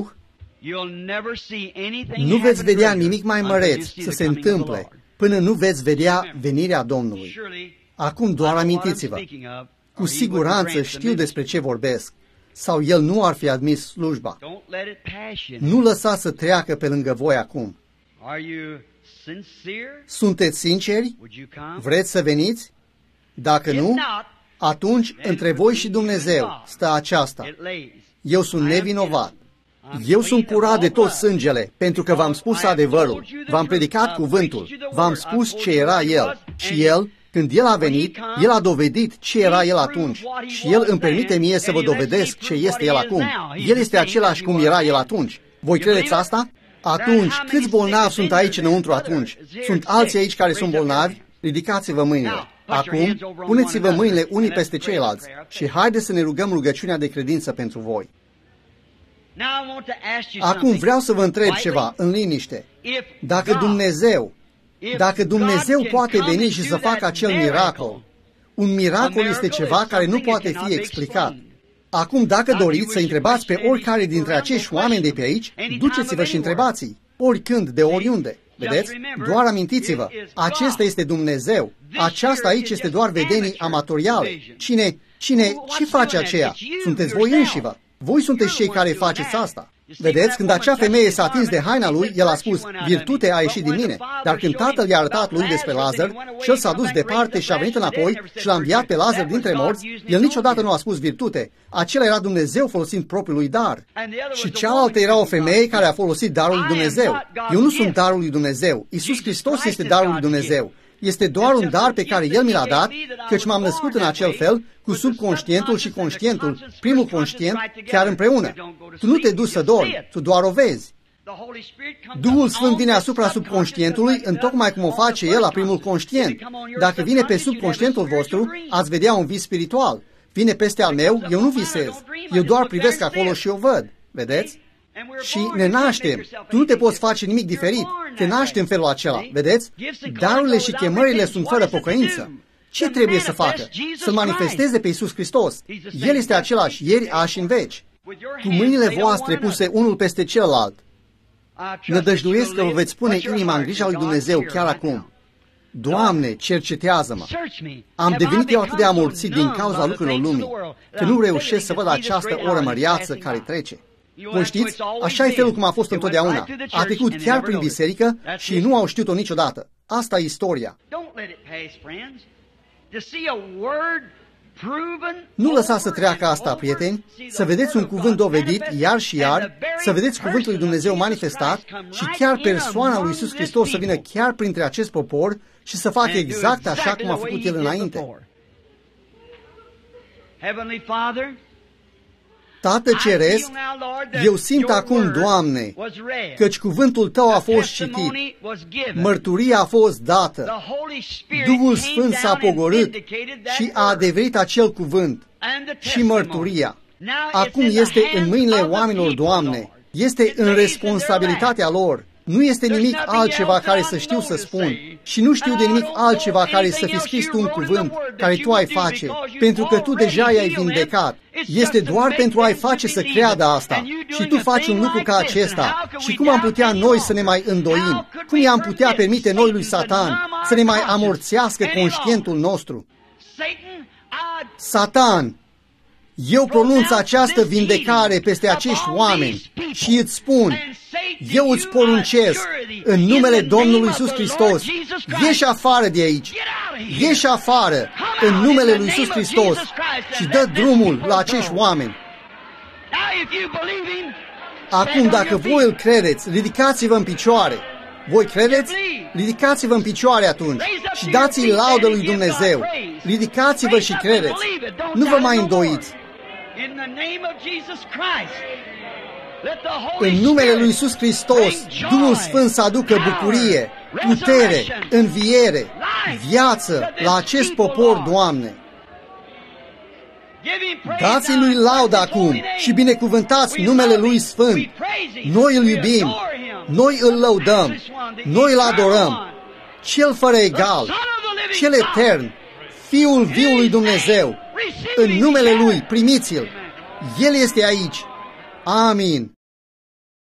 Nu veți vedea nimic mai măreț să se întâmple până nu veți vedea venirea Domnului. Acum doar amintiți-vă. Cu siguranță știu despre ce vorbesc, sau el nu ar fi admis slujba. Nu lăsați să treacă pe lângă voi acum. Sunteți sinceri? Vreți să veniți? Dacă nu, atunci între voi și Dumnezeu stă aceasta. Eu sunt nevinovat. Eu sunt curat de tot sângele, pentru că v-am spus adevărul, v-am predicat cuvântul, v-am spus ce era El. Și El, când El a venit, El a dovedit ce era El atunci. Și El îmi permite mie să vă dovedesc ce este El acum. El este același cum era El atunci. Voi credeți asta? Atunci, câți bolnavi sunt aici înăuntru atunci? Sunt alții aici care sunt bolnavi? Ridicați-vă mâinile. Acum, puneți-vă mâinile unii peste ceilalți și haideți să ne rugăm rugăciunea de credință pentru voi. Acum vreau să vă întreb ceva, în liniște. Dacă Dumnezeu, dacă Dumnezeu poate veni și să facă acel miracol, un miracol este ceva care nu poate fi explicat. Acum, dacă doriți să întrebați pe oricare dintre acești oameni de pe aici, duceți-vă și întrebați-i, oricând, de oriunde. Vedeți? Doar amintiți-vă, acesta este Dumnezeu. Aceasta aici este doar vedenii amatoriale. Cine, cine, ce face aceea? Sunteți voi înșivă. Voi sunteți cei care faceți asta. Vedeți, când acea femeie s-a atins de haina lui, el a spus, virtute a ieșit din mine. Dar când tatăl i-a arătat lui despre Lazar și el s-a dus departe și a venit înapoi și l-a înviat pe Lazar dintre morți, el niciodată nu a spus virtute. Acela era Dumnezeu folosind propriul lui dar. Și cealaltă era o femeie care a folosit darul lui Dumnezeu. Eu nu sunt darul lui Dumnezeu. Iisus Hristos este darul lui Dumnezeu. Este doar un dar pe care El mi l-a dat, căci m-am născut în acel fel, cu subconștientul și conștientul, primul conștient, chiar împreună. Tu nu te duci să dormi, tu doar o vezi. Duhul Sfânt vine asupra subconștientului, întocmai cum o face El la primul conștient. Dacă vine pe subconștientul vostru, ați vedea un vis spiritual. Vine peste al meu, eu nu visez. Eu doar privesc acolo și o văd. Vedeți? Și ne naștem. Tu nu te poți face nimic diferit. Te naști în felul acela. Vedeți? Darurile și chemările sunt fără pocăință. Ce trebuie să facă? Să-L manifesteze pe Iisus Hristos. El este același ieri, azi și în veci. Cu mâinile voastre puse unul peste celălalt, nădăjduiesc că vă veți pune inima în grija lui Dumnezeu chiar acum. Doamne, cercetează-mă. Am devenit eu atât de amorțit din cauza lucrurilor lumii, că nu reușesc să văd această oră măreață care trece. Voi știți, așa e felul cum a fost întotdeauna. A trecut chiar prin biserică și nu au știut-o niciodată. Asta e istoria. Nu lăsați să treacă asta, prieteni, să vedeți un cuvânt dovedit iar și iar, să vedeți cuvântul lui Dumnezeu manifestat și chiar persoana lui Iisus Hristos să vină chiar printre acest popor și să facă exact așa cum a făcut El înainte. Tată Ceresc, eu simt acum, Doamne, căci cuvântul Tău a fost citit, mărturia a fost dată, Duhul Sfânt s-a pogorât și a adeverit acel cuvânt și mărturia. Acum este în mâinile oamenilor, Doamne, este în responsabilitatea lor. Nu este nimic altceva care să știu să spun și nu știu de nimic altceva care să fi scris tu un cuvânt care tu ai face, pentru că tu deja i-ai vindecat. Este doar pentru a-i face să creadă asta. Și tu faci un lucru ca acesta. Și cum am putea noi să ne mai îndoim? Cum i-am putea permite noi lui Satan să ne mai amorțească conștientul nostru? Satan, eu pronunț această vindecare peste acești oameni și îți spun, eu îți poruncesc, în numele Domnului Iisus Hristos, ieși afară de aici, ieși afară, în numele lui Iisus Hristos și dă drumul la acești oameni. Acum, dacă voi îl credeți, ridicați-vă în picioare. Voi credeți? Ridicați-vă în picioare atunci și dați-i laudă lui Dumnezeu. Ridicați-vă și credeți. Nu vă mai îndoiți. În numele lui Iisus Hristos, Duhul Sfânt să aducă bucurie, putere, înviere, viață la acest popor, Doamne. Dați-i Lui laudă acum și binecuvântați numele Lui Sfânt. Noi îl iubim, noi îl lăudăm, noi îl adorăm. Cel fără egal, cel etern, Fiul viului Dumnezeu. În numele Lui, primiți-l. El este aici. Amin.